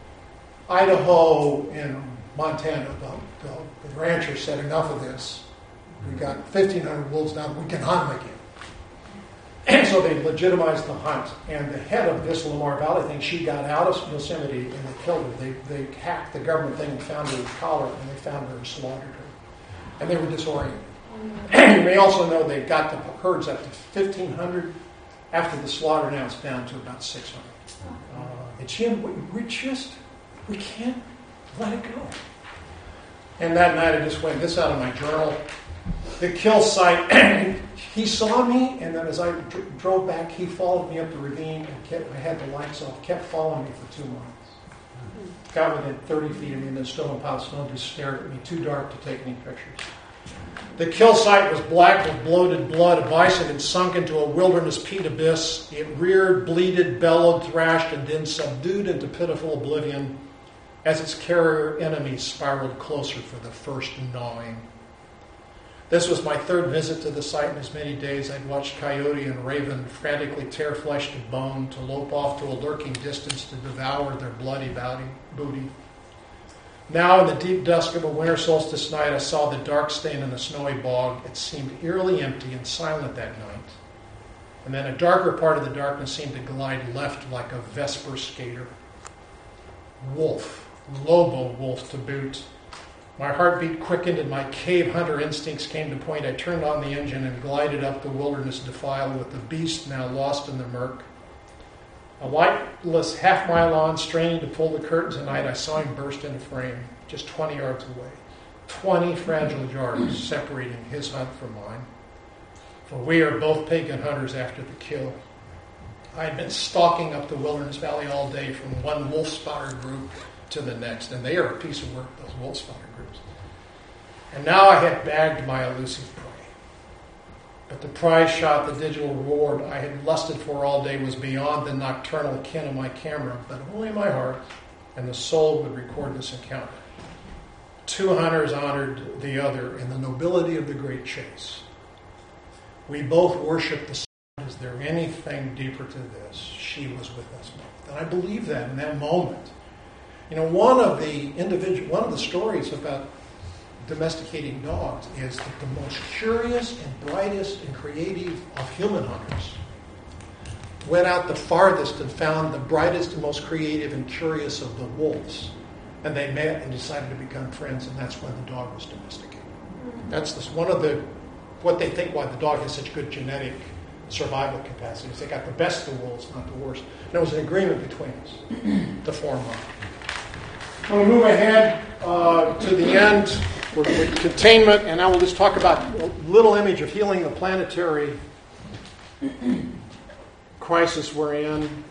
Idaho and Montana, the, the, the rancher said, enough of this. We've got fifteen hundred wolves now, we can hunt them again. And so they legitimized the hunt. And the head of this Lamar Valley thing, she got out of Yosemite and they killed her. They, they hacked the government thing and found her collar, and they found her and slaughtered her. And they were disoriented. You may also know they got the herds up to fifteen hundred. After the slaughter, now it's down to about six hundred. Uh, and Jim, we, we just, we can't let it go. And that night I just went this out of my journal. The kill site, he saw me, and then as I dr- drove back, he followed me up the ravine and kept, I had the lights off, kept following me for two miles. Got within thirty feet of me, and then stone pile of snow just stared at me, too dark to take any pictures. The kill site was black with bloated blood. A bison had sunk into a wilderness peat abyss. It reared, bleated, bellowed, thrashed, and then subdued into pitiful oblivion as its carrier enemies spiraled closer for the first gnawing. This was my third visit to the site in as many days. I'd watched coyote and raven frantically tear flesh to bone, to lope off to a lurking distance to devour their bloody booty. Now, in the deep dusk of a winter solstice night, I saw the dark stain in the snowy bog. It seemed eerily empty and silent that night. And then a darker part of the darkness seemed to glide left like a Vesper skater. Wolf, Lobo wolf to boot. My heartbeat quickened and my cave hunter instincts came to point. I turned on the engine and glided up the wilderness defile with the beast now lost in the murk. A lightless half mile on, straining to pull the curtains at night, I saw him burst into frame, just twenty yards away. Twenty fragile yards separating his hunt from mine. For we are both pagan hunters after the kill. I had been stalking up the wilderness valley all day from one wolf spotter group to the next, and they are a piece of work, those wolf spotter groups. And now I had bagged my elusive prey. But the prize shot, the digital reward I had lusted for all day was beyond the nocturnal ken of my camera, but only my heart and the soul would record this encounter. Two hunters honored the other in the nobility of the great chase. We both worshiped the sun. Is there anything deeper to this? She was with us both. And I believe that in that moment. You know, one of the individual, one of the stories about domesticating dogs is that the most curious and brightest and creative of human hunters went out the farthest and found the brightest and most creative and curious of the wolves. And they met and decided to become friends, and that's when the dog was domesticated. That's this, one of the, what they think why the dog has such good genetic survival capacities. They got the best of the wolves, not the worst. And there was an agreement between us to form one. We'll move ahead uh, to the end with, with containment, and now we'll just talk about a little image of healing the planetary crisis we're in.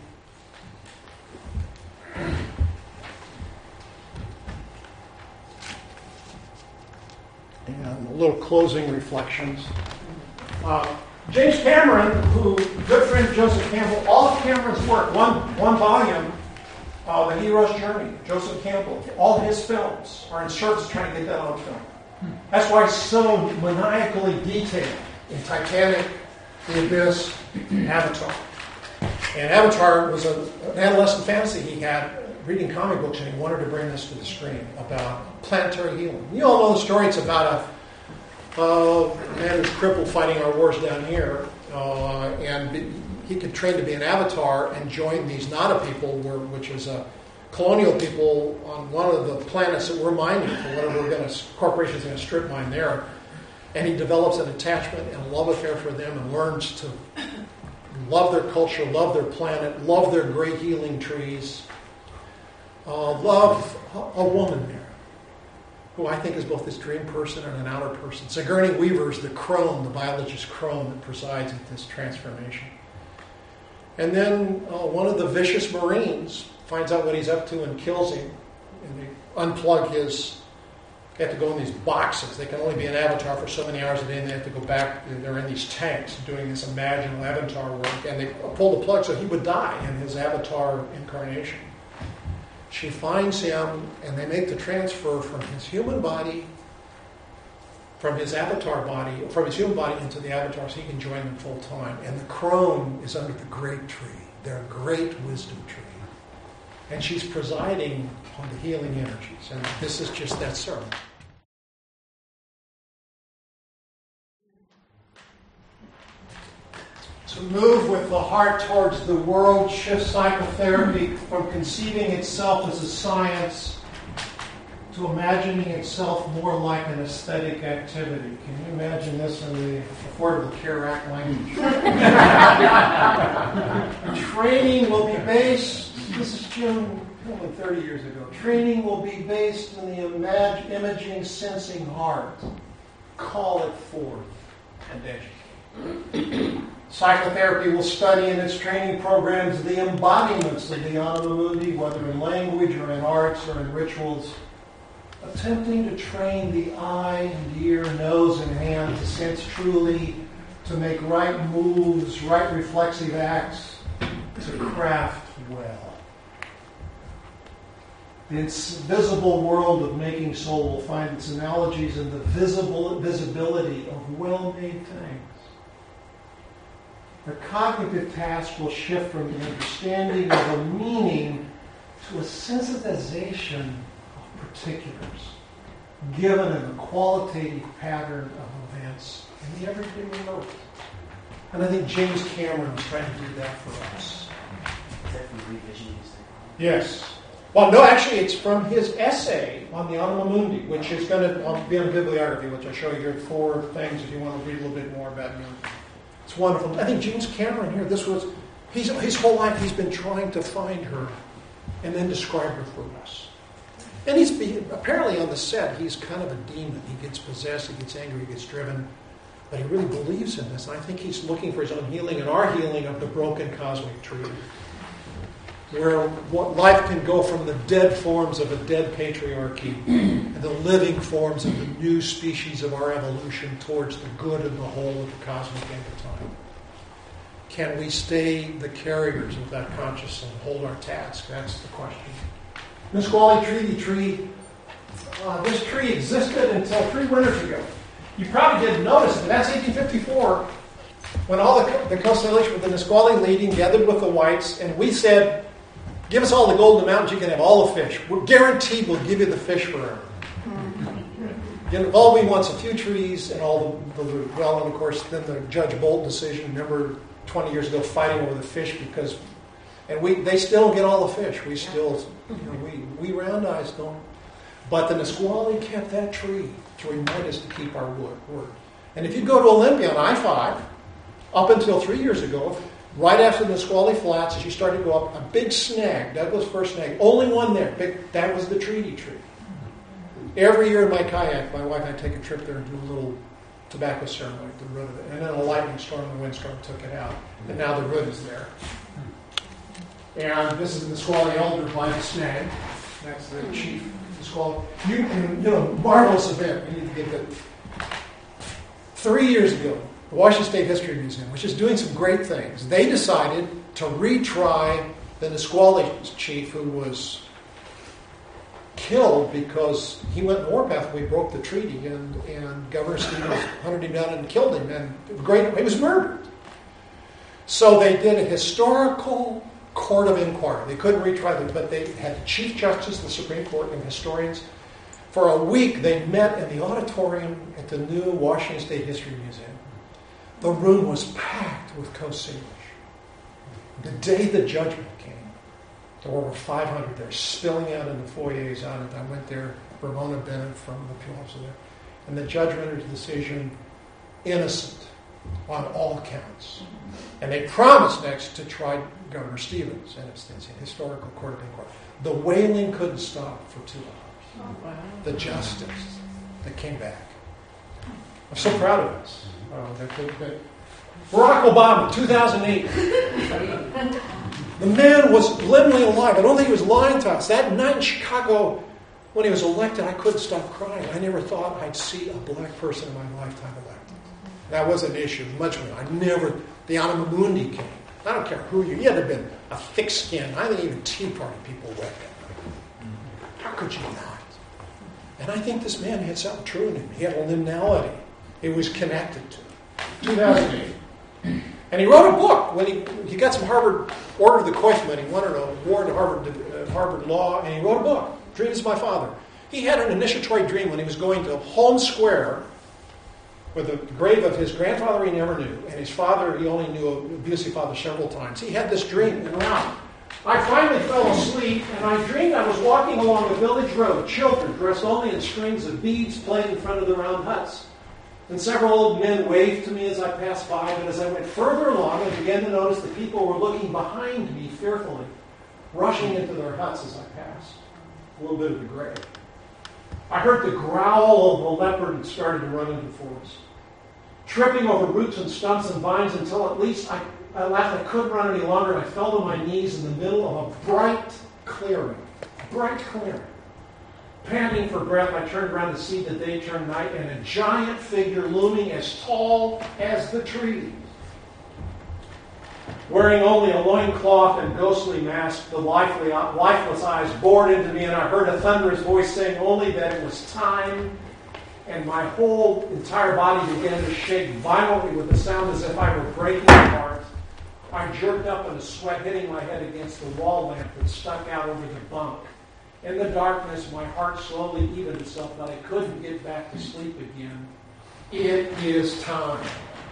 And a little closing reflections. Uh, James Cameron, who, good friend Joseph Campbell, all of Cameron's work, one, one volume, Uh, the Hero's Journey, Joseph Campbell, all his films are in service trying to get that on film. That's why he's so maniacally detailed in Titanic, The Abyss, Avatar. And Avatar was a, an adolescent fantasy he had reading comic books, and he wanted to bring this to the screen about planetary healing. You all know the story. It's about a, uh, a man who's crippled fighting our wars down here, uh, and be, he could train to be an avatar and join these Nada people, which is a colonial people on one of the planets that we're mining for whatever we're going to, corporations are going to strip mine there. And he develops an attachment and a love affair for them and learns to love their culture, love their planet, love their great healing trees, uh, love a woman there, who I think is both this dream person and an outer person. Sigourney Weaver is the crone, the biologist crone that presides at this transformation. And then uh, one of the vicious Marines finds out what he's up to and kills him. And they unplug his, they have to go in these boxes. They can only be an avatar for so many hours a day, and they have to go back. They're in these tanks doing this imaginal avatar work. And they pull the plug so he would die in his avatar incarnation. She finds him, and they make the transfer from his human body, from his avatar body, from his human body into the avatar so he can join them full time. And the crone is under the great tree, their great wisdom tree. And she's presiding on the healing energies. And this is just that sermon. To move with the heart towards the world shifts psychotherapy from conceiving itself as a science to imagining itself more like an aesthetic activity. Can you imagine this in the Affordable Care Act language? Training will be based, this is Jim, only thirty years ago, training will be based in the imag- imaging, sensing heart. Call it forth and educate. Psychotherapy will study in its training programs the embodiments of the Anima Mundi, whether in language or in arts or in rituals, attempting to train the eye and ear, nose and hand to sense truly, to make right moves, right reflexive acts, to craft well. The invisible world of making soul will find its analogies in the visible visibility of well-made things. The cognitive task will shift from the understanding of a meaning to a sensitization of particulars, given in the qualitative pattern of events in the everyday remote. And I think James Cameron is trying to do that for us. Is that from Revisionist? Yes. Well, no, actually, it's from his essay on the Anima Mundi, which is going to be in a bibliography, which I show you here, four things if you want to read a little bit more about him. It's wonderful. I think James Cameron here, this was, he's, his whole life he's been trying to find her and then describe her for us. And he's apparently on the set, he's kind of a demon. He gets possessed, he gets angry, he gets driven. But he really believes in this. And I think he's looking for his own healing and our healing of the broken cosmic tree, where what life can go from the dead forms of a dead patriarchy and the living forms of the new species of our evolution towards the good and the whole of the cosmic end of time. Can we stay the carriers of that consciousness and hold our task? That's the question. Nisqually Treaty Tree, uh, this tree existed until three winters ago. You probably didn't notice it, but that's eighteen fifty-four, when all the, the constellation with the Nisqually leading gathered with the whites, and we said, give us all the gold in the mountains, you can have all the fish. We're guaranteed we'll give you the fish forever. You know, all we want is a few trees and all the, the root. Well, and of course, then the Judge Bolt decision, remember twenty years ago, fighting over the fish because, and we they still don't get all the fish. We still, you know, we, we round eyes don't. But the Nisqually kept that tree to remind us to keep our word. And if you go to Olympia on I five, up until three years ago, right after the Nisqually Flats, as you started to go up, a big snag, Douglas fir snag, only one there. Big, that was the treaty tree. Every year in my kayak, my wife and I take a trip there and do a little tobacco ceremony at the root of it. And then a lightning storm and a windstorm took it out. And now the root is there. And this is the Nisqually elder by the snag. That's the chief Nisqually. You, you know, marvelous event. We need to get that. Three years ago, the Washington State History Museum, which is doing some great things, they decided to retry the Nisqually chief who was killed because he went in warpath when we broke the treaty, and, and Governor Stevens hunted him down and killed him, and great, he was murdered. So they did a historical court of inquiry. They couldn't retry them, but they had the Chief Justice of the Supreme Court and historians. For a week, they met in the auditorium at the new Washington State History Museum. The room was packed with Coast Salish. The day the judgment came, there were over five hundred there, spilling out in the foyers on it. I went there, Ramona Bennett from the Pew Office there. And the judge rendered a decision innocent on all counts. And they promised next to try Governor Stevens, and it's, it's a historical court of inquiry. The wailing couldn't stop for two hours. Oh, wow. The justice that came back. I'm so proud of us. Uh, that, that, that Barack Obama, two thousand eight. The man was literally alive. I don't think he was lying to us. That night in Chicago, when he was elected, I couldn't stop crying. I never thought I'd see a black person in my lifetime elected. That was an issue. Much more. I never. The Anima Mundi came. I don't care who you. You had to have been a thick skin. I think even Tea Party people wept that night. How could you not? And I think this man had something true in him. He had a liminality. It was connected to him. two thousand eight. And he wrote a book when he he got some Harvard Order of the Coif money. He wanted an award to Harvard uh, Harvard Law, and he wrote a book. Dreams of My Father. He had an initiatory dream when he was going to Holmes Square, with the grave of his grandfather he never knew, and his father he only knew, an abusive father, several times. He had this dream, and wow. I finally fell asleep, and I dreamed I was walking along a village road. Children, dressed only in strings of beads, played in front of the round huts. And several old men waved to me as I passed by, but as I went further along, I began to notice that people were looking behind me fearfully, rushing into their huts as I passed. A little bit of the grave. I heard the growl of a leopard and started to run into the forest, tripping over roots and stumps and vines until at least I, I laughed I couldn't run any longer, and I fell to my knees in the middle of a bright clearing. Bright clearing. Panting for breath, I turned around to see the day turn night, and a giant figure looming as tall as the trees. Wearing only a loincloth and ghostly mask, the lifeless, lifeless eyes bored into me, and I heard a thunderous voice saying only that it was time, and my whole entire body began to shake violently with the sound as if I were breaking apart. I jerked up in a sweat, hitting my head against the wall lamp that stuck out over the bunk. In the darkness, my heart slowly evened itself, but I couldn't get back to sleep again. It is time.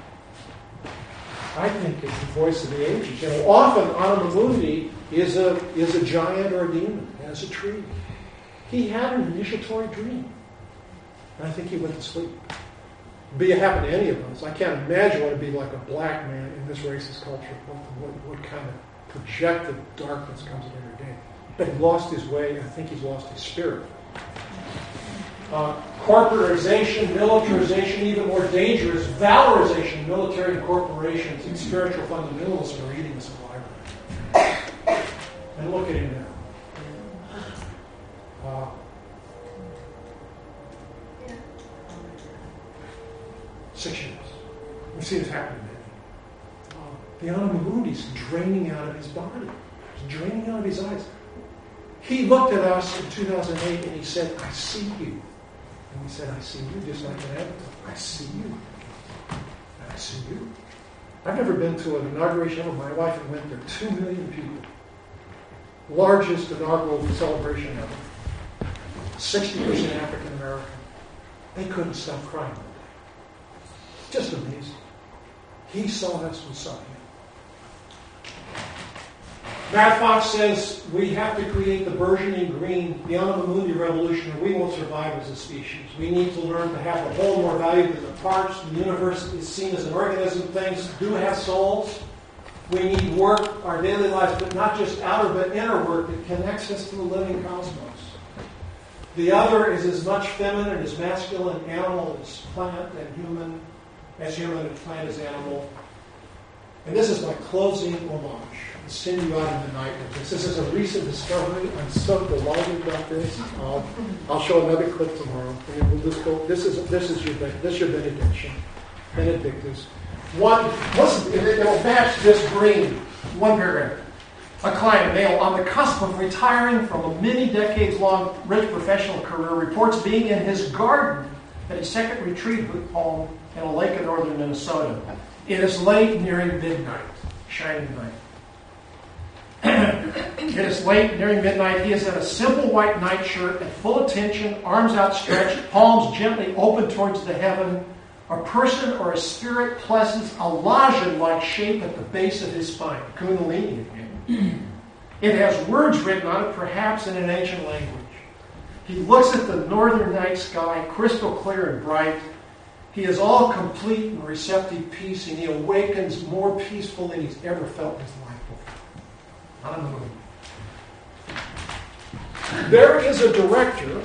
I think it's the voice of the ages. You know, often Anima Mundi is a is a giant or a demon, as a tree. He had an initiatory dream, and I think he went to sleep. Be it happen to any of us. I can't imagine what it'd be like a black man in this racist culture. What, what, what kind of projected darkness comes in every day? But he lost his way, and I think he's lost his spirit. Uh, corporatization, militarization, even more dangerous, valorization, military and corporations, and spiritual fundamentalists are eating us alive. And look at him now. Uh, six years. We've seen this happen to many. Uh, the Anima Mundi is draining out of his body. It's draining out of his eyes. He looked at us in two thousand eight and he said, I see you. And we said, I see you, just like an avatar. I see you. I see you. I've never been to an inauguration of my wife and went there. Two million people. Largest inaugural celebration ever. sixty percent African American. They couldn't stop crying. Just amazing. He saw us, we saw him. Matt Fox says we have to create the burgeoning green, the Anima Mundi revolution, or we won't survive as a species. We need to learn to have the whole more value than the parts. The universe is seen as an organism. Things do have souls. We need work, our daily lives, but not just outer but inner work that connects us to the living cosmos. The other is as much feminine as masculine, animal as plant and human, as human and plant as animal. And this is my closing homage. I'll send you out in the night with this. This is a recent discovery. I'm so delighted about this. I'll, I'll show another clip tomorrow. And we'll just go. This is this is your this is your benediction, Benedictus. One. Listen, it will match this green. One paragraph. A client, male, on the cusp of retiring from a many decades-long rich professional career, reports being in his garden at a second retreat home in a lake in northern Minnesota. It is late, nearing midnight. Shining night. It is late, nearing midnight. He is in a simple white nightshirt at full attention, arms outstretched, palms gently open towards the heaven. A person or a spirit pleasants a lozenge-like shape at the base of his spine. Kundalini again. It has words written on it, perhaps in an ancient language. He looks at the northern night sky, crystal clear and bright. He is all complete and receptive peace, and he awakens more peaceful than he's ever felt in his life before. I don't know. There is a director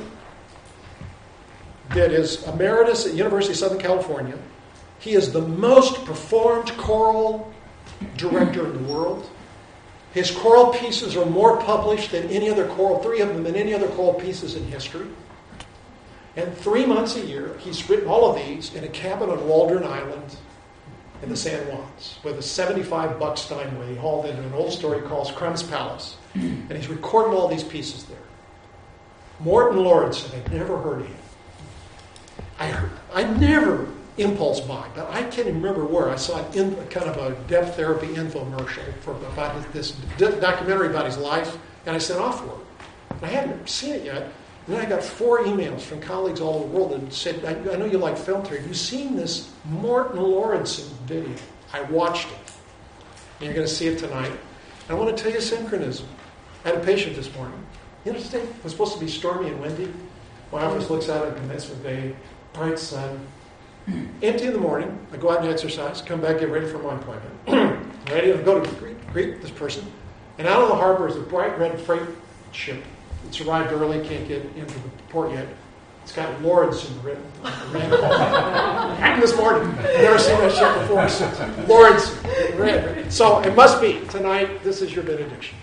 that is emeritus at University of Southern California. He is the most performed choral director in the world. His choral pieces are more published than any other choral, three of them than any other choral pieces in history. And three months a year, he's written all of these in a cabin on Waldron Island in the San Juans with a seventy-five buck Steinway he hauled into an old story called Crumb's Palace. And he's recorded all these pieces there. Morton Lawrenson, I'd never heard of him. I heard, I never impulse buy, but I can't even remember where I saw an in, kind of a depth therapy infomercial for about his, this documentary about his life, and I sent off for it. And I hadn't seen it yet. And then I got four emails from colleagues all over the world that said, I, I know you like film theory. Have you seen this Morton Lawrenson video? I watched it. And you're going to see it tonight. And I want to tell you synchronism. I had a patient this morning. You know, today was supposed to be stormy and windy. My office looks out at commencement day, bright sun. Empty in the morning. I go out and exercise, come back, get ready for my appointment. Ready to go to greet, greet this person. And out on the harbor is a bright red freight ship. It's arrived early, can't get into the port yet. It's got Lawrenson written on the red. Happened this morning. I've never seen that ship before. Lawrenson, red. So it must be tonight. This is your benediction.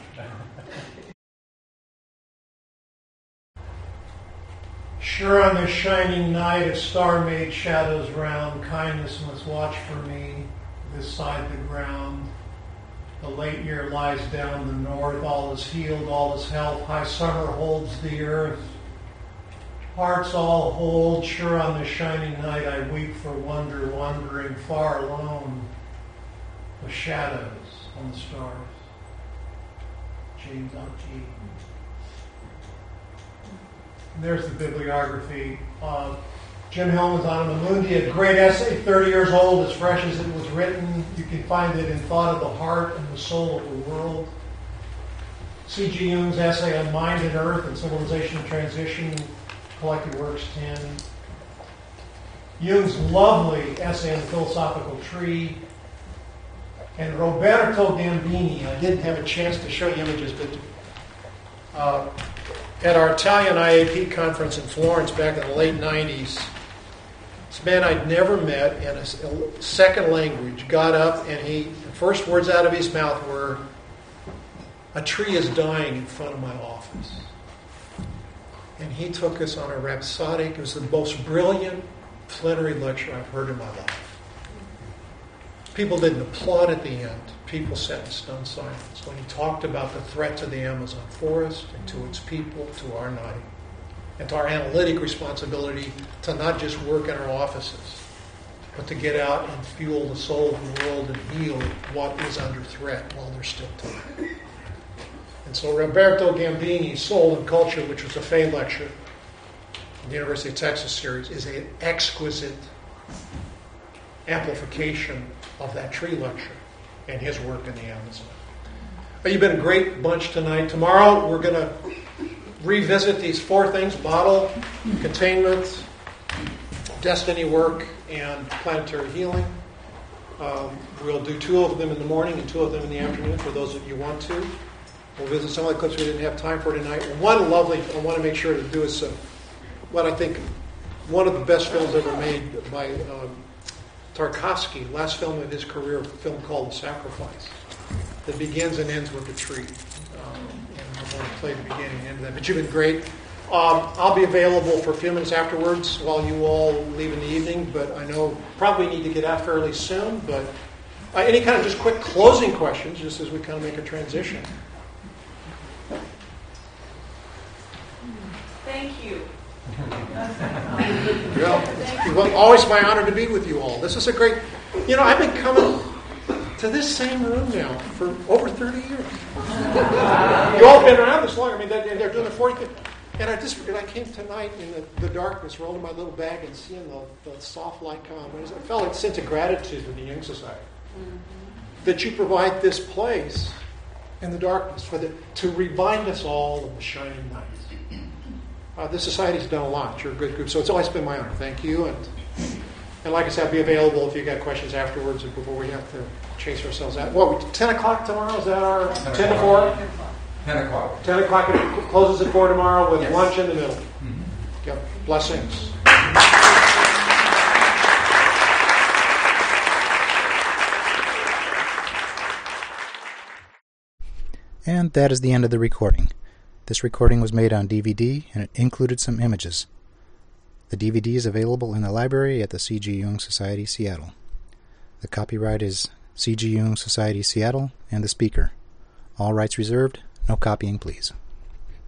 Sure, on this shining night, a star made shadows round. Kindness must watch for me, this side the ground. The late year lies down the north, all is healed, all is health. High summer holds the earth. Hearts all hold, sure on the shining night I weep for wonder, wandering far alone. The shadows on the stars. James on G. And there's the bibliography. Uh, Jim Hillman's Anima Mundi, a great essay, thirty years old, as fresh as it was written. You can find it in Thought of the Heart and the Soul of the World. C G. Jung's essay on Mind and Earth and Civilization and Transition, Collected Works ten. Jung's lovely essay on the Philosophical Tree. And Roberto Gambini, I didn't have a chance to show you images, but uh, at our Italian I A P conference in Florence back in the late nineties, this man I'd never met in a second language got up and he, the first words out of his mouth were, "A tree is dying in front of my office." And he took us on a rhapsodic, it was the most brilliant plenary lecture I've heard in my life. People didn't applaud at the end. People sat in stunned silence when he talked about the threat to the Amazon forest and to its people, to our night, and to our analytic responsibility to not just work in our offices, but to get out and fuel the soul of the world and heal what is under threat while there's still time. And so Roberto Gambini's Soul and Culture, which was a Fay lecture in the University of Texas series, is an exquisite amplification of that tree lecture and his work in the Amazon. Well, you've been a great bunch tonight. Tomorrow we're going to revisit these four things: bottle, containment, destiny work, and planetary healing. Um, we'll do two of them in the morning and two of them in the afternoon for those of you who want to. We'll visit some of the clips we didn't have time for tonight. And one lovely, I want to make sure to do is uh, what I think one of the best films ever made by um, Tarkovsky, last film of his career, a film called The Sacrifice, that begins and ends with a tree. Um, and I want to play the beginning and end of that. But you've been great. Um, I'll be available for a few minutes afterwards while you all leave in the evening, but I know probably need to get out fairly soon. But uh, any kind of just quick closing questions, just as we kind of make a transition. Thank you. Yeah. Well, always my honor to be with you all. This is a great, you know, I've been coming to this same room now for over thirty years. You all been around this long. I mean, they're, they're doing the fortieth. And I just, and I came tonight in the, the darkness, rolling my little bag and seeing the, the soft light come on. I felt like a sense of gratitude to the Jung Society mm-hmm. that you provide this place in the darkness for the, to remind us all of the shining night. Uh, this society's done a lot. You're a good group. So it's always been my honor. Thank you. And and like I said, I'll be available if you've got questions afterwards or before we have to chase ourselves out. What, ten o'clock tomorrow? Is that our ten to four? ten o'clock. ten o'clock. It closes at four tomorrow with yes. lunch in the middle. Mm-hmm. Yep. Blessings. And that is the end of the recording. This recording was made on D V D, and it included some images. The D V D is available in the library at the C G. Jung Society, Seattle. The copyright is C G. Jung Society, Seattle, and the speaker. All rights reserved. No copying, please.